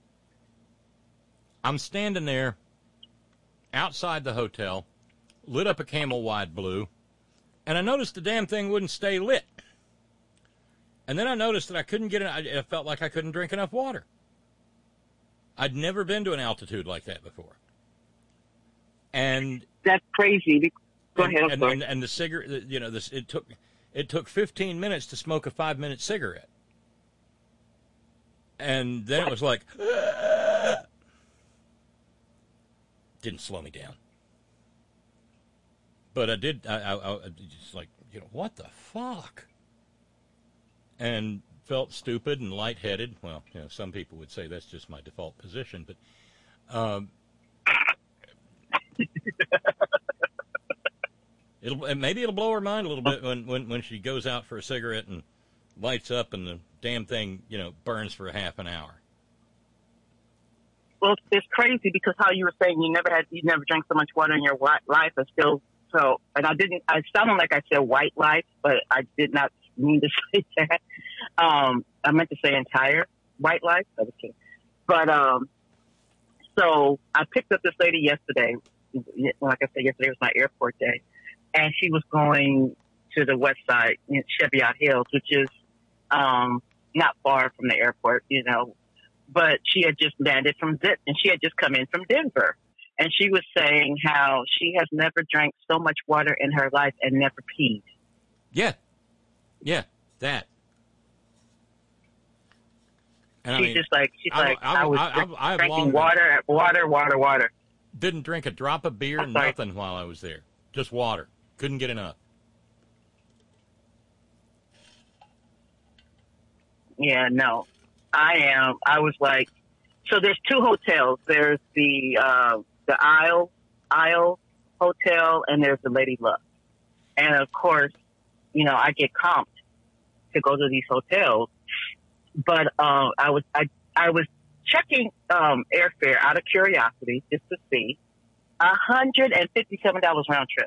I'm standing there outside the hotel, lit up a Camel Wide Blue, and I noticed the damn thing wouldn't stay lit. And then I noticed that I couldn't get it. I felt like I couldn't drink enough water. I'd never been to an altitude like that before. And that's crazy. Go and, ahead. I'm and, sorry. and, and the cigarette, you know, this it took it took fifteen minutes to smoke a five minute cigarette, and then it was like, didn't slow me down, but I did. I, I, I just like, you know, what the fuck, and felt stupid and lightheaded. Well, you know, some people would say that's just my default position, but. Um, It'll maybe it'll blow her mind a little bit when, when, when she goes out for a cigarette and lights up and the damn thing, you know, burns for a half an hour. Well, it's crazy because how you were saying you never had, you never drank so much water in your wi- life, and still so. And I didn't. I sounded like I said white life, but I did not mean to say that. Um, I meant to say entire white life. Okay. But um, so I picked up this lady yesterday. Like I said, yesterday was my airport day. And she was going to the west side in Cheviot Hills, which is um, not far from the airport, you know. But she had just landed from Zip, and she had just come in from Denver. And she was saying how she has never drank so much water in her life and never peed. Yeah. Yeah, that. And she's I mean, just like, she's I, like, I, I was I, I, I drinking water, water, water, water. Didn't drink a drop of beer, I'm sorry. nothing while I was there. Just water. Couldn't get enough. Yeah, no. I am. I was like, so there's two hotels. There's the uh, the Isle Isle Hotel, and there's the Lady Luck. And of course, you know, I get comped to go to these hotels. But uh, I was I I was checking um, airfare out of curiosity just to see. one hundred fifty-seven dollars round trip.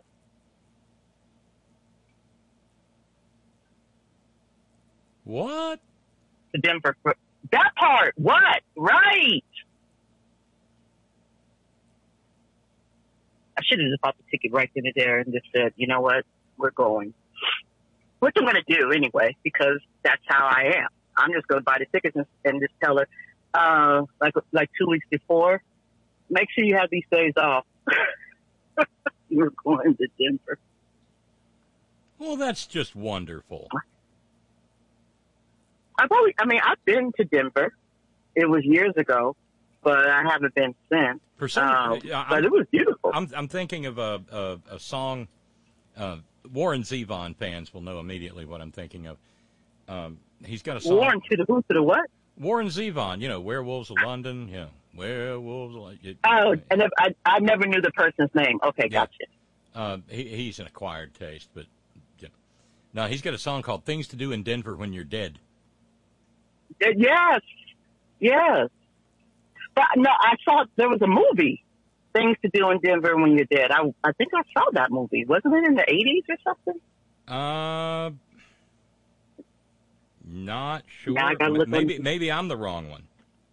What? To Denver. For, that part. What? Right. I should have just bought the ticket right then and there and just said, you know what? We're going. Which I'm going to do anyway, because that's how I am. I'm just going to buy the tickets and, and just tell her, uh, like, like two weeks before, make sure you have these days off. You're going to Denver. Well, that's just wonderful. I've always, I mean, I've been to Denver. It was years ago, but I haven't been since. For some, um, uh, but it was beautiful. I'm, I'm thinking of a, a, a song. Uh, Warren Zevon fans will know immediately what I'm thinking of. Um, he's got a song. Warren to the who to the what? Warren Zevon, you know, Werewolves of London, you know, Werewolves of London. Oh, and I, I never knew the person's name. Okay, Yeah. gotcha. Uh, he, he's an acquired taste, but you know. No, he's got a song called "Things to Do in Denver When You're Dead." Uh, Yes, yes. But no, I saw there was a movie, Things to Do in Denver When You're Dead. I I think I saw that movie. Wasn't it in the eighties or something? Uh, not sure. Now I gotta look maybe on- maybe I'm the wrong one.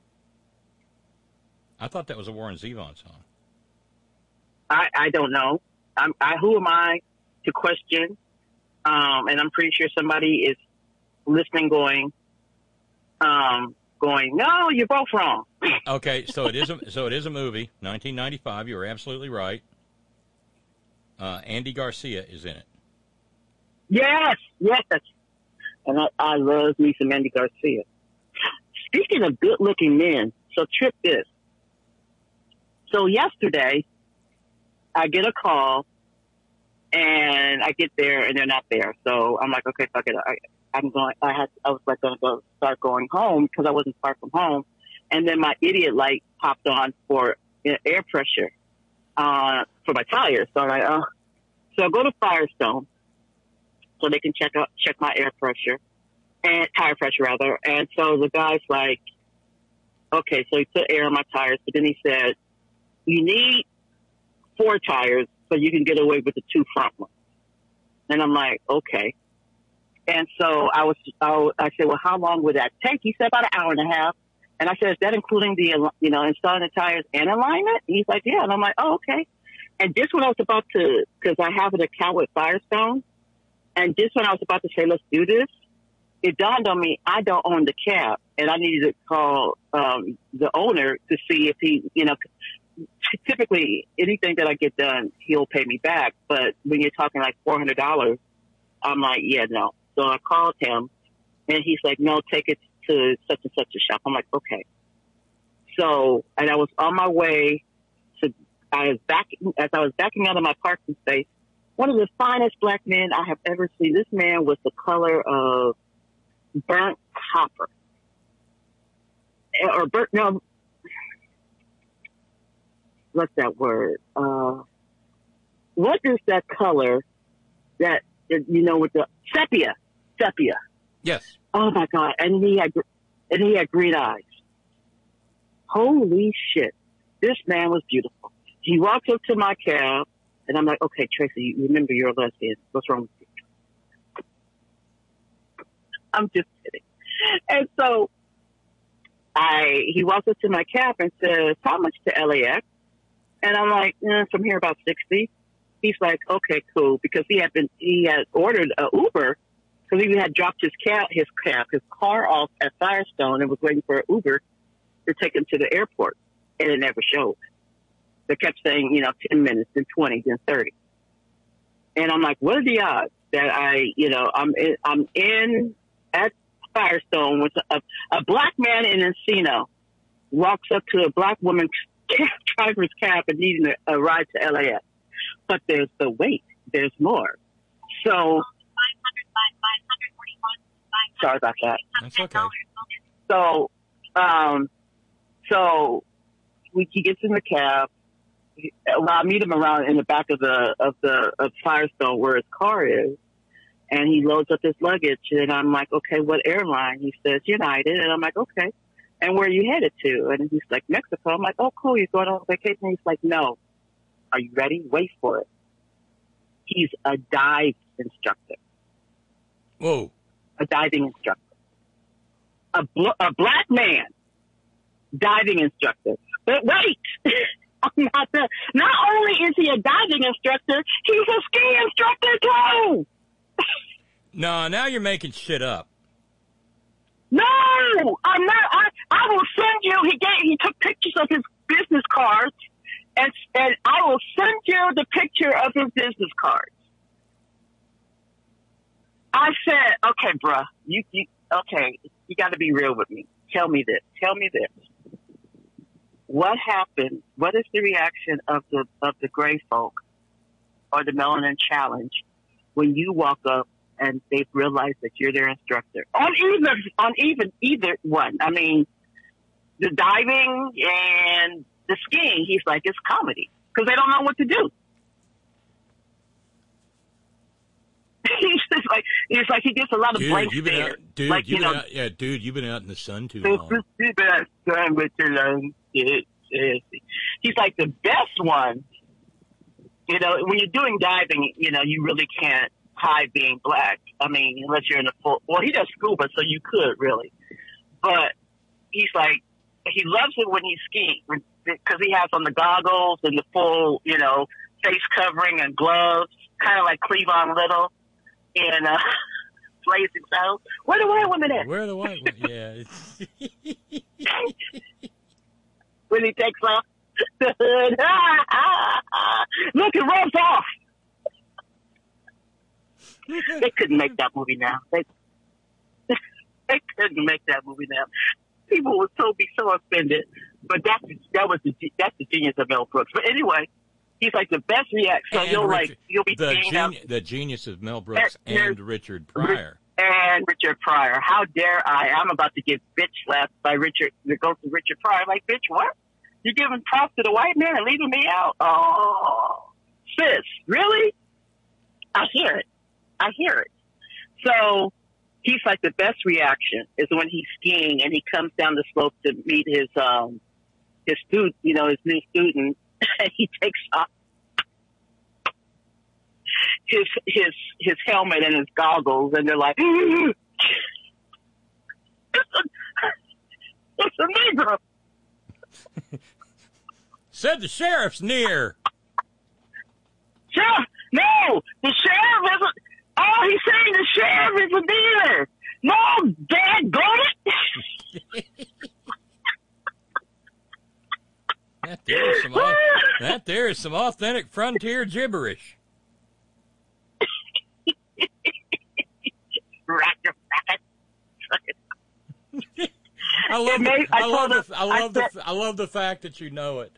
I thought that was a Warren Zevon song. I I don't know. I'm, I who am I to question? Um, and I'm pretty sure somebody is listening, going, um, going, no, you're both wrong. Okay, so it is a so it is a movie, nineteen ninety-five. You were absolutely right. Uh, Andy Garcia is in it. Yes, yes. And I, I love me some Andy Garcia. Speaking of good-looking men, so trip this. So yesterday, I get a call, and I get there, and they're not there. So I'm like, okay, fuck it. I, I'm going. I had. I was like going to go start going home because I wasn't far from home, and then my idiot light popped on for uh, air pressure uh, for my tires. So I, uh, so I go to Firestone, so they can check out check my air pressure and tire pressure rather. And so the guy's like, okay, so he put air on my tires, but then he said, you need four tires so you can get away with the two front ones. And I'm like, okay. And so I was, I, I said, well, how long would that take? He said about an hour and a half. And I said, is that including the, you know, installing the tires and alignment? And he's like, yeah. And I'm like, oh, okay. And just when I was about to, because I have an account with Firestone, and just when I was about to say, let's do this, it dawned on me I don't own the cab, and I needed to call um, the owner to see if he, you know, typically anything that I get done, he'll pay me back. But when you're talking like four hundred dollars, I'm like, yeah, no. So I called him, and he's like, no, take it to such and such a shop. I'm like, okay. So, and I was on my way to, I was back, as I was backing out of my parking space, one of the finest black men I have ever seen. This man was the color of burnt copper. Or burnt, no, what's that word? Uh, what is that color that, you know, with the sepia, sepia. Yes. Oh my God. And he had, and he had green eyes. Holy shit. This man was beautiful. He walked up to my cab and I'm like, okay, Tracy, you remember you're a lesbian. What's wrong with you? I'm just kidding. And so I, he walked up to my cab and says, how much to L A X? And I'm like, eh, from here about sixty. He's like, okay, cool. Because he had been, he had ordered a Uber because he had dropped his cab, his cab, his car off at Firestone and was waiting for an Uber to take him to the airport. And it never showed. They kept saying, you know, ten minutes, then twenty, then thirty. And I'm like, what are the odds that I, you know, I'm in, I'm in at Firestone with a, a black man in Encino walks up to a black woman's cab, driver's cab and needing a, a ride to L A X. But there's the wait. There's more. So, sorry about that. That's okay. So, um, so we, he gets in the cab. Well, I meet him around in the back of the of the of Firestone where his car is, and he loads up his luggage. And I'm like, okay, what airline? He says United, and I'm like, okay. And where are you headed to? And he's like, Mexico. I'm like, oh, cool. You're going on vacation? He's like, no. Are you ready? Wait for it. He's a dive instructor. Whoa. A diving instructor. A, bl- a black man diving instructor. But wait. I'm not the, not only is he a diving instructor, he's a ski instructor too. No, now you're making shit up. No, I'm not. I, I will send you. He gave. He took pictures of his business cards, and and I will send you the picture of his business cards. I said, okay, bruh, you, you okay? You got to be real with me. Tell me this. Tell me this. What happened? What is the reaction of the of the gray folk or the Melanin Challenge when you walk up and they've realized that you're their instructor on either on even either one? I mean, the diving and the skiing. He's like, it's comedy because they don't know what to do. He's just like it's like he gets a lot of dude, blank you've been stares. out, dude, like, you've you been know, out, yeah, dude, you've been out in the sun too long. You've been out in the sun with your lungs. He's like the best one. You know, when you're doing diving, you know, you really can't hide being black. I mean, unless you're in a full, well, he does scuba, so you could really. But he's like, he loves it when he's skiing because he has on the goggles and the full, you know, face covering and gloves, kind of like Cleavon Little in uh, Blazing Saddles. Where the white women at? Where the white women? Yeah. When he takes off the hood. Look, it rolls off. They couldn't make that movie now. They, they couldn't make that movie now. People would so be so offended. But that's that was the that's the genius of Mel Brooks. But anyway, he's like the best react. So And you'll Richard, like you'll be the, seeing geni- out, the genius of Mel Brooks and, and Richard Pryor. And Richard Pryor. How dare I? I'm about to get bitch slapped by Richard. That goes to Richard Pryor. Like, bitch, what? You're giving props to the white man and leaving me out? Oh, sis, really? I hear it. I hear it. So he's like the best reaction is when he's skiing and he comes down the slope to meet his um his student, you know, his new student, and he takes off his his his helmet and his goggles, and they're like, it's a, it's a Negro. Said the sheriff's near. Sheriff, no, the sheriff isn't. Oh, he's saying the sheriff isn't there. No, Dad, got it. That there is some au- that there is some authentic frontier gibberish. I love the, made, I I love her, the I love I the said, I love the fact that you know it.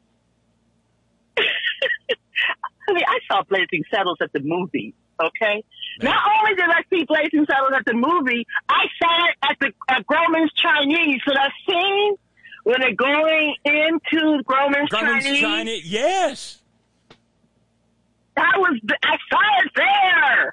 I mean, I saw Blazing Saddles at the movie. Okay. Man. Not only did I see Blazing Saddles at the movie, I saw it at the at Grauman's Chinese. So that scene when they're going into Grauman's, Grauman's Chinese. Chinese, yes. That was I saw it there.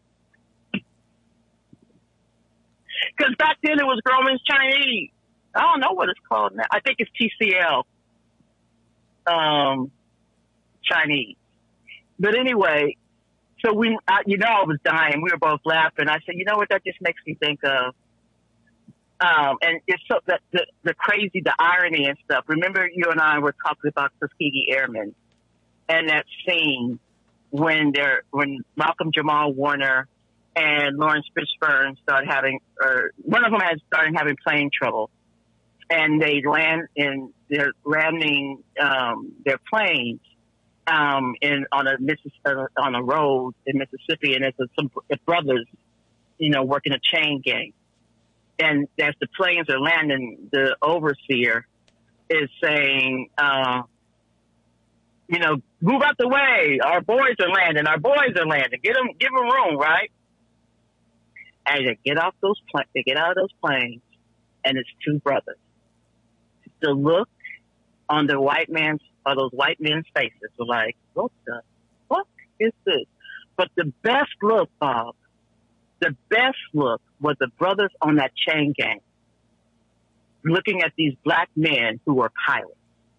Because back then it was Grauman's Chinese. I don't know what it's called now. I think it's T C L um, Chinese. But anyway, so we, I, you know, I was dying. We were both laughing. I said, you know what? That just makes me think of, um, and it's so the, the the crazy, the irony and stuff. Remember, you and I were talking about Tuskegee Airmen and that scene when they're when Malcolm Jamal Warner and Lawrence Fishburne started having, or one of them had started having plane trouble, and they land in, they're landing um, their planes um, in on a uh, on a road in Mississippi, and it's a, some brothers, you know, working a chain gang, and as the planes are landing, the overseer is saying, uh, you know, move out the way. Our boys are landing. Our boys are landing. Get them, give them room, right? And they get off those pla- they get out of those planes, and it's two brothers. The look on the white man's, or those white men's faces were like, what the fuck is this? But the best look, Bob, the best look was the brothers on that chain gang looking at these black men who were pilots.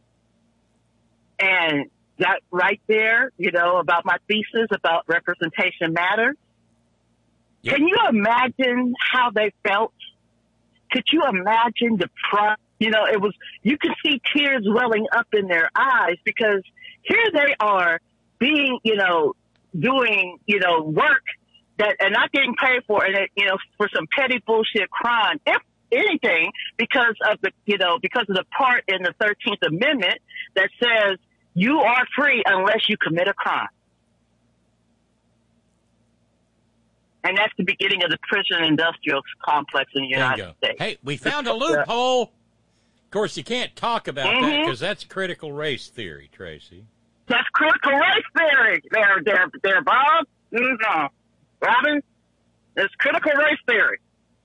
And that right there, you know, about my thesis about representation matters. Yep. Can you imagine how they felt? Could you imagine the pride? You know, it was, you could see tears welling up in their eyes because here they are being, you know, doing, you know, work that, and not getting paid for it, you know, for some petty bullshit crime, if anything, because of the, you know, because of the part in the thirteenth Amendment that says you are free unless you commit a crime. And that's the beginning of the prison industrial complex in the United States. Hey, we found a loophole. Of course, you can't talk about mm-hmm. that because that's critical race theory, Tracy. That's critical race theory. There, there, there, Bob. Mm-hmm. Robin, it's critical race theory.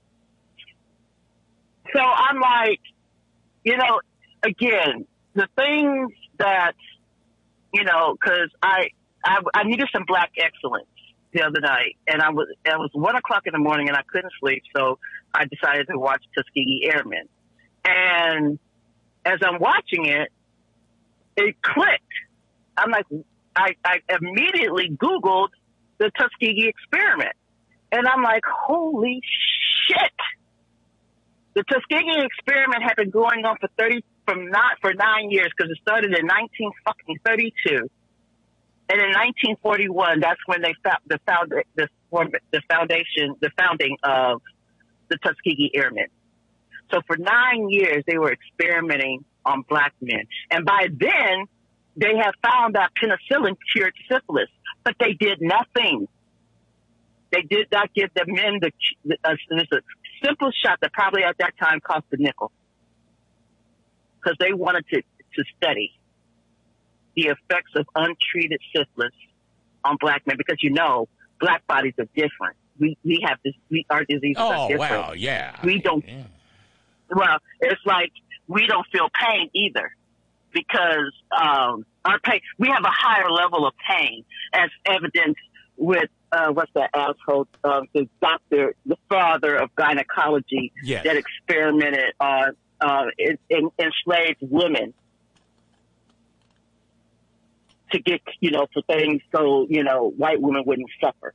So I'm like, you know, again, the things that, you know, because I, I, I needed some black excellence the other night, and I was it was one o'clock in the morning, and I couldn't sleep, so I decided to watch Tuskegee Airmen. And as I'm watching it, it clicked. I'm like, I, I immediately Googled the Tuskegee Experiment, and I'm like, holy shit! The Tuskegee Experiment had been going on for thirty from not for nine years because it started in nineteen fucking thirty-two. And in nineteen forty-one, that's when they found the found the, the foundation, the founding of the Tuskegee Airmen. So for nine years, they were experimenting on black men, and by then, they had found that penicillin cured syphilis, but they did nothing. They did not give the men the. Uh, there's a simple shot that probably at that time cost a nickel, because they wanted to to study the effects of untreated syphilis on black men, because you know black bodies are different. We we have this. We our diseases oh, are different. Oh wow, yeah. We don't. Yeah. Well, it's like we don't feel pain either, because um, our pain. We have a higher level of pain, as evidenced with uh, what's that asshole? Uh, the doctor, the father of gynecology, yes. that experimented on uh, in, in, enslaved women. To get, you know, for things so, you know, white women wouldn't suffer.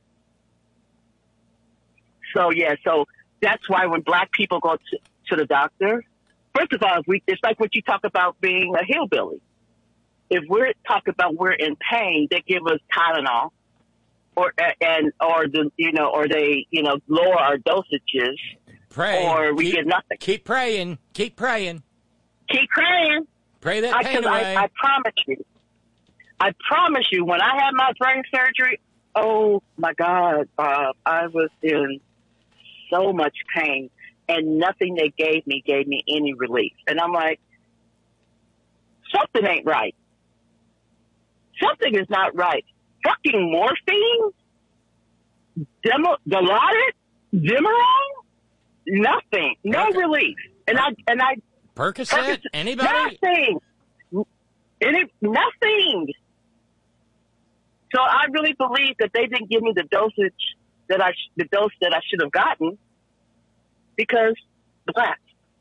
So, yeah, so that's why when black people go to, to the doctor, first of all, if we, it's like what you talk about being a hillbilly. If we're talking about we're in pain, they give us Tylenol or and or the you know, or they you know lower our dosages, Pray. or we keep, get nothing. Keep praying. Keep praying. Keep praying. Pray that I, pain 'cause away. I, I promise you. I promise you, when I had my brain surgery, oh my God, Bob, I was in so much pain, and nothing they gave me gave me any relief. And I'm like, something ain't right. Something is not right. Fucking morphine, Demo, Dilaudid, Demerol, nothing, no Perc- relief. And I and I Percocet? Percocet- Anybody? Nothing. Any nothing. So I really believe that they didn't give me the dosage that I sh- the dose that I should have gotten because black.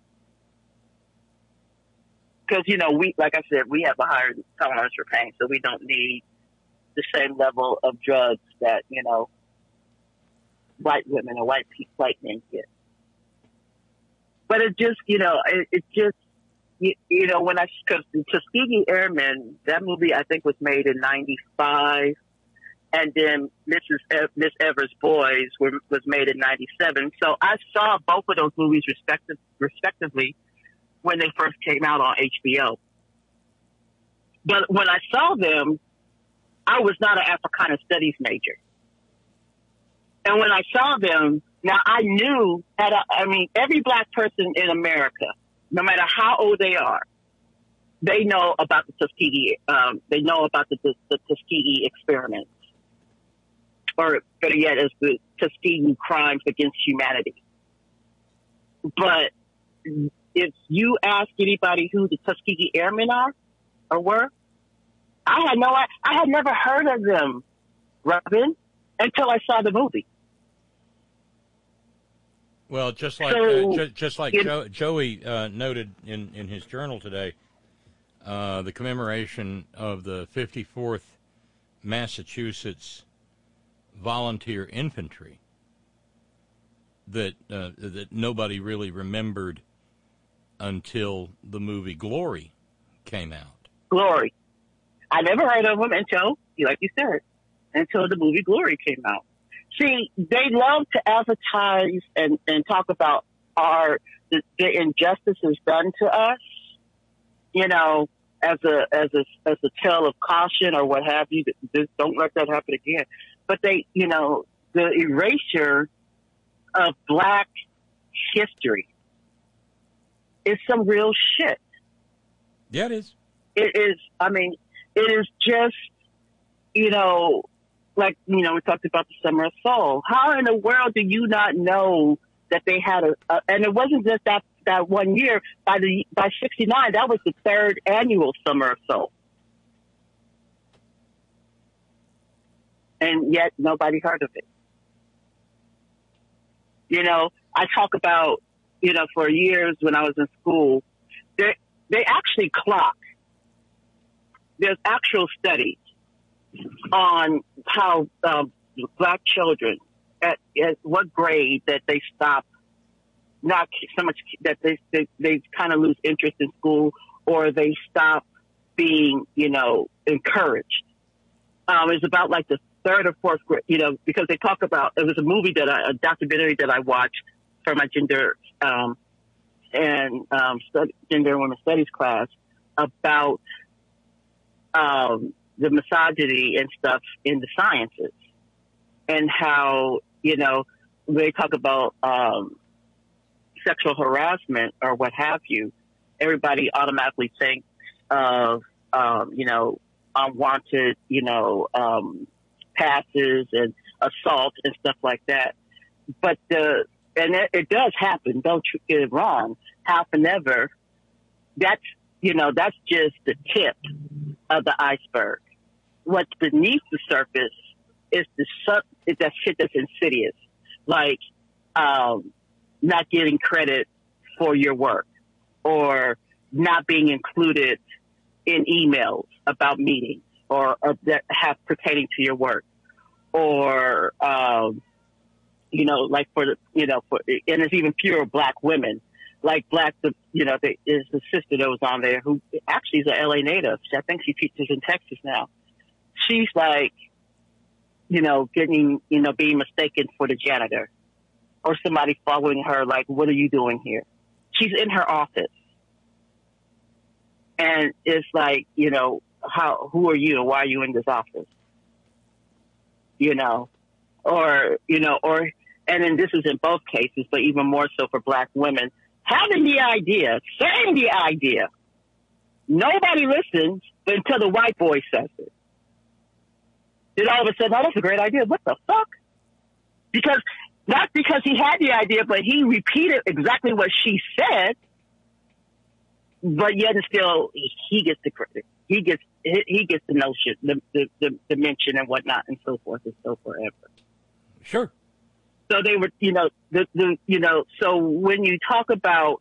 Because you know we, like I said, we have a higher tolerance for pain, so we don't need the same level of drugs that you know white women or white people, white men get. But it just, you know, it, it just, you, you know, when I, because Tuskegee Airmen, that movie I think was made in ninety-five, and then Missus E- Miss Evers' Boys were, was made in ninety-seven. So I saw both of those movies respective, respectively when they first came out on H B O. But when I saw them, I was not an Africana Studies major. And when I saw them, now I knew, at a, I mean, every black person in America, no matter how old they are, they know about the Tuskegee, um, they know about the, the, the Tuskegee experiments. Or better yet, as the Tuskegee crimes against humanity. But if you ask anybody who the Tuskegee Airmen are or were, I had no, I, I had never heard of them, Robin, until I saw the movie. Well, just like So, uh, ju- just like it- jo- Joey uh, noted in, in his journal today, uh, the commemoration of the fifty-fourth Massachusetts Volunteer Infantry that uh, that nobody really remembered until the movie Glory came out. Glory. I never heard of them until, like you said, until the movie Glory came out. See, they love to advertise and, and talk about our the, the injustices done to us, you know, as a as a as a tale of caution or what have you. Just don't let that happen again. But they, you know, the erasure of black history is some real shit. Yeah, it is. It is. I mean, it is just, you know, like, you know, we talked about the Summer of Soul. How in the world do you not know that they had a, a and it wasn't just that, that one year. By the by sixty-nine, that was the third annual Summer of Soul. And yet nobody heard of it. You know, I talk about, you know, for years when I was in school, they they actually clock. There's actual studies on how um, black children at, at what grade that they stop, not so much that they they, they kind of lose interest in school, or they stop being, you know, encouraged. Um, it's about like the third or fourth grade, you know, because they talk about, it was a movie that I, a documentary that I watched for my gender um, and um, study, gender and women's studies class about um, the misogyny and stuff in the sciences, and how, you know, they talk about um, sexual harassment or what have you, everybody automatically thinks of, um, you know, unwanted, you know, um, passes and assault and stuff like that. But the, and it, it does happen, don't you get it wrong, however, that's, you know, that's just the tip of the iceberg. What's beneath the surface is the sub, is that shit that's insidious, like um, not getting credit for your work, or not being included in emails about meetings or, or that have pertaining to your work, or um, you know, like for the, you know, for, and it's even fewer black women. Like black, the, you know, there is a sister that was on there who actually is an L A native. I think she teaches in Texas now. She's like, you know, getting, you know, being mistaken for the janitor, or somebody following her, like, what are you doing here? She's in her office. And it's like, you know, how, who are you and why are you in this office? You know, or, you know, or, and then this is in both cases, but even more so for black women, having the idea, saying the idea. Nobody listens until the white boy says it. Then all of a sudden, oh, that's a great idea. What the fuck? Because, not because he had the idea, but he repeated exactly what she said, but yet and still, he gets the credit. He gets, he gets the notion, the, the, the, the mention and whatnot, and so forth and so forever. Sure. So they were, you know, the, the, you know, so when you talk about,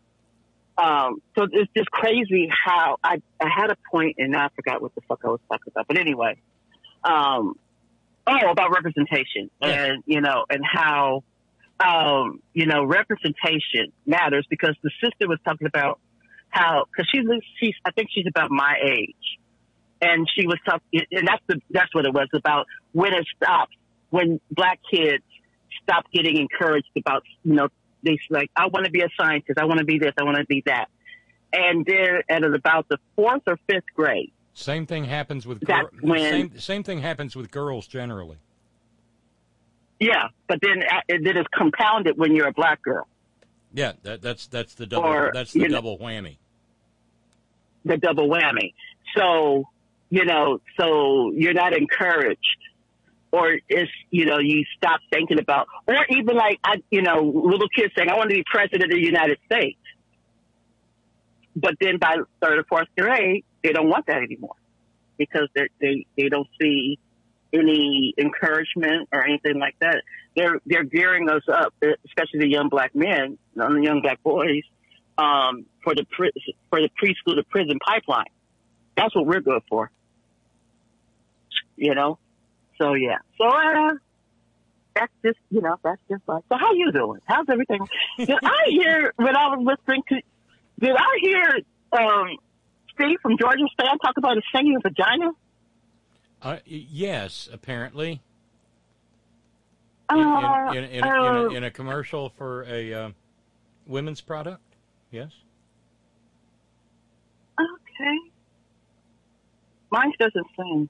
um, so it's just crazy how I, I had a point and I forgot what the fuck I was talking about. But anyway, um, oh, about representation and, you know, and how, um, you know, representation matters because the sister was talking about how, cause she's, she's, I think she's about my age. And she was talking, and that's the, that's what it was about when it stops, when black kids stop getting encouraged about, you know, they like, I want to be a scientist. I want to be this. I want to be that. And then at about the fourth or fifth grade. Same thing happens with That's girls. when- Same, same thing happens with girls generally. Yeah, but then uh, then it's compounded when you're a black girl. Yeah, that, that's that's the double Or, that's the you know- double whammy. The double whammy. So, you know, so you're not encouraged. Or it's, you know, you stop thinking about, or even like, I, you know, little kids saying, I want to be president of the United States. But then by third or fourth grade, they don't want that anymore because they they they don't see any encouragement or anything like that. They're they're gearing us up, especially the young black men, the young black boys, um, for the pri- for the preschool to prison pipeline. That's what we're good for, you know. So yeah, so uh, that's just you know that's just like. So how you doing? How's everything? Did I hear when I was listening to? Did I hear um, Steve from Georgia State talk about a singing vagina? Uh, y- yes, apparently. Uh, In, in, in, in, in, uh, a, in a commercial for a uh, women's product, yes. Okay. Mine doesn't sing.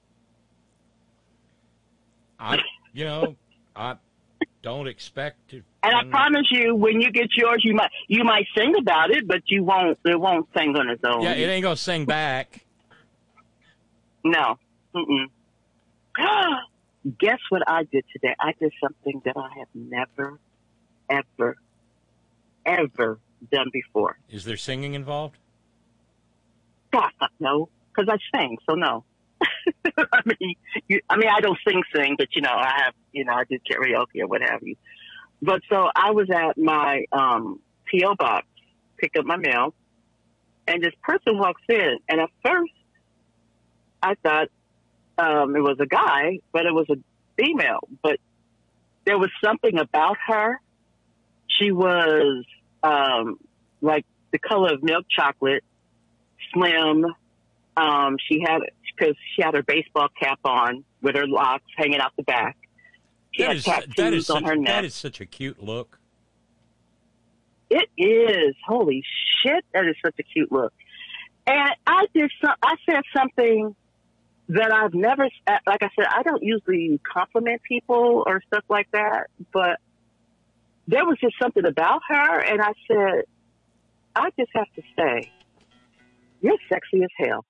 I, you know, I don't expect to. And I um, promise you, when you get yours, you might you might sing about it, but you won't. It won't sing on its own. Yeah, it ain't gonna sing back. No. Mm-mm. Guess what I did today? I did something that I have never, ever, ever done before. Is there singing involved? God, fuck no, because I sing, so no. I mean, you, I mean, I don't sing, sing, but you know, I have, you know, I do karaoke or what have you. But so I was at my um, P O box, picked up my mail, and this person walks in, and at first I thought um, it was a guy, but it was a female. But there was something about her. She was um, like the color of milk chocolate, slim. Um, she had, because she had her baseball cap on with her locks hanging out the back. She That had is, tattoos that is on such, her neck. that is such a cute look. It is. Holy shit, that is such a cute look. And I did some, I said something that I've never, like I said, I don't usually compliment people or stuff like that, but there was just something about her, and I said, I just have to say, you're sexy as hell.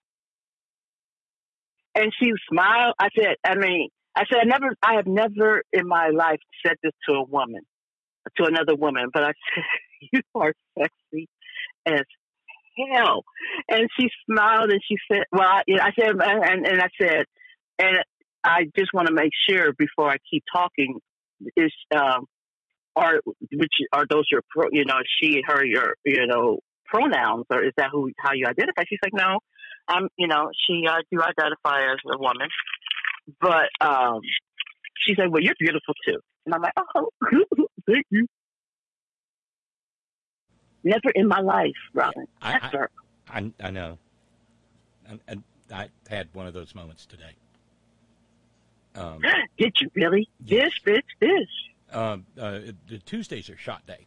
And she smiled. I said, I mean, I said, I never, I have never in my life said this to a woman, to another woman, but I said, you are sexy as hell. And she smiled and she said, well, I, I said, and, and I said, and I just want to make sure before I keep talking is, um, are, which are those your, pro, you know, she, her, your, you know, pronouns, or is that who, how you identify? She's like, no, I'm, you know, she, I do identify as a woman, but, um, she said, well, you're beautiful too. And I'm like, oh, thank you. Never in my life, Robin. I, Never. I, I, I know. And, and I had one of those moments today. Um, Did you really? This, this, this. Uh, uh, the Tuesdays are shot day.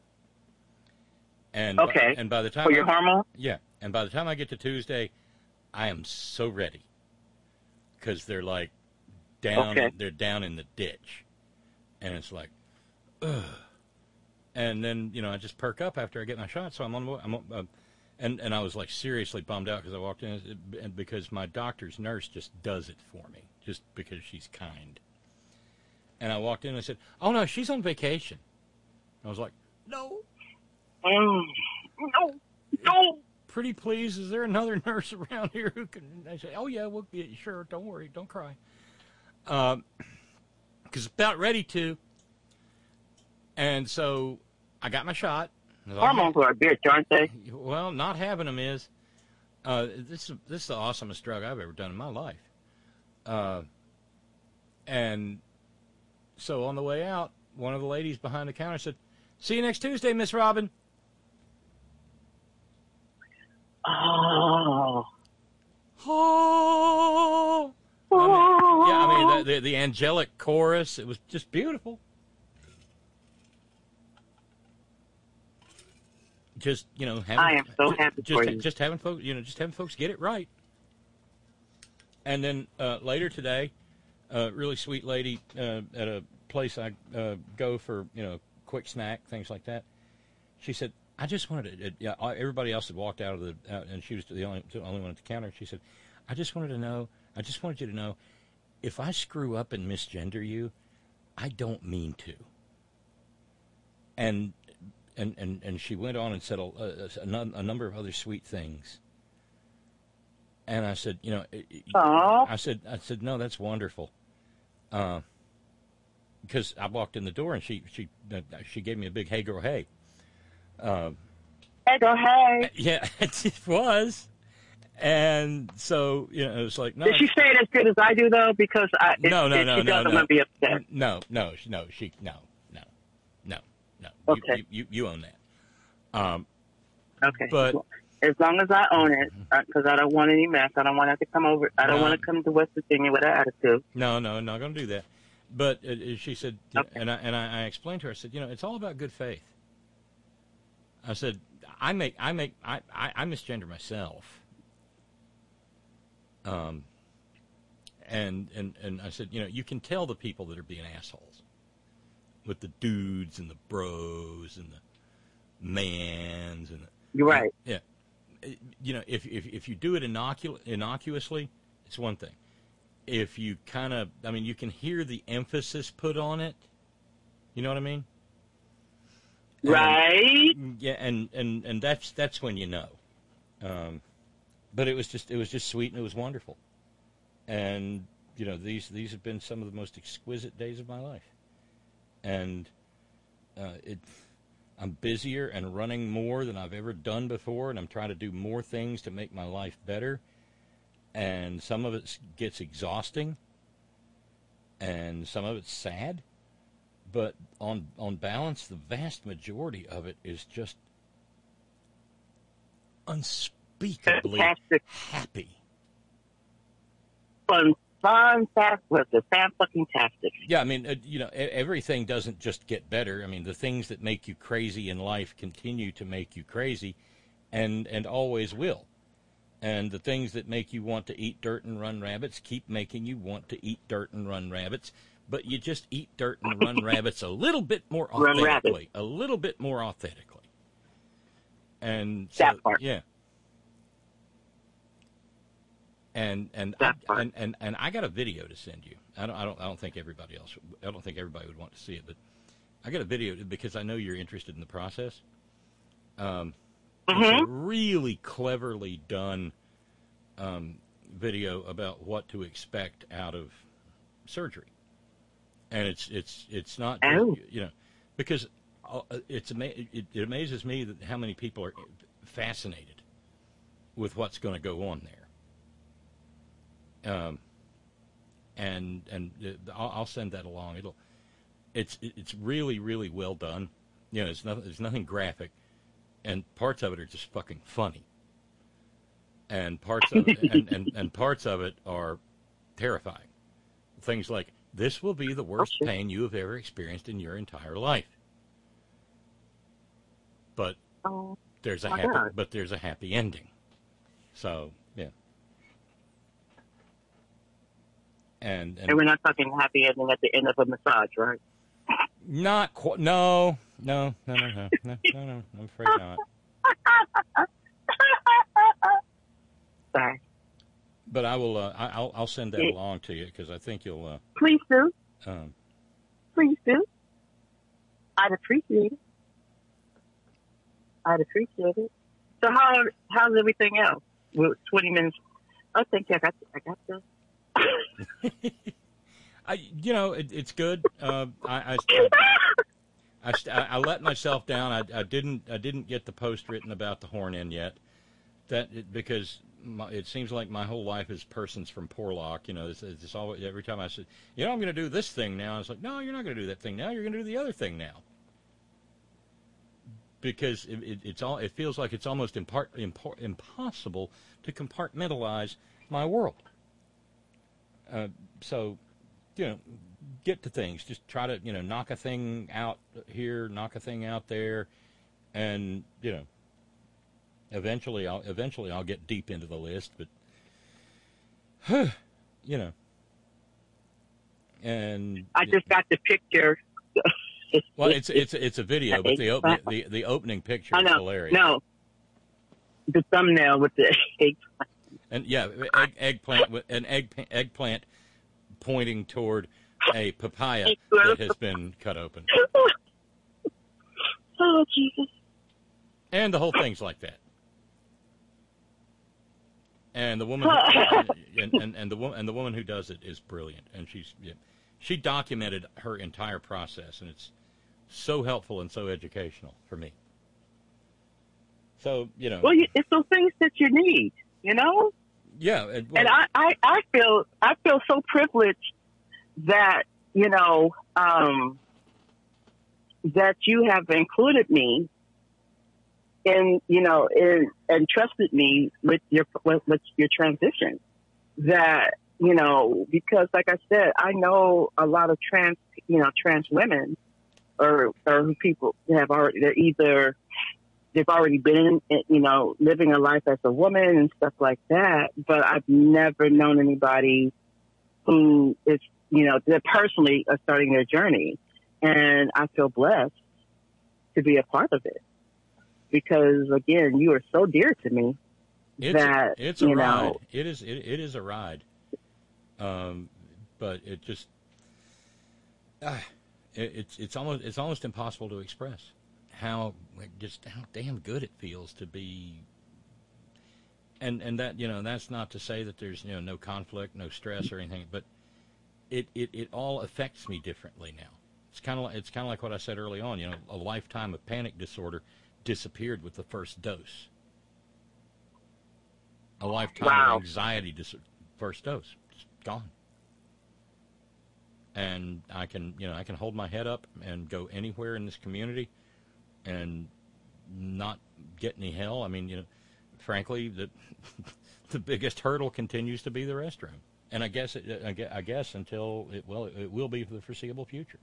And Okay. By, and by the time For your I, hormone? Yeah. And by the time I get to Tuesday, I am so ready. Because they're like down, Okay. they're down in the ditch. And it's like, ugh. And then, you know, I just perk up after I get my shot. So I'm on, I'm on, uh, and, and I was like seriously bummed out because I walked in and because my doctor's nurse just does it for me, just because she's kind. And I walked in and I said, oh no, she's on vacation. I was like, no. Mm, no, no. Pretty please, is there another nurse around here who can? I say, oh yeah, we'll be sure. Don't worry, don't cry. Um, because about ready to. And so I got my shot. Hormones are a bitch, aren't they? Well, not having them is. Uh, this is this is the awesomest drug I've ever done in my life. Uh, and so on the way out, one of the ladies behind the counter said, "See you next Tuesday, Miss Robin." Oh. Oh. I mean, yeah, I mean, the, the, the angelic chorus, it was just beautiful. Just, you know, having, I am so just, happy just, for you. Just having folks, you know, just having folks get it right. And then uh, later today, a really sweet lady uh, at a place I uh, go for, you know, quick snack, things like that. She said, I just wanted to, uh, yeah, everybody else had walked out of the, uh, and she was the only, the only one at the counter. She said, I just wanted to know, I just wanted you to know, if I screw up and misgender you, I don't mean to. And and and, and she went on and said a, a, a number of other sweet things. And I said, you know, Aww. I said, I said, no, that's wonderful. Uh, because I walked in the door and she she uh, she gave me a big hey girl hey. Uh, hey girl hey. Yeah, it was. And so, you know, it was like, no. Did she say it as good as I do, though? Because I, if, no, no, if no, she no, doesn't, no. I'll be upset. No, no, no, she, no, no, no, no. Okay. You, you, you own that. Um, okay. But as long as I own it, because I don't want any mess. I don't want to have to come over. I don't No. want to come to West Virginia with an attitude. no, no, not going to do that. But uh, uh, she said, Okay. and I and I, I explained to her. I said, you know, it's all about good faith. I said, I make, I make, I, I, I misgender myself. Um, and, and, and I said, you know, you can tell the people that are being assholes with the dudes and the bros and the mans and the, You're right. yeah. You know, if, if, if you do it innocu- innocuously, it's one thing. If you kind of, I mean, you can hear the emphasis put on it. You know what I mean? Right. And, yeah. And, and, and that's, that's when you know. Um, But it was just it was just sweet and it was wonderful, and you know these these have been some of the most exquisite days of my life, and uh, it I'm busier and running more than I've ever done before, and I'm trying to do more things to make my life better, and some of it gets exhausting, and some of it's sad, but on on balance, the vast majority of it is just unspeakable. Unspeakably happy. Fun, fantastic, fan-fucking-tastic. Yeah, I mean, uh, you know, everything doesn't just get better. I mean, the things that make you crazy in life continue to make you crazy, and and always will. And the things that make you want to eat dirt and run rabbits keep making you want to eat dirt and run rabbits. But you just eat dirt and run rabbits a little bit more authentically, a little bit more authentically. And so, that part, yeah. And and, I, and and and I got a video to send you. I don't I don't I don't think everybody else I don't think everybody would want to see it, but I got a video because I know you're interested in the process. Um, mm-hmm. It's a really cleverly done um, video about what to expect out of surgery, and it's it's it's not just, oh. you know because it's ama- it, it amazes me that how many people are fascinated with what's going to go on there. Um, and and I'll, I'll send that along. It'll, it's it's really really well done. You know, it's nothing. There's nothing graphic, and parts of it are just fucking funny. And parts of it, and, and, and parts of it are terrifying. things like, "This will be the worst Okay. pain you have ever experienced in your entire life." But Oh, there's a my happy, God. but there's a happy ending. So yeah. And and, and we're not talking happy ending at the end of a massage, right? not quite. No, no, no, no, no, no, no, no. I'm afraid not. Sorry. But I will. Uh, I, I'll I'll send that Yeah. along to you because I think you'll. Uh, Please do. um, Please do. I'd appreciate it. I'd appreciate it. So how how's everything else? Well, twenty minutes. Oh, thank you. I got I got this. I, you know, it, it's good. Uh, I, I, I, I, I let myself down. I, I didn't, I didn't get the post written about the horn in yet. That it, because my, it seems like my whole life is persons from Porlock. You know, it's, it's always every time I said, you know, I'm going to do this thing now. It's like, no, you're not going to do that thing now. You're going to do the other thing now. Because it, it, it's all, it feels like it's almost impar, impar, impossible to compartmentalize my world. Uh, so, you know, get to things. Just try to, you know, knock a thing out here, knock a thing out there, and you know, eventually, I'll eventually I'll get deep into the list. But, you know, and I just got the picture. well, it's it's it's a video, but the open, the the opening picture I is know. hilarious. No, the thumbnail with the egg. And yeah, egg, eggplant with an egg eggplant pointing toward a papaya that has been cut open. Oh Jesus! And the whole thing's like that. And the woman, and, and, and the woman, and the woman who does it is brilliant. And she's, yeah, she documented her entire process, and it's so helpful and so educational for me. So you know, Well, you, it's those things that you need, you know. yeah, and, well, And I, I, I feel, I feel so privileged that you know um, that you have included me in, you know, in, and trusted me with your with, with your transition. That you know, because like I said, I know a lot of trans, you know, trans women, or or people have already, they're either they've already been, you know, living a life as a woman and stuff like that. But I've never known anybody who is, you know, that personally are starting their journey, and I feel blessed to be a part of it. Because again, you are so dear to me it's that a, it's a you ride. know, It is it, it is a ride. Um, but it just uh, it, it's it's almost it's almost impossible to express how just how damn good it feels to be. And and that, you know, that's not to say that there's, you know, no conflict, no stress or anything, but it, it, it all affects me differently now. It's kind of like, it's kind of like what I said early on. You know, a lifetime of panic disorder disappeared with the first dose. A lifetime Wow. of anxiety dis- first dose, just gone. And I can, you know, I can hold my head up and go anywhere in this community and not get any hell. I mean, you know, frankly, the the biggest hurdle continues to be the restroom, and I guess it, I guess, I guess until it well, it will be for the foreseeable future.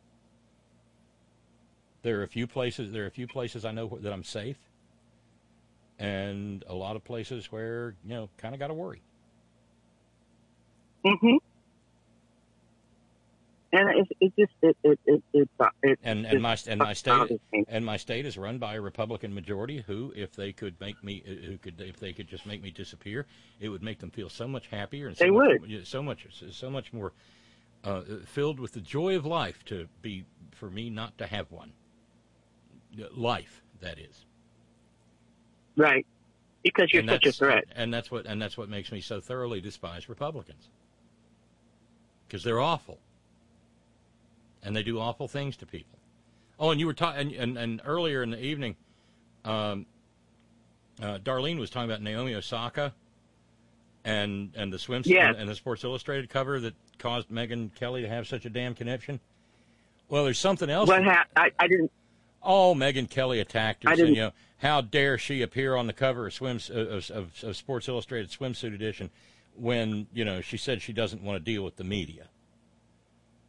There are a few places. There are a few places I know that I'm safe, and a lot of places where, you know, kind of got to worry. hmm and it, it just it it it, it, it And just and my and my state bothers me. and my state is run by a Republican majority who, if they could make me, who could if they could just make me disappear, it would make them feel so much happier and so They much, would. so much so much more uh, filled with the joy of life to be for me not to have one. Life, that is. Right, because you're And such a that's- threat. And that's what and that's what makes me so thoroughly despise Republicans. Because they're awful. And they do awful things to people. Oh, and you were talking, and, and, and earlier in the evening, um, uh, Darlene was talking about Naomi Osaka and and the swimsuit Yes. and, and the Sports Illustrated cover that caused Megyn Kelly to have such a damn conniption. Well, there's something else. What happened? I, I didn't. Oh, Megyn Kelly attacked her, I saying, didn't- you know, how dare she appear on the cover of, swims, of, of, of Sports Illustrated swimsuit edition when, you know, she said she doesn't want to deal with the media.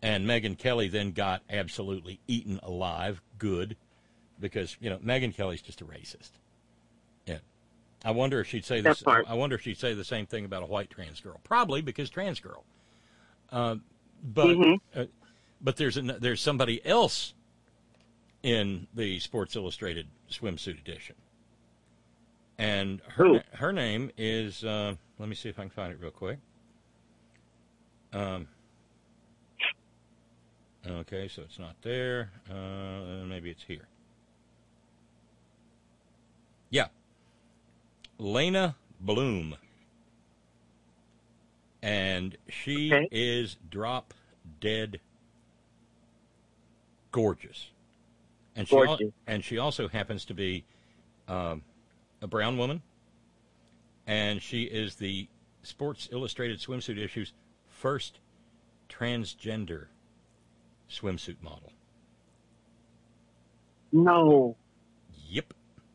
And Megyn Kelly then got absolutely eaten alive. Good. Because, you know, Megyn Kelly's just a racist. Yeah. I wonder if she'd say this. I wonder if she'd say the same thing about a white trans girl. Probably, because trans girl. Uh, but Mm-hmm. uh, but there's an, there's somebody else in the Sports Illustrated swimsuit edition. And her Who? her name is, uh, let me see if I can find it real quick. Um. Okay, so it's not there. Uh, maybe it's here. Yeah. Lena Bloom. And she Okay. is drop dead gorgeous. And she, al- Gorgeous. and she also happens to be um, a brown woman. And she is the Sports Illustrated swimsuit issue's first transgender swimsuit model. No. Yep.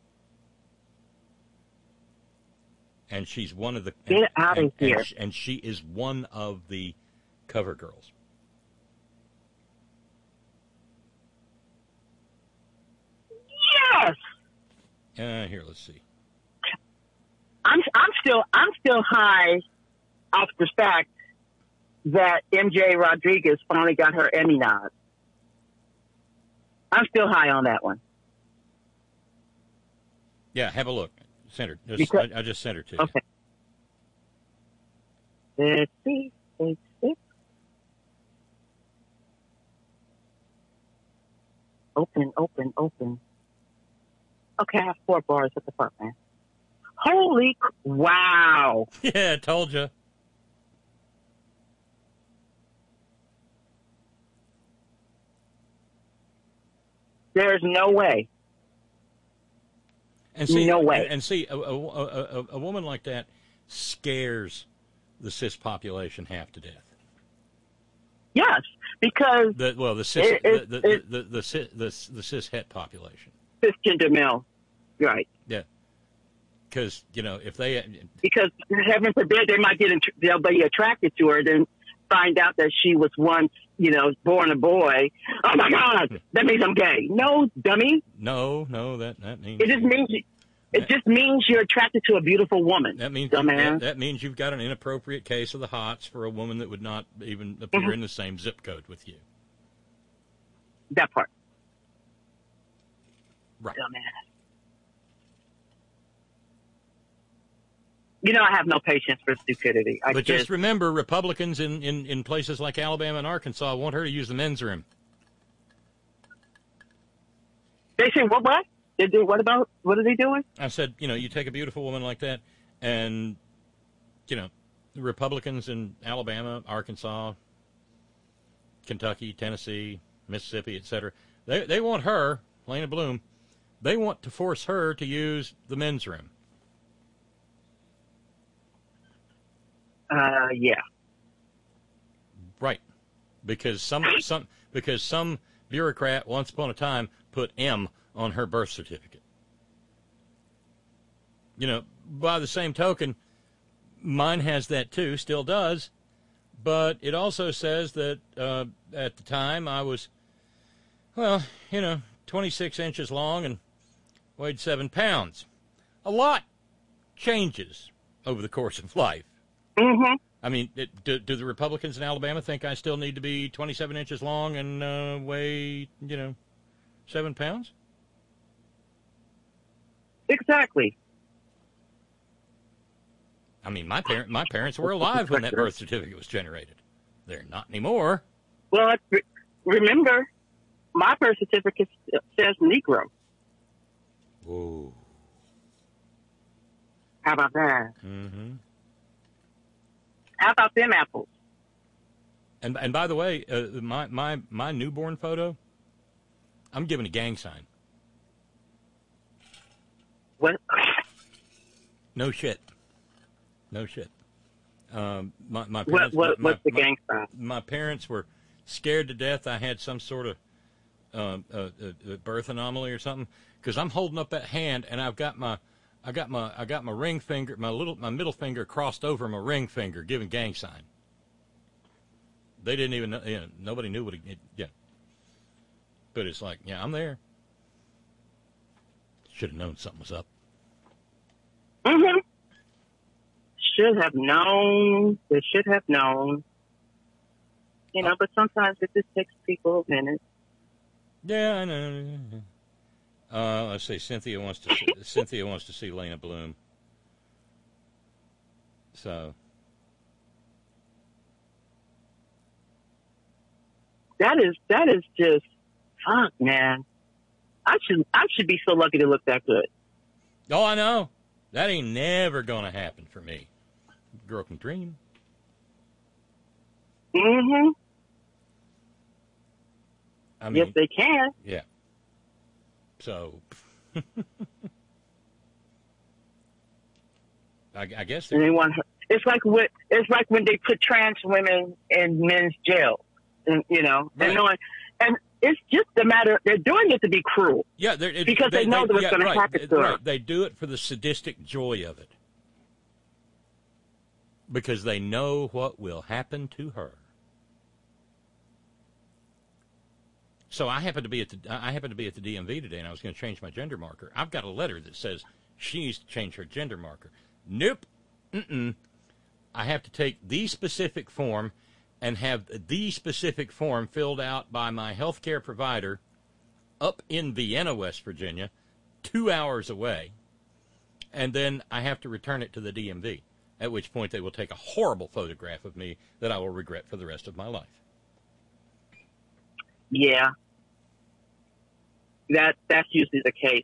And she's one of the Get and, out of and, here. And, sh- and she is one of the cover girls. Yes. Uh, here, let's see. I'm I'm still I'm still high off the fact that M J Rodriguez finally got her Emmy nod. I'm still high on that one. Yeah, have a look. Send her. Just, Because- I, I just sent her to you. Okay. Let's see. Let's see. Open, open, open. Okay, I have four bars at the front, man. Holy, c- wow. Yeah, I told you. There's no way. And see, No way. And see, a, a, a, a, a woman like that scares the cis population half to death. Yes, because The well, the cis, It- it- the, the, it- the, the, the, cis, the, the cis het population. cisgender male, right? Yeah, because you know if they Because heaven forbid they might get int- they'll be attracted to her, then find out that she was once, you know, born a boy. Oh my God, that means I'm gay. No, dummy. no no that that means It just means you, it just means you're attracted to a beautiful woman. that means dumbass. that, that means you've got an inappropriate case of the hots for a woman that would not even appear Mhm. in the same zip code with you. That part. Right. Dumbass. You know, I have no patience for stupidity. I But just, just remember, Republicans in, in, in places like Alabama and Arkansas want her to use the men's room. they say, what, what? They do, what about, what are they doing? I said, you know, you take a beautiful woman like that, and, you know, the Republicans in Alabama, Arkansas, Kentucky, Tennessee, Mississippi, et cetera, they, they want her, Lena Bloom, they want to force her to use the men's room. Uh, yeah. Right. Because some some because some bureaucrat once upon a time put M on her birth certificate. You know, by the same token, mine has that too, still does, but it also says that uh, at the time I was, well, you know, twenty-six inches long and weighed seven pounds. A lot changes over the course of life. Mm-hmm. I mean, it, do, do the Republicans in Alabama think I still need to be twenty-seven inches long and uh, weigh, you know, seven pounds? Exactly. I mean, my parent, my parents were alive when that birth certificate was generated. They're not anymore. Well, re- remember, my birth certificate says Negro. Whoa. How about that? Mm-hmm. How about them apples? And and by the way, uh, my my my newborn photo, I'm giving a gang sign. What? No shit. No shit. Um, my my What, parents, what, my, what's the my, gang sign? My parents were scared to death I had some sort of uh, uh, uh, birth anomaly or something, because I'm holding up that hand and I've got my I got my I got my ring finger, my little my middle finger crossed over my ring finger, giving gang sign. they didn't even know, you know, nobody knew what it, it, yeah. But it's like, yeah, I'm there. Should have known something was up. Mm-hmm. Should have known. They should have known. You know, but sometimes it just takes people a minute. Yeah, I know. Uh, let's see. Cynthia wants to see, Cynthia wants to see Lena Bloom. So that is that is just fuck, man. I should I should be so lucky to look that good. Oh, I know. That ain't never gonna happen for me. Girl can dream. Mm-hmm. I mean, yes, they can. Yeah. So, I, I guess and they want her. It's like when, it's like when they put trans women in men's jail, and you know, right. and knowing, and it's just a matter. They're doing it to be cruel. Yeah, it, because they, they know they, that it's yeah, going right, to happen it, to right. her. They do it for the sadistic joy of it, because they know what will happen to her. So I happen to be at the I happen to be at the D M V today, and I was going to change my gender marker. I've got a letter that says she needs to change her gender marker. Nope, mm-mm. I have to take the specific form and have the specific form filled out by my health care provider up in Vienna, West Virginia, two hours away, and then I have to return it to the D M V. At which point they will take a horrible photograph of me that I will regret for the rest of my life. Yeah. That that's usually the case.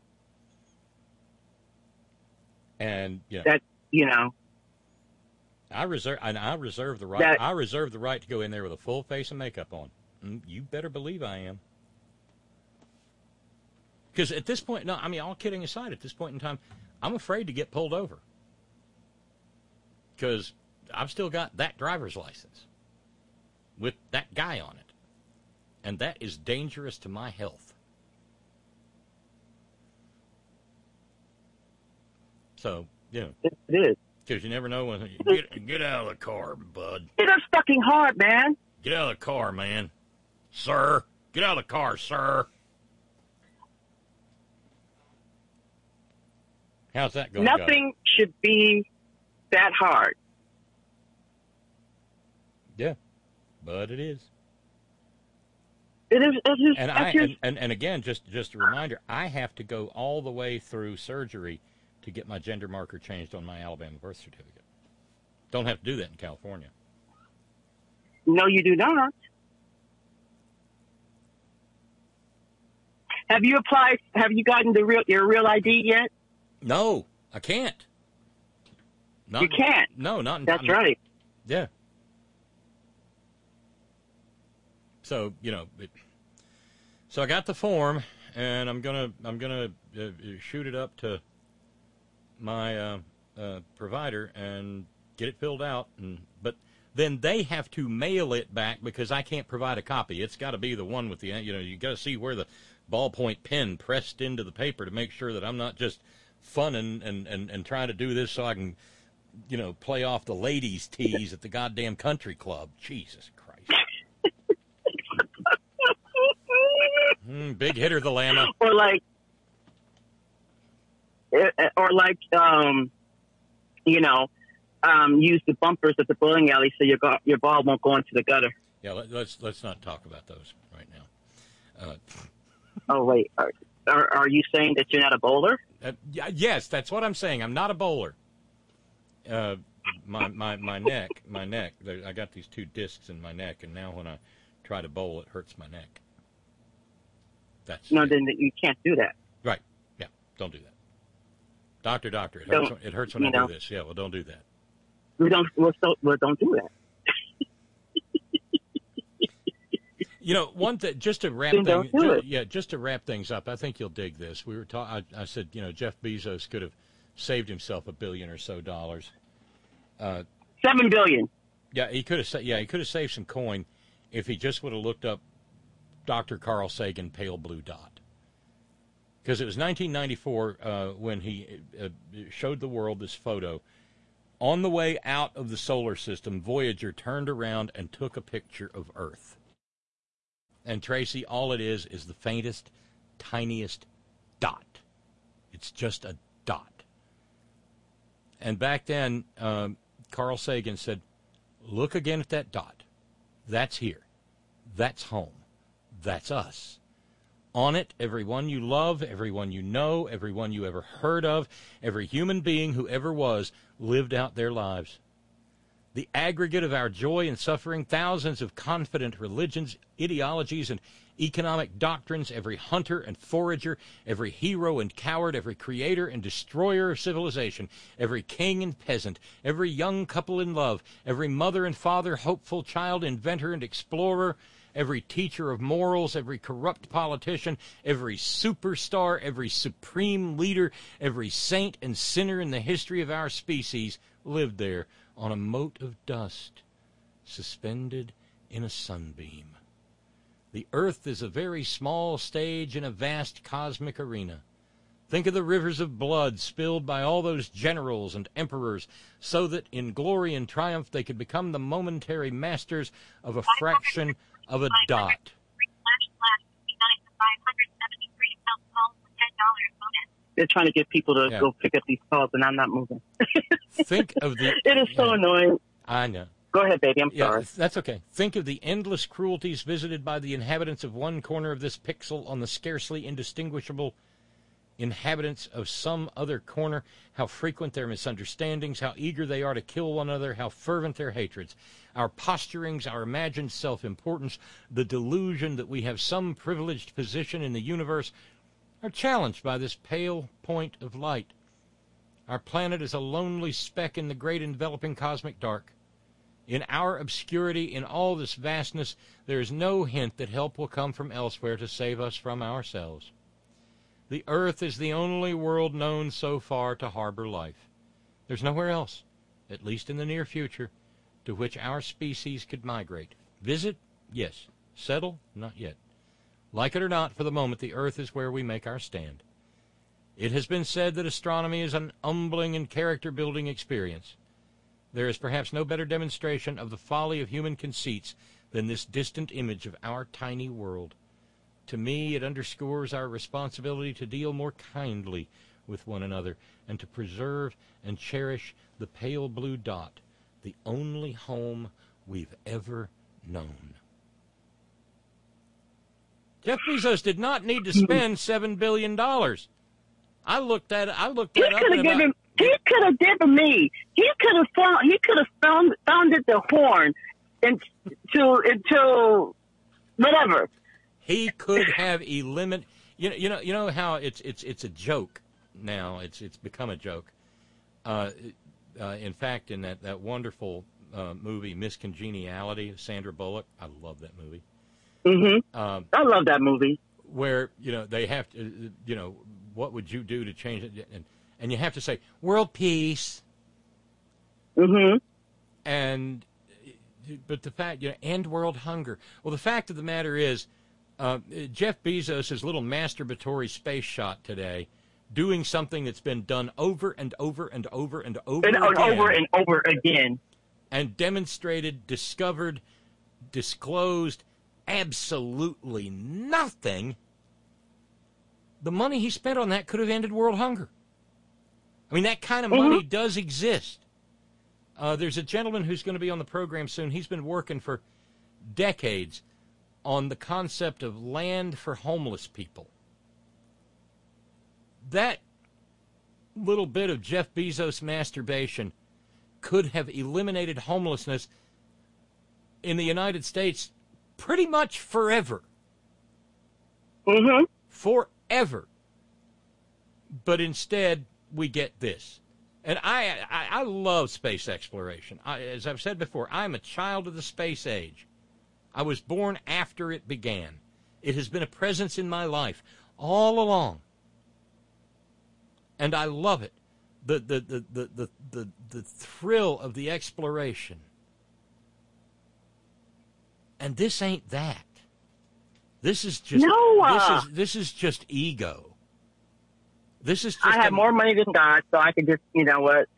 And you know, that you know, I reserve and I reserve the right. That, I reserve the right to go in there with a full face of makeup on. You better believe I am. Because at this point, no, I mean, all kidding aside, at this point in time, I'm afraid to get pulled over. Because I've still got that driver's license with that guy on it. And that is dangerous to my health. So, you know. It is. Because you never know when. Get, get out of the car, bud. It is fucking hard, man. Get out of the car, man. Sir. Get out of the car, sir. How's that going? Nothing go? should be that hard. Yeah, but it is. It is. It is and I and, and, and again, just just a reminder, I have to go all the way through surgery to get my gender marker changed on my Alabama birth certificate. Don't have to do that in California. No, you do not. Have you applied? Have you gotten the real your real I D yet? No, I can't. Not, you can't. No, not in That's I mean, right. Yeah. So you know, it, so I got the form, and I'm gonna I'm gonna uh, shoot it up to my uh, uh, provider and get it filled out, and but then they have to mail it back because I can't provide a copy. It's got to be the one with the you know you got to see where the ballpoint pen pressed into the paper to make sure that I'm not just funning and, and, and trying to do this so I can, you know, play off the ladies' tees at the goddamn country club. Jesus Christ. mm, big hitter, the llama. Or like, or like, um, you know, um, use the bumpers at the bowling alley so your go- your ball won't go into the gutter. Yeah, let, let's let's not talk about those right now. Uh, oh wait. Are, Are, are you saying that you're not a bowler? Uh, yes, that's what I'm saying. I'm not a bowler. Uh, my my my neck, my neck. I got these two discs in my neck, and now when I try to bowl, it hurts my neck. That's no. Then you can't do that. Right? Yeah. Don't do that. Doctor, doctor. It don't, hurts. When, it hurts when I know, do this. Yeah. Well, don't do that. We don't. Well, so, well don't do that. You know, one thing, just to wrap then things, don't do it. yeah, just to wrap things up. I think you'll dig this. We were talking. I, I said, you know, Jeff Bezos could have saved himself a billion or so dollars. Uh, Seven billion. Yeah, he could have. Sa- yeah, he could have saved some coin if he just would have looked up Doctor Carl Sagan pale blue dot. Because it was nineteen ninety-four uh, when he uh, showed the world this photo On the way out of the solar system, Voyager turned around and took a picture of Earth. And, Tracy, all it is is the faintest, tiniest dot. It's just a dot. And back then, um, Carl Sagan said, look again at that dot. That's here. That's home. That's us. On it, everyone you love, everyone you know, everyone you ever heard of, every human being who ever was, lived out their lives. The aggregate of our joy and suffering, thousands of confident religions, ideologies, and economic doctrines, every hunter and forager, every hero and coward, every creator and destroyer of civilization, every king and peasant, every young couple in love, every mother and father, hopeful child, inventor and explorer, every teacher of morals, every corrupt politician, every superstar, every supreme leader, every saint and sinner in the history of our species lived there on a mote of dust, suspended in a sunbeam. The earth is a very small stage in a vast cosmic arena. Think of the rivers of blood spilled by all those generals and emperors, so that in glory and triumph they could become the momentary masters of a fraction of a dot. They're trying to get people to Yeah. go pick up these calls, and I'm not moving. Think of the... It is so yeah. annoying. I know. Go ahead, baby. I'm Yeah, sorry. that's okay. Think of the endless cruelties visited by the inhabitants of one corner of this pixel on the scarcely indistinguishable inhabitants of some other corner, how frequent their misunderstandings, how eager they are to kill one another, how fervent their hatreds. Our posturings, our imagined self-importance, the delusion that we have some privileged position in the universe are challenged by this pale point of light. Our planet is a lonely speck in the great enveloping cosmic dark. In our obscurity, in all this vastness, there is no hint that help will come from elsewhere to save us from ourselves. The earth is the only world known so far to harbor life. There's nowhere else, at least in the near future, to which our species could migrate. Visit? Yes. Settle? Not yet. Like it or not, for the moment, the earth is where we make our stand. It has been said that astronomy is an humbling and character-building experience. There is perhaps no better demonstration of the folly of human conceits than this distant image of our tiny world. To me, it underscores our responsibility to deal more kindly with one another and to preserve and cherish the pale blue dot, the only home we've ever known. Jeff Bezos did not need to spend seven billion dollars. I looked at it. I looked He that up. could in have about- given. He could have given me. He could have found. He could have found founded the horn, and to until whatever. He could have eliminated. You know, you know, you know how it's it's it's a joke now. It's it's become a joke. Uh, uh, in fact, in that that wonderful uh, movie Miss Congeniality, Sandra Bullock, I love that movie. Mm-hmm. Um, I love that movie. Where you know they have to, you know, what would you do to change it? And and you have to say world peace. Mm-hmm. And but the fact, you know, end world hunger. Well, the fact of the matter is, uh, Jeff Bezos' little masturbatory space shot today, doing something that's been done over and over and over and over And, and again, over and over again. and demonstrated, discovered, disclosed absolutely nothing. The money he spent on that could have ended world hunger. I mean, that kind of Mm-hmm. money does exist. Uh, there's a gentleman who's going to be on the program soon. He's been working for decades on the concept of land for homeless people. That little bit of Jeff Bezos masturbation could have eliminated homelessness in the United States pretty much forever. Mm-hmm. Forever. But instead, we get this. And I, I, I love space exploration. I, as I've said before, I'm a child of the space age. I was born after it began. It has been a presence in my life all along. And I love it. The, the, the, the, the, the, the thrill of the exploration. And this ain't that. This is just No, uh, this is this is just ego. This is just I have a- more money than God, so I can just, you know what,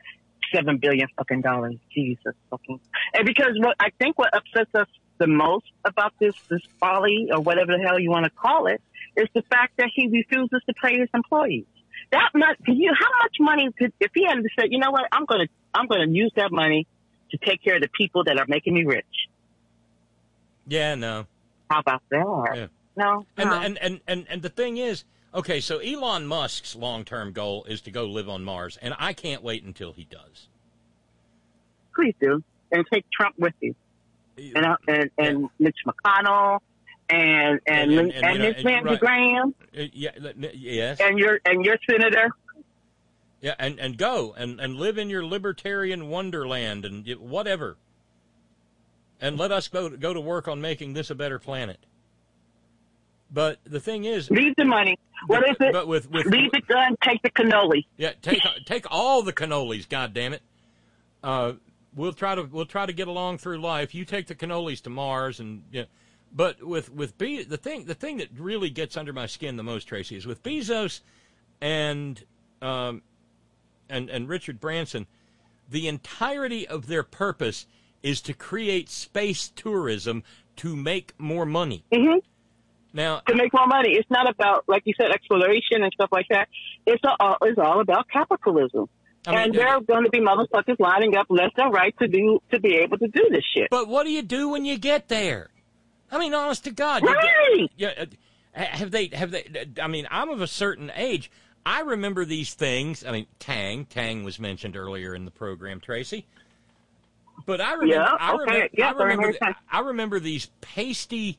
seven billion fucking dollars. Jesus fucking. And because what I think what upsets us the most about this this folly or whatever the hell you want to call it is the fact that he refuses to pay his employees. That much, you, how much money could, if he had to say, you know what, I'm going to, I'm going to use that money to take care of the people that are making me rich. Yeah, no. How about that? Yeah. No, and, no. and and and and the thing is, okay, so Elon Musk's long-term goal is to go live on Mars, and I can't wait until he does. Please do, and take Trump with you, and uh, and, and yeah. Mitch McConnell. And and and, and, and, and Miss Lindsey right. Graham, uh, yeah, yes, and your and your senator, yeah, and, and go and, and live in your libertarian wonderland and whatever, and let us go go to work on making this a better planet. But the thing is, leave the money. What the, is it? But with, with leave the gun, take the cannoli. Yeah, take take all the cannolis. God damn it! Uh, we'll try to we'll try to get along through life. You take the cannolis to Mars, and you know, but with with Be- the thing the thing that really gets under my skin the most, Tracy, is with Bezos and um and and Richard Branson. The entirety of their purpose is to create space tourism to make more money. Mm-hmm. Now, to make more money, it's not about, like you said, exploration and stuff like that. It's all it's all about capitalism. I mean, and there are going to be motherfuckers lining up left and right to do to be able to do this shit. But what do you do when you get there? I mean, honest to God, right? You get, yeah, have they? Have they? I mean, I'm of a certain age. I remember these things. I mean, Tang, Tang was mentioned earlier in the program, Tracy. But I remember, yeah, I remember, okay. yeah, I remember, the, I remember these pasty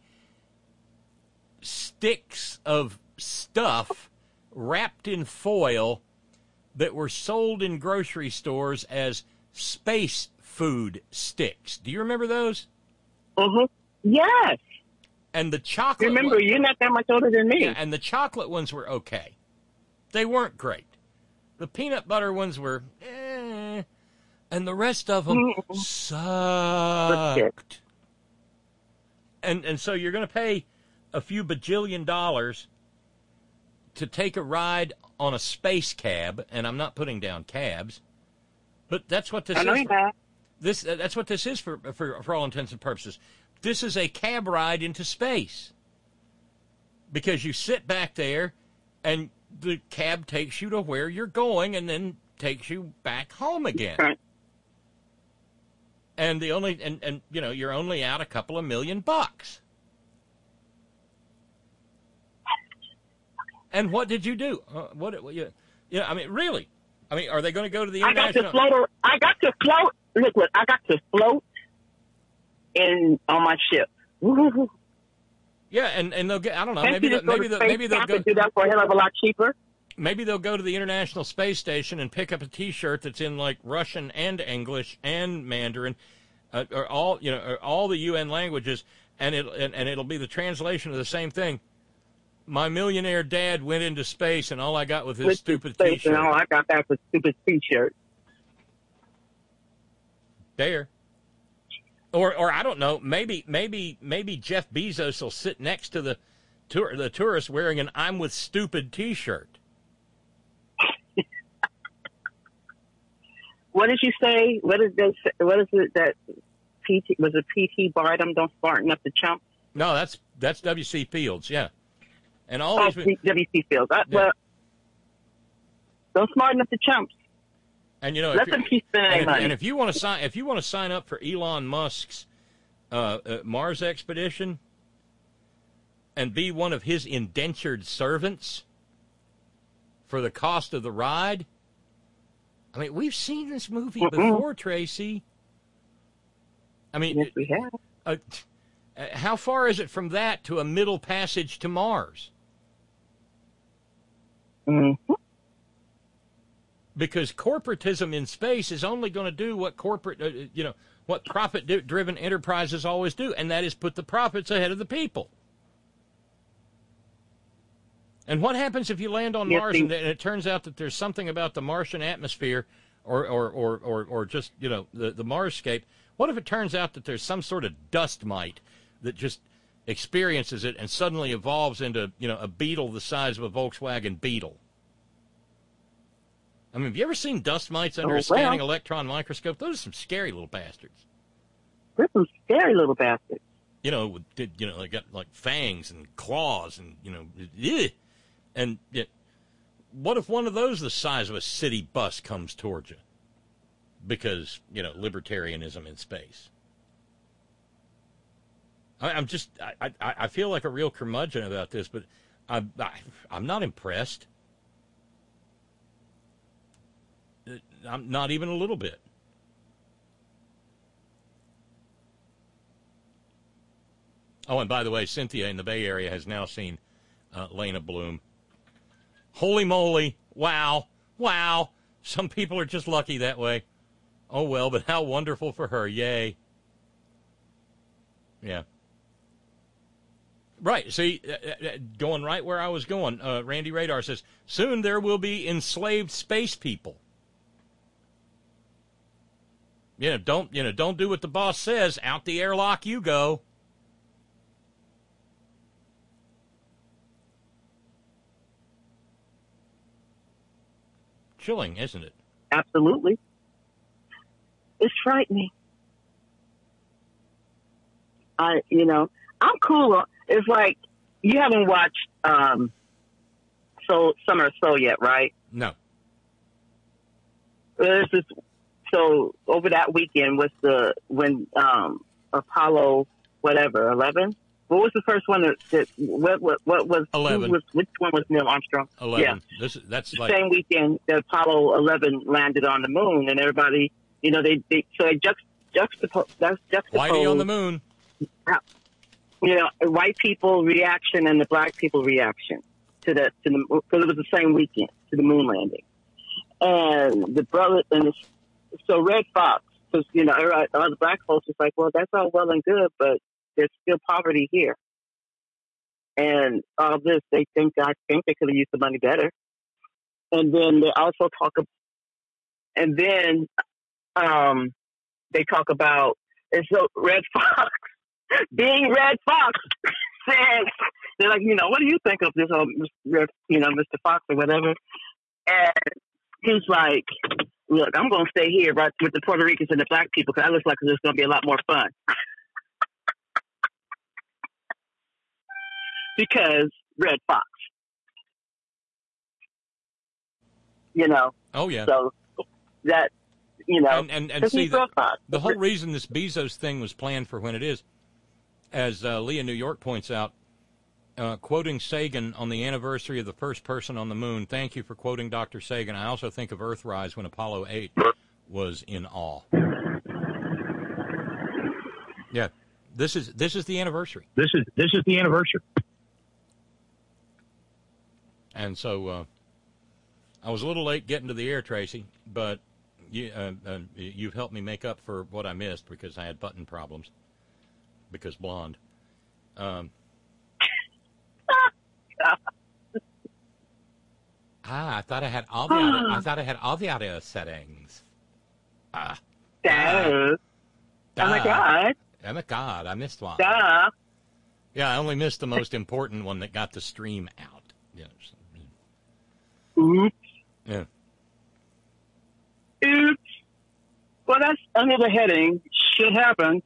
sticks of stuff wrapped in foil that were sold in grocery stores as space food sticks. Do you remember those? Mm-hmm. Yes. And the chocolate. Remember, one, you're not that much older than me. Yeah, and the chocolate ones were okay. They weren't great. The peanut butter ones were, eh, and the rest of them mm-hmm. sucked. And and so you're going to pay a few bajillion dollars to take a ride on a space cab, and I'm not putting down cabs, but that's what this I know is. You for, this uh, that's what this is for, for for all intents and purposes. This is a cab ride into space because you sit back there, and the cab takes you to where you're going, and then takes you back home again. Right. And the only and, and you know you're only out a couple of million bucks. And what did you do? Uh, what? what you, you know, I mean, really? I mean, are they going to go to the international? I got to float. I got to float. Look, look, I got to float in on my ship. Yeah, and, and they'll get. I don't know. Can't Maybe you they'll, maybe they'll, maybe they'll go do that for a hell of a lot cheaper. Maybe they'll go to the International Space Station and pick up a T-shirt that's in like Russian and English and Mandarin, uh, or all you know, or all the U N languages, and it and, and it'll be the translation of the same thing. My millionaire dad went into space, and all I got was his With stupid space, T-shirt. And all I got back was stupid T-shirt. There. Or, or I don't know. Maybe, maybe, maybe Jeff Bezos will sit next to the tour, the tourist wearing an "I'm with stupid" T-shirt. What did you say? What is this? What is it that P T was it? P T Barnum don't smarten up the chump. No, that's that's W C Fields. Yeah. And all oh, these W C Fields. I, yeah. Well, don't smarten up the chumps. And you know, let if them keep spending and if, money. And if you want to sign, if you want to sign up for Elon Musk's uh, uh, Mars expedition and be one of his indentured servants for the cost of the ride, I mean, we've seen this movie Mm-mm. before, Tracy. I mean, yes, we have. Uh, how far is it from that to a middle passage to Mars? Mm-hmm. Because corporatism in space is only going to do what corporate, uh, you know, what profit-driven enterprises always do, and that is put the profits ahead of the people. And what happens if you land on yes, Mars they- and, and it turns out that there's something about the Martian atmosphere, or or or or, or just you know the the Marsscape? What if it turns out that there's some sort of dust mite that just experiences it and suddenly evolves into you know a beetle the size of a Volkswagen Beetle? I mean, have you ever seen dust mites under Oh, a scanning well. electron microscope? Those are some scary little bastards. They're some scary little bastards. You know, with- did you know they got like fangs and claws and you know, ugh. and yeah, what if one of those the size of a city bus comes towards you? Because you know, libertarianism in space. I, I'm just, I, I, I feel like a real curmudgeon about this, but I'm, I, I'm not impressed. I'm not even a little bit. Oh, and by the way, Cynthia in the Bay Area has now seen uh, Lena Bloom. Holy moly. Wow. Wow. Some people are just lucky that way. Oh, well, but how wonderful for her. Yay. Yeah. Right. See, uh, uh, going right where I was going, uh, Randy Radar says, soon there will be enslaved space people. You know, don't, you know, don't do what the boss says. Out the airlock you go. Chilling, isn't it? Absolutely. It's frightening. I, you know, I'm cool. It's like you haven't watched um, so Summer of Soul yet, right? No. There's this, so over that weekend was the when um, Apollo whatever eleven. What was the first one that, that what, what what was eleven? Who was which one was Neil Armstrong? Eleven. Yeah. This that's The like same weekend that Apollo eleven landed on the moon, and everybody, you know, they, they so they juxt, juxtapose that's juxtaposed. Whitey on the moon. You know, white people reaction and the black people reaction to the to the because it was the same weekend to the moon landing, and the brother and the, so Red Fox, because you know, everybody, all the black folks was like, well, that's all well and good, but there's still poverty here, and all this they think I think they could have used the money better, and then they also talk, ab- and then um, they talk about and so Red Fox. Being Red Fox says, they're like, you know, what do you think of this, um, you know, Mister Fox or whatever? And he's like, look, I'm going to stay here right with the Puerto Ricans and the black people because that looks like it's going to be a lot more fun. Because Red Fox. You know? Oh, yeah. So that, you know, And, and, and 'cause see, he's the, Red Fox. the whole reason this Bezos thing was planned for when it is, as uh, Leah New York points out, uh, quoting Sagan on the anniversary of the first person on the moon, thank you for quoting Doctor Sagan. I also think of Earthrise when Apollo eight was in awe. Yeah, this is this is the anniversary. This is this is the anniversary. And so uh, I was a little late getting to the air, Tracy, but you, uh, uh, you've helped me make up for what I missed because I had button problems. Because blonde. Um, ah, I thought I had all the other, I thought I had all the audio settings. Ah. Duh. Ah. Oh my God. Oh my God, I missed one. Duh. Yeah, I only missed the most important one that got the stream out. Yes. Oops. Yeah. Oops. Well, that's under the heading, shit happens.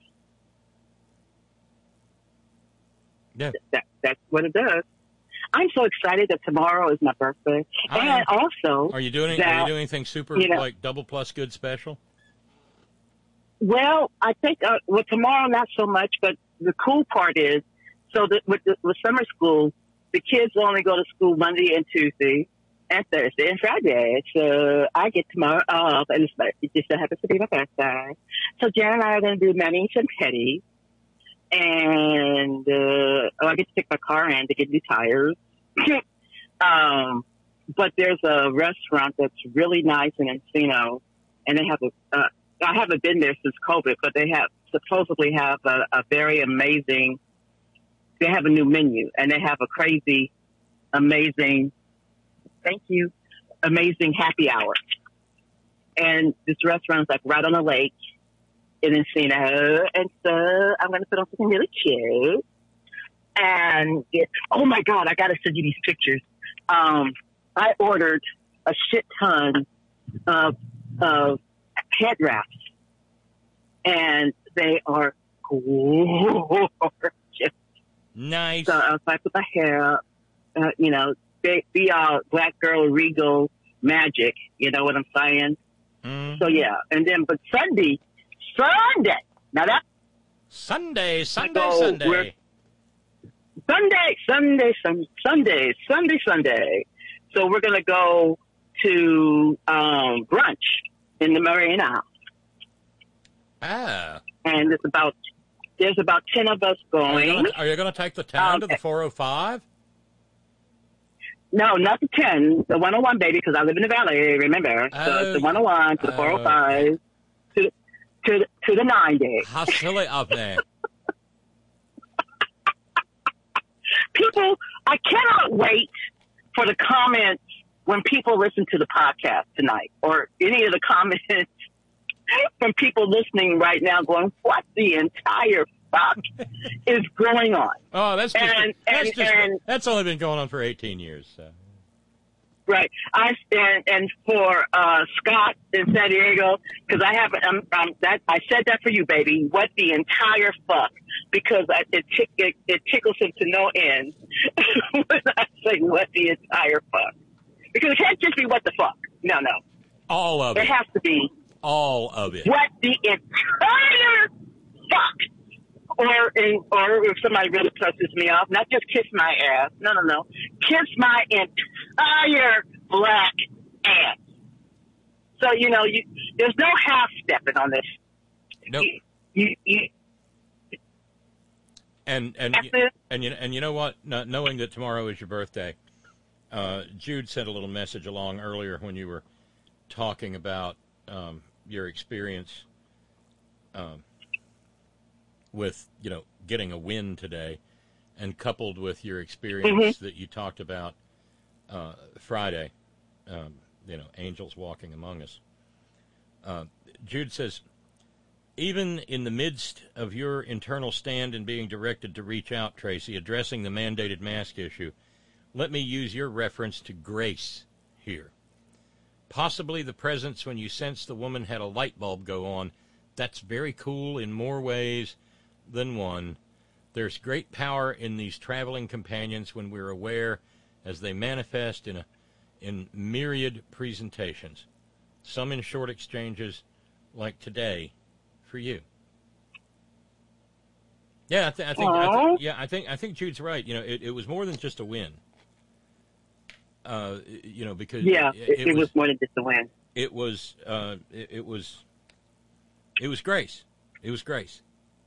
Yeah. That, that's what it does. I'm so excited that tomorrow is my birthday. I and am. also, Are you doing that, Are you doing anything super you know, like double plus good special? Well, I think, uh, well, tomorrow not so much, but the cool part is, so that with, the, with summer school, the kids only go to school Monday and Tuesday and Thursday and Friday. So I get tomorrow off, and it's, my- it just so happens to be my birthday. So Jen and I are going to do manis and petties. And uh, oh, I get to take my car in to get new tires. um, but there's a restaurant that's really nice in Encino, and they have a. Uh, I haven't been there since COVID, but they have supposedly have a, a very amazing. They have a new menu, and they have a crazy, amazing. Thank you, amazing happy hour. And this restaurant's like right on the lake in Encino, and so I'm going to put on something really cute. And it, oh my God, I got to send you these pictures. Um, I ordered a shit ton uh, uh, head wraps, and they are gorgeous. Nice. So I was like, with my hair, uh, you know, be, be all black girl regal magic. You know what I'm saying? Mm. So yeah, and then but Sunday, Sunday. Now that Sunday, Sunday, go, Sunday. we're- Sunday, Sunday, Sunday, Sunday, Sunday, Sunday. So we're gonna go to um, brunch in the Marina, Ah. and it's about there's about ten of us Are you going. gonna- Are you going to take the town to Okay. the four oh five? No, not the ten, the one oh one, baby, because I live in the valley. Remember, so Oh, it's the one oh one to the oh. four oh five to the, to the, to the ninety. How silly of me. People, I cannot wait for the comments when people listen to the podcast tonight, or any of the comments from people listening right now going, what the entire fuck is going on? Oh, that's just, And- that's, and- just and- that's only been going on for eighteen years. So. Right. I and and for uh, Scott in San Diego, because I haven't. Um, um, that I said that for you, baby. What the entire fuck? Because I, it, tick, it it tickles him to no end when I say what the entire fuck. Because it can't just be what the fuck. No, no. All of It it. has to be All of it. what the entire fuck. Or in, or if somebody really pisses me off, not just kiss my ass. No, no, no. Kiss my entire black ass. So, you know, you, there's no half stepping on this. Nope. You, you, you, And and That's y- it. and you and you know what? Not knowing that tomorrow is your birthday, uh, Jude sent a little message along earlier when you were talking about um, your experience um, with you know getting a win today, and coupled with your experience that you talked about uh, Friday, um, you know, angels walking among us. Uh, Jude says, even in the midst of your internal stand and being directed to reach out, Tracy, addressing the mandated mask issue, let me use your reference to grace here. Possibly the presence when you sensed the woman had a light bulb go on. That's very cool in more ways than one. There's great power in these traveling companions when we're aware as they manifest in a in myriad presentations, some in short exchanges like today for you. Yeah, I, th- I think. I th- yeah, I think. I think Jude's right. You know, it, it was more than just a win. Uh, you know, because yeah, it, it, it was, was more than just a win. It was. Uh, it, it was. It was grace. It was grace.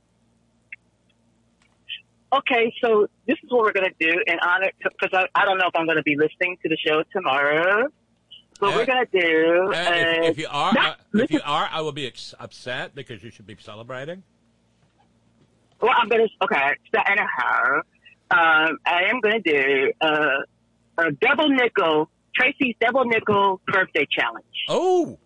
Okay, so this is what we're going to do in honor, because I, I don't know if I'm going to be listening to the show tomorrow. What Uh, we're going to do. Uh, if, is- if you are, No, uh, if listen. you are, I will be ex- upset because you should be celebrating. Well, I'm going to, okay, so anyhow, um, I am going to do uh, a double nickel, Tracy's double nickel birthday challenge. Oh,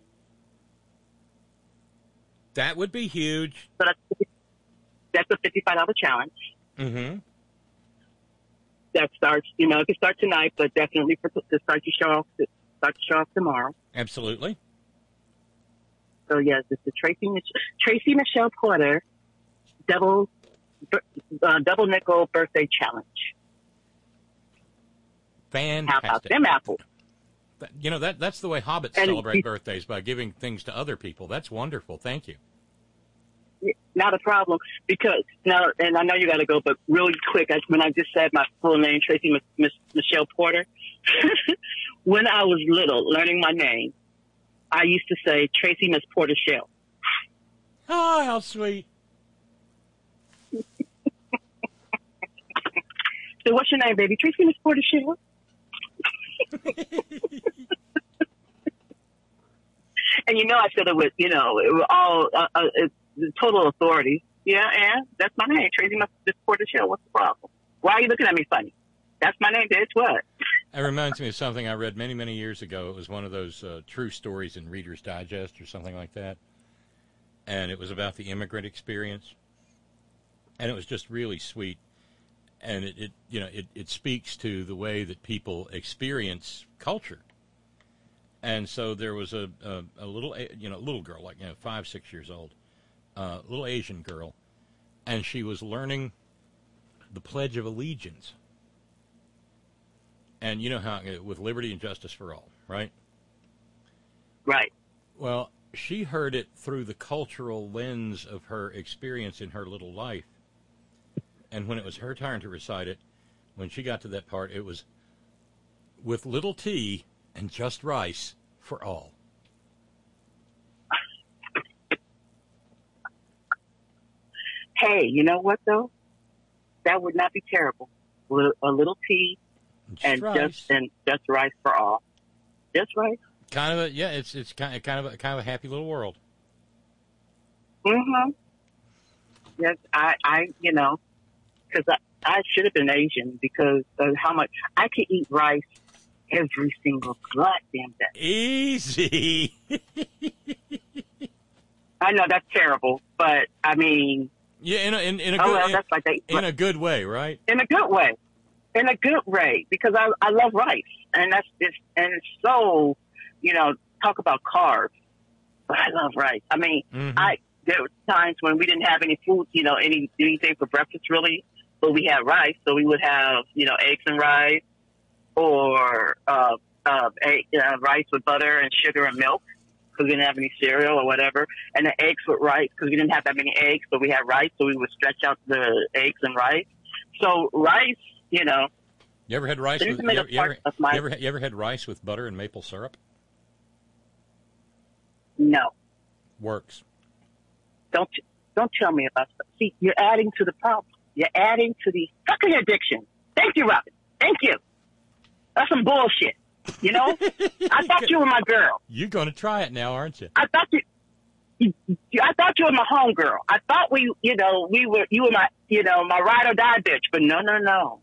that would be huge. So that's, that's a fifty-five dollars challenge. Mm-hmm. That starts, you know, it can start tonight, but definitely for, to start your show off, to start your show off tomorrow. Absolutely. So yes, it's the Tracy Mich- Tracy Michelle Porter double uh, double nickel birthday challenge. Fantastic. How about them apples? That- You know, that that's the way hobbits And- celebrate birthdays, by giving things to other people. That's wonderful. Thank you. Not a problem, because now, and I know you got to go, but really quick, I, when I just said my full name, Tracy Mich- Mich- Michelle Porter, when I was little, learning my name, I used to say Tracy Miss Porter Shell. Oh, how sweet. So what's your name, baby? Tracy Miss Porter Shell? And you know I said it with, you know, it was all uh, uh, it's total authority. Yeah, and that's my name, Tracy Miss Porter Shell. What's the problem? Why are you looking at me funny? That's my name, bitch. What? It reminds me of something I read many, many years ago. It was one of those uh, true stories in Reader's Digest or something like that. And it was about the immigrant experience. And it was just really sweet. And it, it you know, it, it speaks to the way that people experience culture. And so there was a, a, a little, you know, little girl, like, you know, five, six years old, uh, little Asian girl, and she was learning the Pledge of Allegiance. And you know how, with liberty and justice for all, right? Right. Well, she heard it through the cultural lens of her experience in her little life. And when it was her turn to recite it, when she got to that part, it was with little tea and just rice for all. Hey, you know what, though? That would not be terrible. Li- A little tea Just and rice. just and just rice for all. Just rice. Kind of a, yeah, it's it's kind of, kind of a, kind of a happy little world. Mm-hmm. Yes, I, I, you know, because I, I should have been Asian because of how much I could eat rice every single goddamn day. Easy. I know that's terrible, but I mean, Yeah, in a, in, in a oh good well, in, that's like they, in a good way, right? in a good way, in a good way, because I I love rice, and that's it's and it's so, you know, talk about carbs, but I love rice. I mean, Mhm. I there were times when we didn't have any food, you know, any anything for breakfast really, but we had rice, so we would have, you know, eggs and rice, or uh, uh, egg, uh, rice with butter and sugar and milk, because we didn't have any cereal or whatever, and the eggs with rice, because we didn't have that many eggs, but we had rice, so we would stretch out the eggs and rice. So rice, you know, You ever had rice It is with made you a ever, you, part ever, of my- you, ever, you ever had rice with butter and maple syrup? no, Works. don't don't tell me about stuff. See, you're adding to the problem. You're adding to the fucking addiction. Thank you, Robin. Thank you. That's some bullshit. You know, I thought you were my girl. You're going to try it now, aren't you? I thought you, you, you- I thought you were my homegirl. I thought we, you know, we were, you were my, you know, my ride or die bitch. But no, no, no.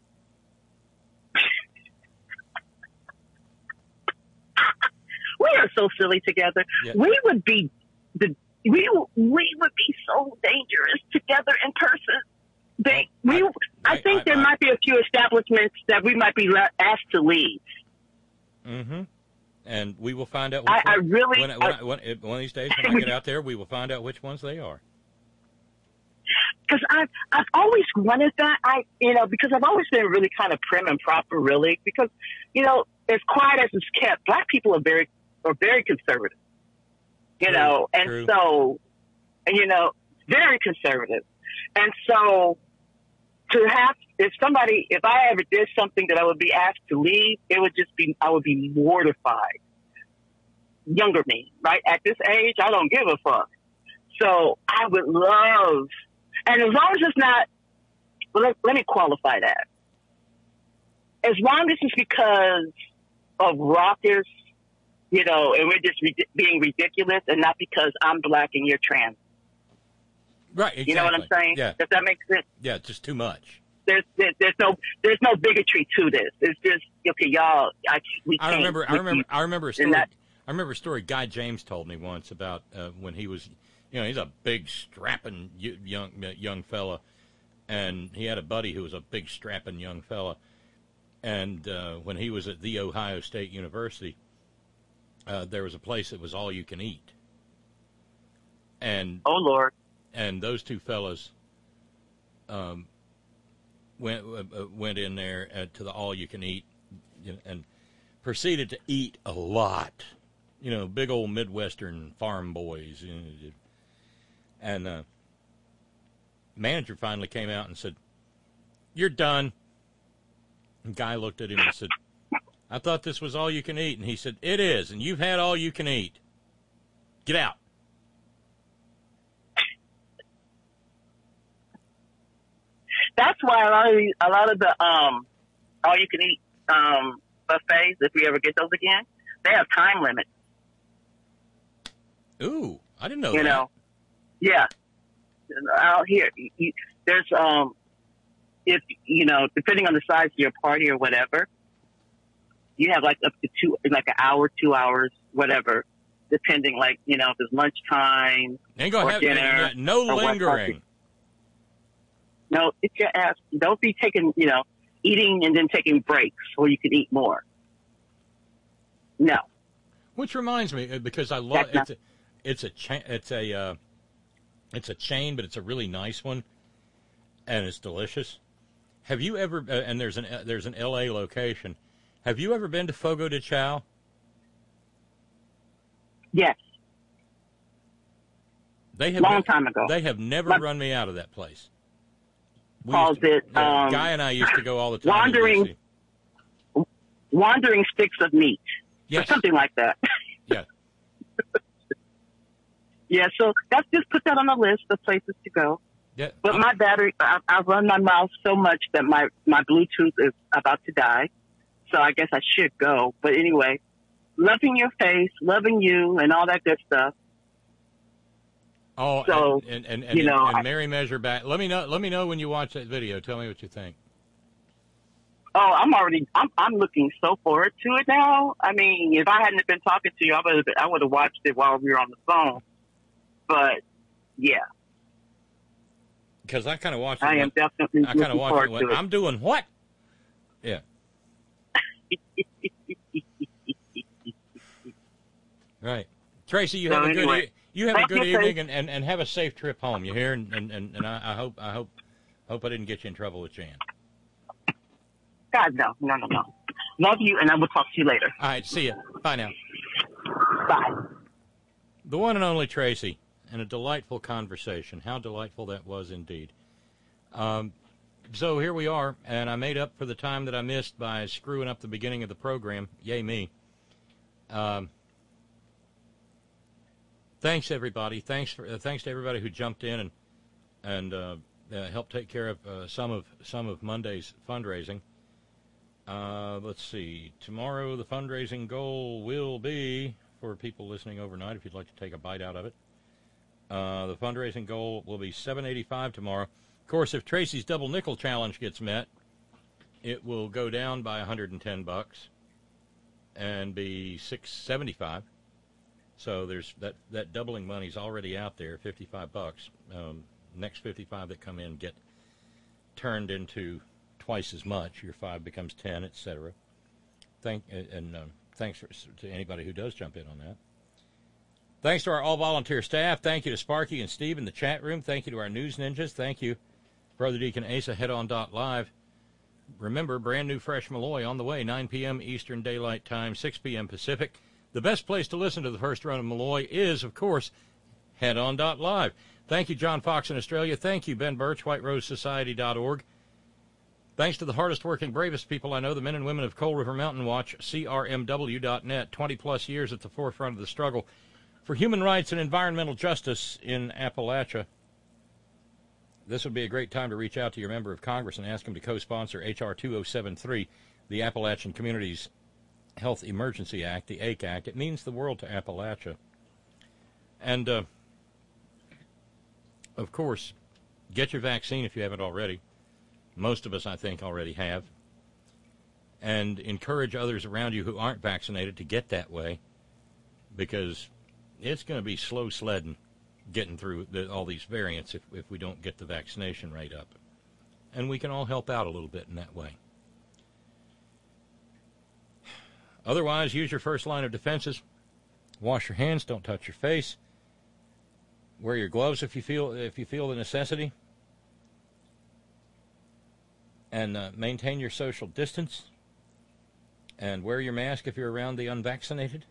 We are so silly together. Yeah. We would be the we we would be so dangerous together in person. They we I, I- think I- there I- might be a few establishments that we might be le- asked to leave. Mm-hmm. And we will find out. Which I, I one- really When, I, when, I, when, it- one of these days, when I get out there, we will find out which ones they are. because I've I've always wanted that. I you know because I've always been really kind of prim and proper, really, because you know as quiet as it's kept, black people are very are very conservative, you True, know, and true. so you know very conservative, and so to have if somebody if I ever did something that I would be asked to leave, it would just be I would be mortified. Younger me, right at this age, I don't give a fuck. So I would love. And as long as it's not, well, let, let me qualify that. As long as it's because of raucous, you know, and we're just rid- being ridiculous and not because I'm black and you're trans. Right, exactly. You know what I'm saying? Yeah. Does that make sense? Yeah, just too much. There's, there's, there's no, there's no bigotry to this. It's just, okay, y'all, I, we I can't. remember. I we- remember. I remember a story. and that- I remember a story Guy James told me once about uh, when he was, you know, he's a big strapping y- young young fella, and he had a buddy who was a big strapping young fella, and uh, when he was at the Ohio State University, uh, there was a place that was all you can eat, and oh Lord, and those two fellas, um, went uh, went in there uh, to the all you can eat, you know, and proceeded to eat a lot. You know, big old Midwestern farm boys. You know, and uh, manager finally came out and said, "You're done." And guy looked at him and said, "I thought this was all you can eat." And he said, "It is, and you've had all you can eat. Get out." that's why a lot of these, a lot of the um, all you can eat um buffets, if we ever get those again, they have time limits. Ooh, I didn't know You that. know, yeah. Out here, you, you- there's um, if you know, depending on the size of your party or whatever, you have like up to two, like an hour, two hours, whatever, depending, like you know, if it's lunchtime Ain't gonna or have dinner, yeah, no or what lingering. party. No, it's your ass. Don't be taking, you know, eating and then taking breaks where you could eat more. No, Which reminds me, uh, because I love That's it's a, it's a cha- it's a uh, it's a chain, but it's a really nice one, and it's delicious. Have you ever? Uh, and there's an uh, there's an L A location. Have you ever been to Fogo de Chao? Yes. They have Long time ago. They have never My- run me out of that place. We Calls used to- it, yeah, um, Guy and I used to go all the time. Wandering, wandering sticks of meat, Yes. or something like that. Yeah. Yeah, so that's just put that on the list of places to go. Yeah. But my battery, I, I run my mouth so much that my, my Bluetooth is about to die. So I guess I should go. But anyway, loving your face, loving you, and all that good stuff. Oh, So, and, and, and, and, you know, and I- Mary Measure back. Let me know. Let me know when you watch that video. Tell me what you think. Oh, I'm already, I'm, I'm looking so forward to it now. I mean, if I hadn't been talking to you, I would have, I would have watched it while we were on the phone. But, yeah. Because I kind of watched it. I am when- definitely I kind of looking watched forward it. When, to it. I'm doing what? Yeah. Right. Tracy, you So have a good anyway, e- you have a thank good you, evening Faith. and, and, and have a safe trip home. You hear? And and, and, and I, I hope I hope hope I didn't get you in trouble with Jan. God, no, no, no, no. Love you, and I will talk to you later. All right. See ya. Bye now. Bye. The one and only Tracy, and a delightful conversation. How delightful that was indeed. Um, so here we are, and I made up for the time that I missed by screwing up the beginning of the program. Yay me. Um, thanks, everybody. Thanks for uh, thanks to everybody who jumped in and and uh, uh, helped take care of uh, some of some of Monday's fundraising. Uh, let's see. Tomorrow, the fundraising goal will be, for people listening overnight, if you'd like to take a bite out of it, uh, the fundraising goal will be seven eighty-five tomorrow. Of course, if Tracy's double nickel challenge gets met, it will go down by one hundred ten bucks and be six seventy-five. So there's that that doubling money's already out there, fifty-five bucks. Um, next fifty-five that come in get turned into twice as much. Your five becomes ten, et cetera. Thank and um, thanks for, to anybody who does jump in on that. Thanks to our all-volunteer staff. Thank you to Sparky and Steve in the chat room. Thank you to our news ninjas. Thank you, Brother Deacon Asa, Head On Dot Live. Remember, brand new Fresh Malloy on the way, nine p.m. Eastern Daylight Time, six p.m. Pacific. The best place to listen to the first run of Malloy is, of course, Head On Dot Live. Thank you, John Fox in Australia. Thank you, Ben Birch, White Rose Society dot org. Thanks to the hardest working, bravest people I know, the men and women of Coal River Mountain Watch, C R M W dot net, twenty-plus years at the forefront of the struggle for human rights and environmental justice in Appalachia. This would be a great time to reach out to your member of Congress and ask him to co-sponsor H R two oh seven three, the Appalachian Communities Health Emergency Act, the A C E Act. It means the world to Appalachia. And, uh, of course, get your vaccine if you haven't already. Most of us, I think, already have. And encourage others around you who aren't vaccinated to get that way, because it's going to be slow sledding getting through the, all these variants if, if we don't get the vaccination rate up. And we can all help out a little bit in that way. Otherwise, use your first line of defenses. Wash your hands. Don't touch your face. Wear your gloves if you feel if you feel the necessity. And uh, maintain your social distance. And wear your mask if you're around the unvaccinated.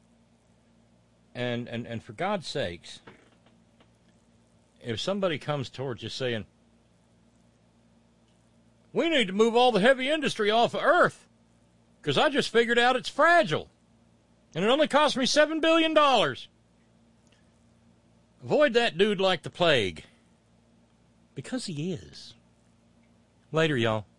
And, and, and for God's sakes, if somebody comes towards you saying, we need to move all the heavy industry off of Earth because I just figured out it's fragile and it only cost me seven billion dollars. Avoid that dude like the plague, because he is. Later, y'all.